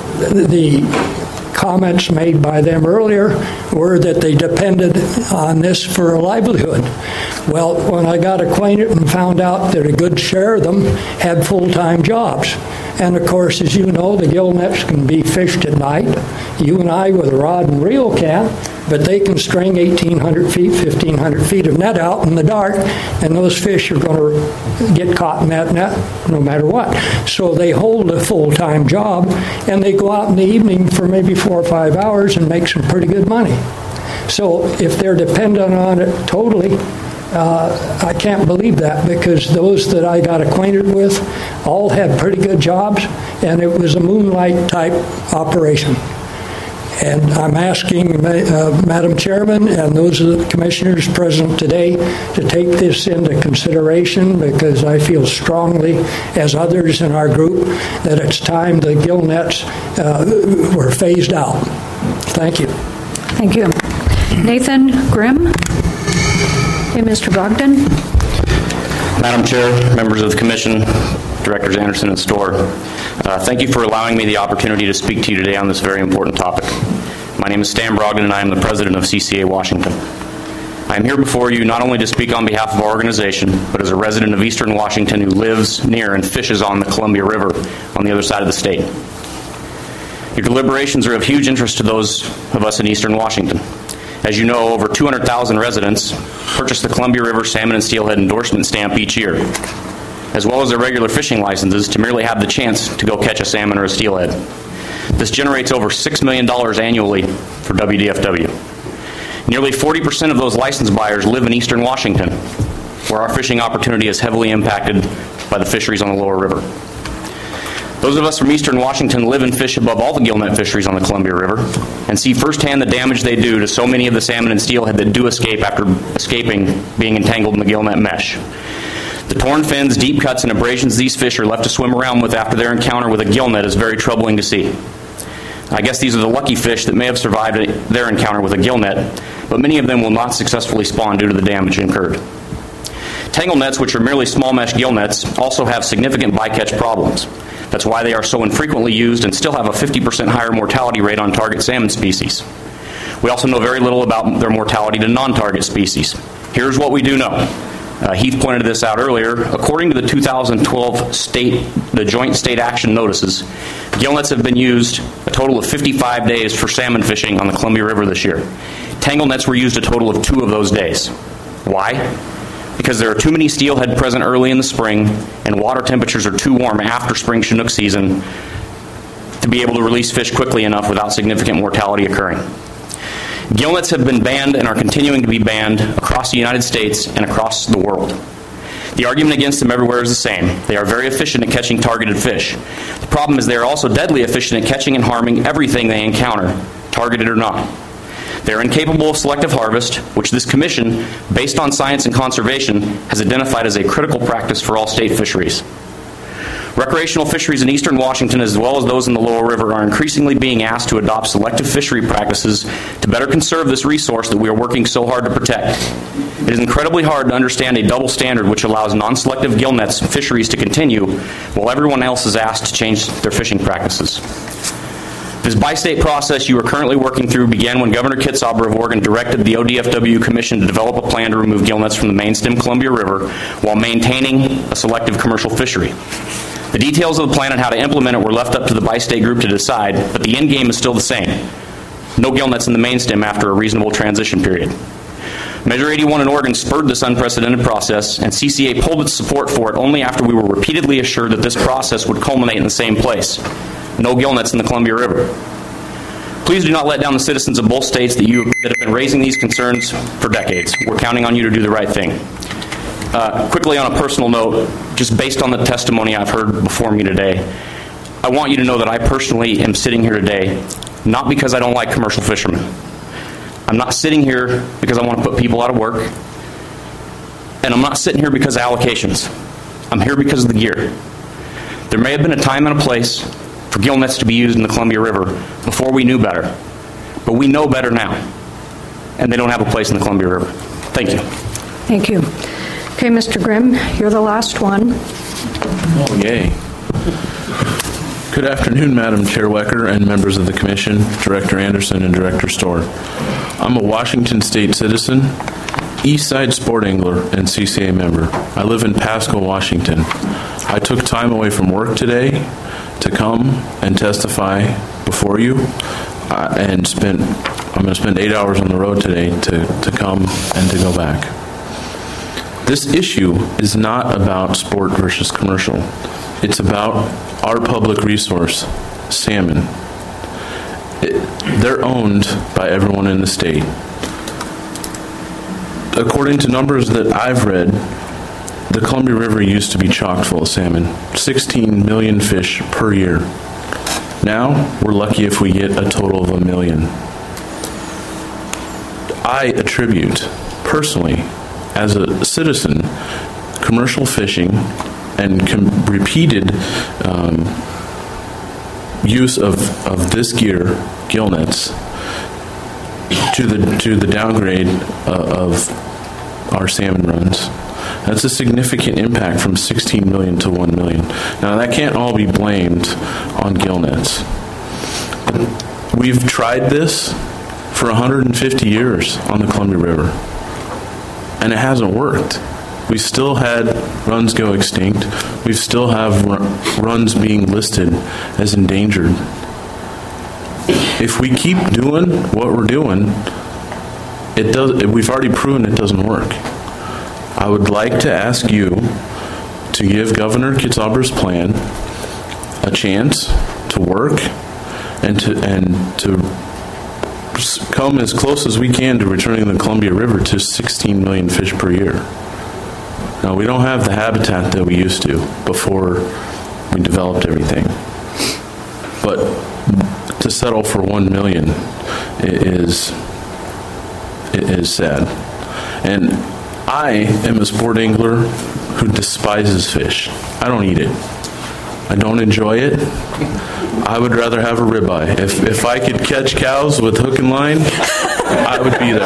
the comments made by them earlier were that they depended on this for a livelihood. Well, when I got acquainted and found out that a good share of them had full-time jobs, and of course, as you know, the gill nets can be fished at night. You and I with a rod and reel can, but they can string eighteen hundred feet, fifteen hundred feet of net out in the dark, and those fish are going to get caught in that net no matter what. So they hold a full-time job, and they go out in the evening for maybe four or five hours and make some pretty good money. So if they're dependent on it totally, Uh, I can't believe that, because those that I got acquainted with all had pretty good jobs, and it was a moonlight type operation. And I'm asking uh, Madam Chairman and those of the commissioners present today to take this into consideration, because I feel strongly, as others in our group, that it's time the gill nets uh, were phased out. Thank you. Thank you. Nathan Grimm. Hey, Mister Brogdon. Madam Chair, members of the Commission, Directors Anderson and Storr, uh, thank you for allowing me the opportunity to speak to you today on this very important topic. My name is Stan Brogdon, and I am the President of C C A Washington. I am here before you not only to speak on behalf of our organization, but as a resident of Eastern Washington who lives near and fishes on the Columbia River on the other side of the state. Your deliberations are of huge interest to those of us in Eastern Washington. As you know, over two hundred thousand residents purchase the Columbia River Salmon and Steelhead endorsement stamp each year, as well as their regular fishing licenses to merely have the chance to go catch a salmon or a steelhead. This generates over six million dollars annually for W D F W. Nearly forty percent of those license buyers live in Eastern Washington, where our fishing opportunity is heavily impacted by the fisheries on the lower river. Those of us from Eastern Washington live and fish above all the gillnet fisheries on the Columbia River and see firsthand the damage they do to so many of the salmon and steelhead that do escape after escaping being entangled in the gillnet mesh. The torn fins, deep cuts, and abrasions these fish are left to swim around with after their encounter with a gillnet is very troubling to see. I guess these are the lucky fish that may have survived their encounter with a gillnet, but many of them will not successfully spawn due to the damage incurred. Tangle nets, which are merely small mesh gillnets, also have significant bycatch problems. That's why they are so infrequently used and still have a fifty percent higher mortality rate on target salmon species. We also know very little about their mortality to non-target species. Here's what we do know. Uh, Heath pointed this out earlier. According to the two thousand twelve state, the Joint State Action Notices, gillnets have been used a total of fifty-five days for salmon fishing on the Columbia River this year. Tangle nets were used a total of two of those days. Why? Because there are too many steelhead present early in the spring, and water temperatures are too warm after spring Chinook season to be able to release fish quickly enough without significant mortality occurring. Gillnets have been banned and are continuing to be banned across the United States and across the world. The argument against them everywhere is the same. They are very efficient at catching targeted fish. The problem is they are also deadly efficient at catching and harming everything they encounter, targeted or not. They are incapable of selective harvest, which this commission, based on science and conservation, has identified as a critical practice for all state fisheries. Recreational fisheries in Eastern Washington, as well as those in the lower river, are increasingly being asked to adopt selective fishery practices to better conserve this resource that we are working so hard to protect. It is incredibly hard to understand a double standard which allows non-selective gill nets fisheries to continue while everyone else is asked to change their fishing practices. This bi-state process you are currently working through began when Governor Kitzhaber of Oregon directed the O D F W Commission to develop a plan to remove gill nets from the main stem Columbia River while maintaining a selective commercial fishery. The details of the plan and how to implement it were left up to the bi-state group to decide, but the end game is still the same. No gill nets in the main stem after a reasonable transition period. Measure eighty-one in Oregon spurred this unprecedented process, and C C A pulled its support for it only after we were repeatedly assured that this process would culminate in the same place. No gill nets in the Columbia River. Please do not let down the citizens of both states that you that have been raising these concerns for decades. We're counting on you to do the right thing. Uh, quickly on a personal note, just based on the testimony I've heard before me today, I want you to know that I personally am sitting here today not because I don't like commercial fishermen. I'm not sitting here because I want to put people out of work, and I'm not sitting here because of allocations. I'm here because of the gear. There may have been a time and a place for gill nets to be used in the Columbia River before we knew better, but we know better now, and they don't have a place in the Columbia River. Thank you. Thank you. Okay, Mister Grimm, you're the last one. Oh, yay. Good afternoon, Madam Chair Wecker and members of the Commission, Director Anderson and Director Storr. I'm a Washington State citizen, Eastside Sport Angler, and C C A member. I live in Pasco, Washington. I took time away from work today to come and testify before you, uh, and spent, I'm going to spend eight hours on the road today to, to come and to go back. This issue is not about sport versus commercial. It's about our public resource, salmon. It, they're owned by everyone in the state. According to numbers that I've read, the Columbia River used to be chock full of salmon, sixteen million fish per year. Now, we're lucky if we get a total of a million. I attribute, personally, as a citizen, commercial fishing and com- repeated um, use of, of this gear, gill nets, to the to the downgrade uh, of our salmon runs. That's a significant impact from sixteen million to one million. Now, that can't all be blamed on gill nets. We've tried this for one hundred fifty years on the Columbia River, and it hasn't worked. We still had runs go extinct. We still have runs being listed as endangered. If we keep doing what we're doing, it does. We've already proven it doesn't work. I would like to ask you to give Governor Kitzhaber's plan a chance to work and to and to come as close as we can to returning the Columbia River to sixteen million fish per year. Now, we don't have the habitat that we used to before we developed everything. But to settle for one million is, is sad. And I am a sport angler who despises fish. I don't eat it. I don't enjoy it. I would rather have a ribeye. If if I could catch cows with hook and line, I would be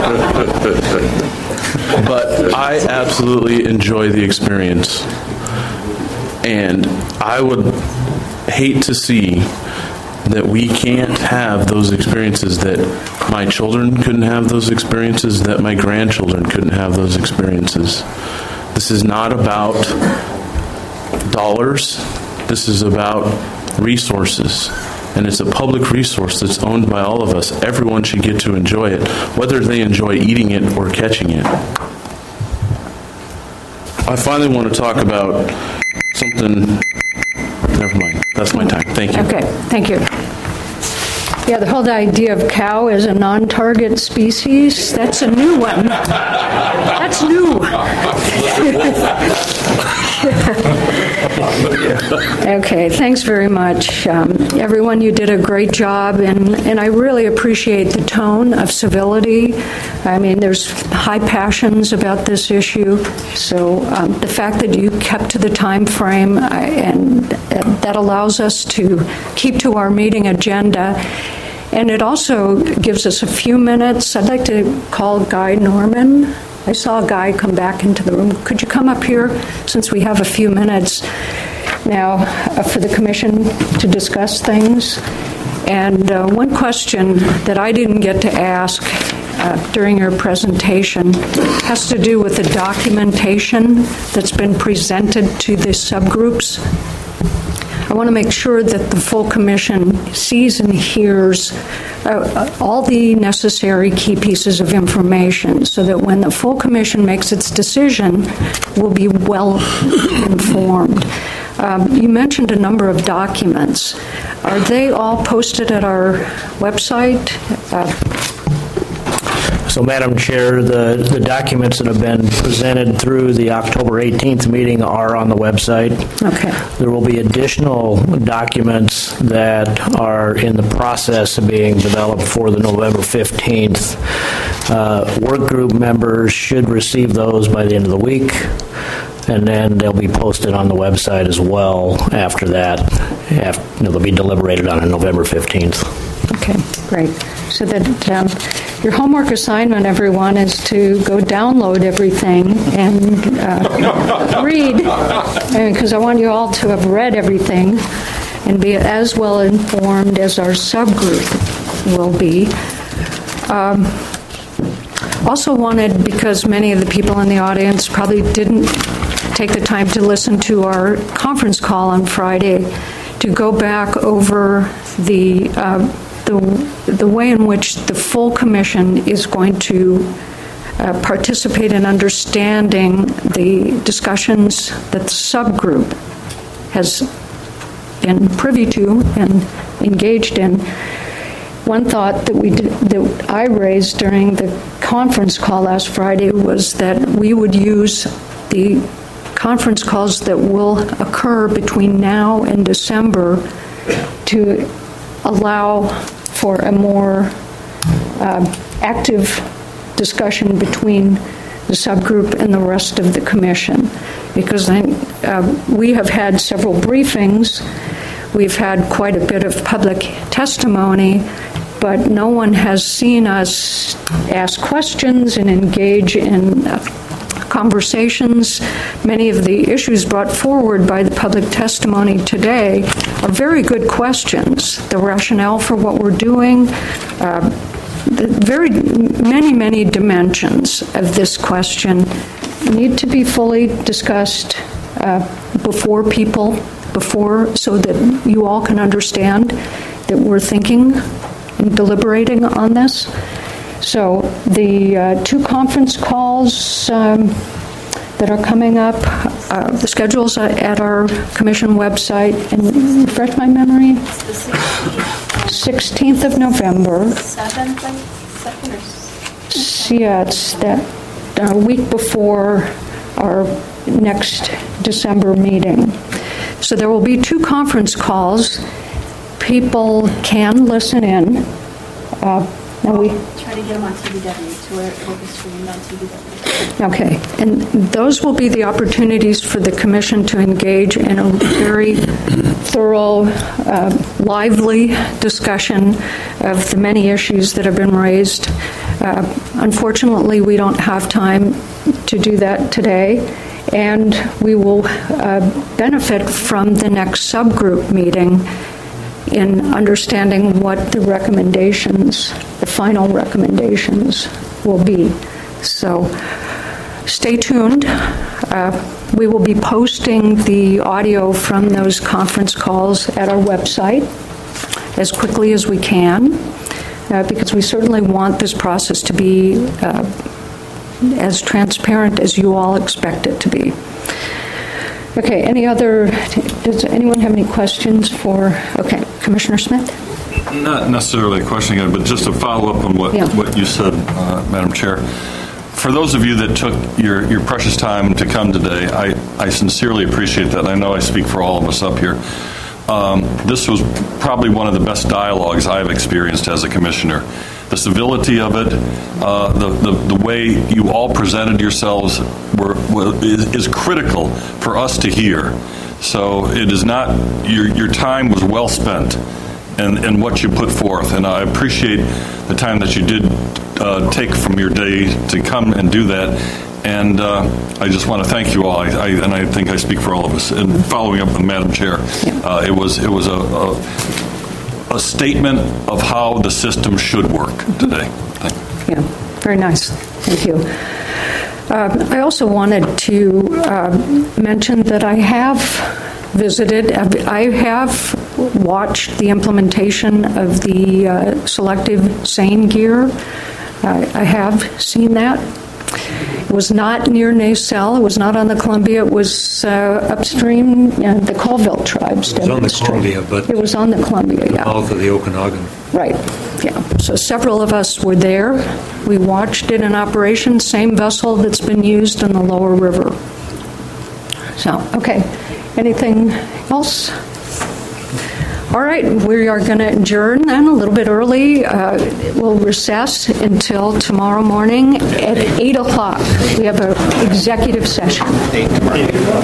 there. But I absolutely enjoy the experience. And I would hate to see that we can't have those experiences, that my children couldn't have those experiences, that my grandchildren couldn't have those experiences. This is not about dollars. This is about resources. And it's a public resource that's owned by all of us. Everyone should get to enjoy it, whether they enjoy eating it or catching it. I finally want to talk about something. Never mind. That's my time. Thank you. Okay, thank you. Yeah, the whole idea of cow as a non-target species, that's a new one. That's new. Okay, thanks very much. Um, everyone, you did a great job, and, and I really appreciate the tone of civility. I mean, there's high passions about this issue, so um, the fact that you kept to the time frame, I, and uh, that allows us to keep to our meeting agenda. And it also gives us a few minutes. I'd like to call Guy Norman I saw a guy come back into the room. Could you come up here, since we have a few minutes now uh, for the commission to discuss things? And uh, one question that I didn't get to ask uh, during your presentation has to do with the documentation that's been presented to the subgroups. I want to make sure that the full commission sees and hears uh, all the necessary key pieces of information so that when the full commission makes its decision, we'll be well informed. Um, you mentioned a number of documents. Are they all posted at our website? Uh, So, Madam Chair, the, the documents that have been presented through the October eighteenth meeting are on the website. Okay. There will be additional documents that are in the process of being developed for the November fifteenth. Uh, work group members should receive those by the end of the week, and then they'll be posted on the website as well after that. After, they'll be deliberated on on November fifteenth. Okay, great. So that um, your homework assignment, everyone, is to go download everything and uh, read, because I want you all to have read everything and be as well informed as our subgroup will be. Um, also wanted, because many of the people in the audience probably didn't take the time to listen to our conference call on Friday, to go back over the uh, the, the way in which the full commission is going to uh, participate in understanding the discussions that the subgroup has been privy to and engaged in. One thought that we did, that I raised during the conference call last Friday was that we would use the conference calls that will occur between now and December to allow for a more uh, active discussion between the subgroup and the rest of the commission. Because I, uh, we have had several briefings, we've had quite a bit of public testimony, but no one has seen us ask questions and engage in uh, conversations. Many of the issues brought forward by the public testimony today are very good questions. The rationale for what we're doing, uh, the very many, many dimensions of this question need to be fully discussed uh, before people, before, so that you all can understand that we're thinking and deliberating on this. So the uh, two conference calls um, that are coming up, uh, the schedules at our commission website, and refresh my memory, sixteenth of November. seventh, second or Yeah, it's that uh, week before our next December meeting. So there will be two conference calls. People can listen in. Uh, now we try to get them on T V W to where it will be streamed on T V W. Okay, and those will be the opportunities for the commission to engage in a very thorough, uh, lively discussion of the many issues that have been raised. Uh, unfortunately, we don't have time to do that today, and we will uh, benefit from the next subgroup meeting in understanding what the recommendations, the final recommendations will be. So stay tuned. Uh, we will be posting the audio from those conference calls at our website as quickly as we can, uh, because we certainly want this process to be uh, as transparent as you all expect it to be. Okay, any other, does anyone have any questions for, okay, Commissioner Smith? Not necessarily a question again, but just to follow up on what, Yeah. what you said, uh, Madam Chair. For those of you that took your, your precious time to come today, I, I sincerely appreciate that. I know I speak for all of us up here. Um, this was probably one of the best dialogues I've experienced as a commissioner. The civility of it, uh, the, the the way you all presented yourselves were, were is, is critical for us to hear. So it is not, your your time was well spent. and, and what you put forth. And I appreciate the time that you did uh, take from your day to come and do that. And uh, I just want to thank you all. I, I, and I think I speak for all of us. And following up with Madam Chair, uh, it was it was a, a, a statement of how the system should work today. Thank you. Yeah, very nice. Thank you. Uh, I also wanted to uh, mention that I have visited, I have watched the implementation of the uh, selective seine gear. Uh, I have seen that. It was not near Nacelle. It was not on the Columbia. It was uh, upstream, uh, the Colville tribes. It was on the Columbia, but it was on the Columbia, yeah. Mouth of the Okanagan. Right. Yeah. So several of us were there. We watched it in operation. Same vessel that's been used in the lower river. So, okay. Anything else? All right, we are going to adjourn then a little bit early. Uh, we'll recess until tomorrow morning at eight o'clock. We have an executive session.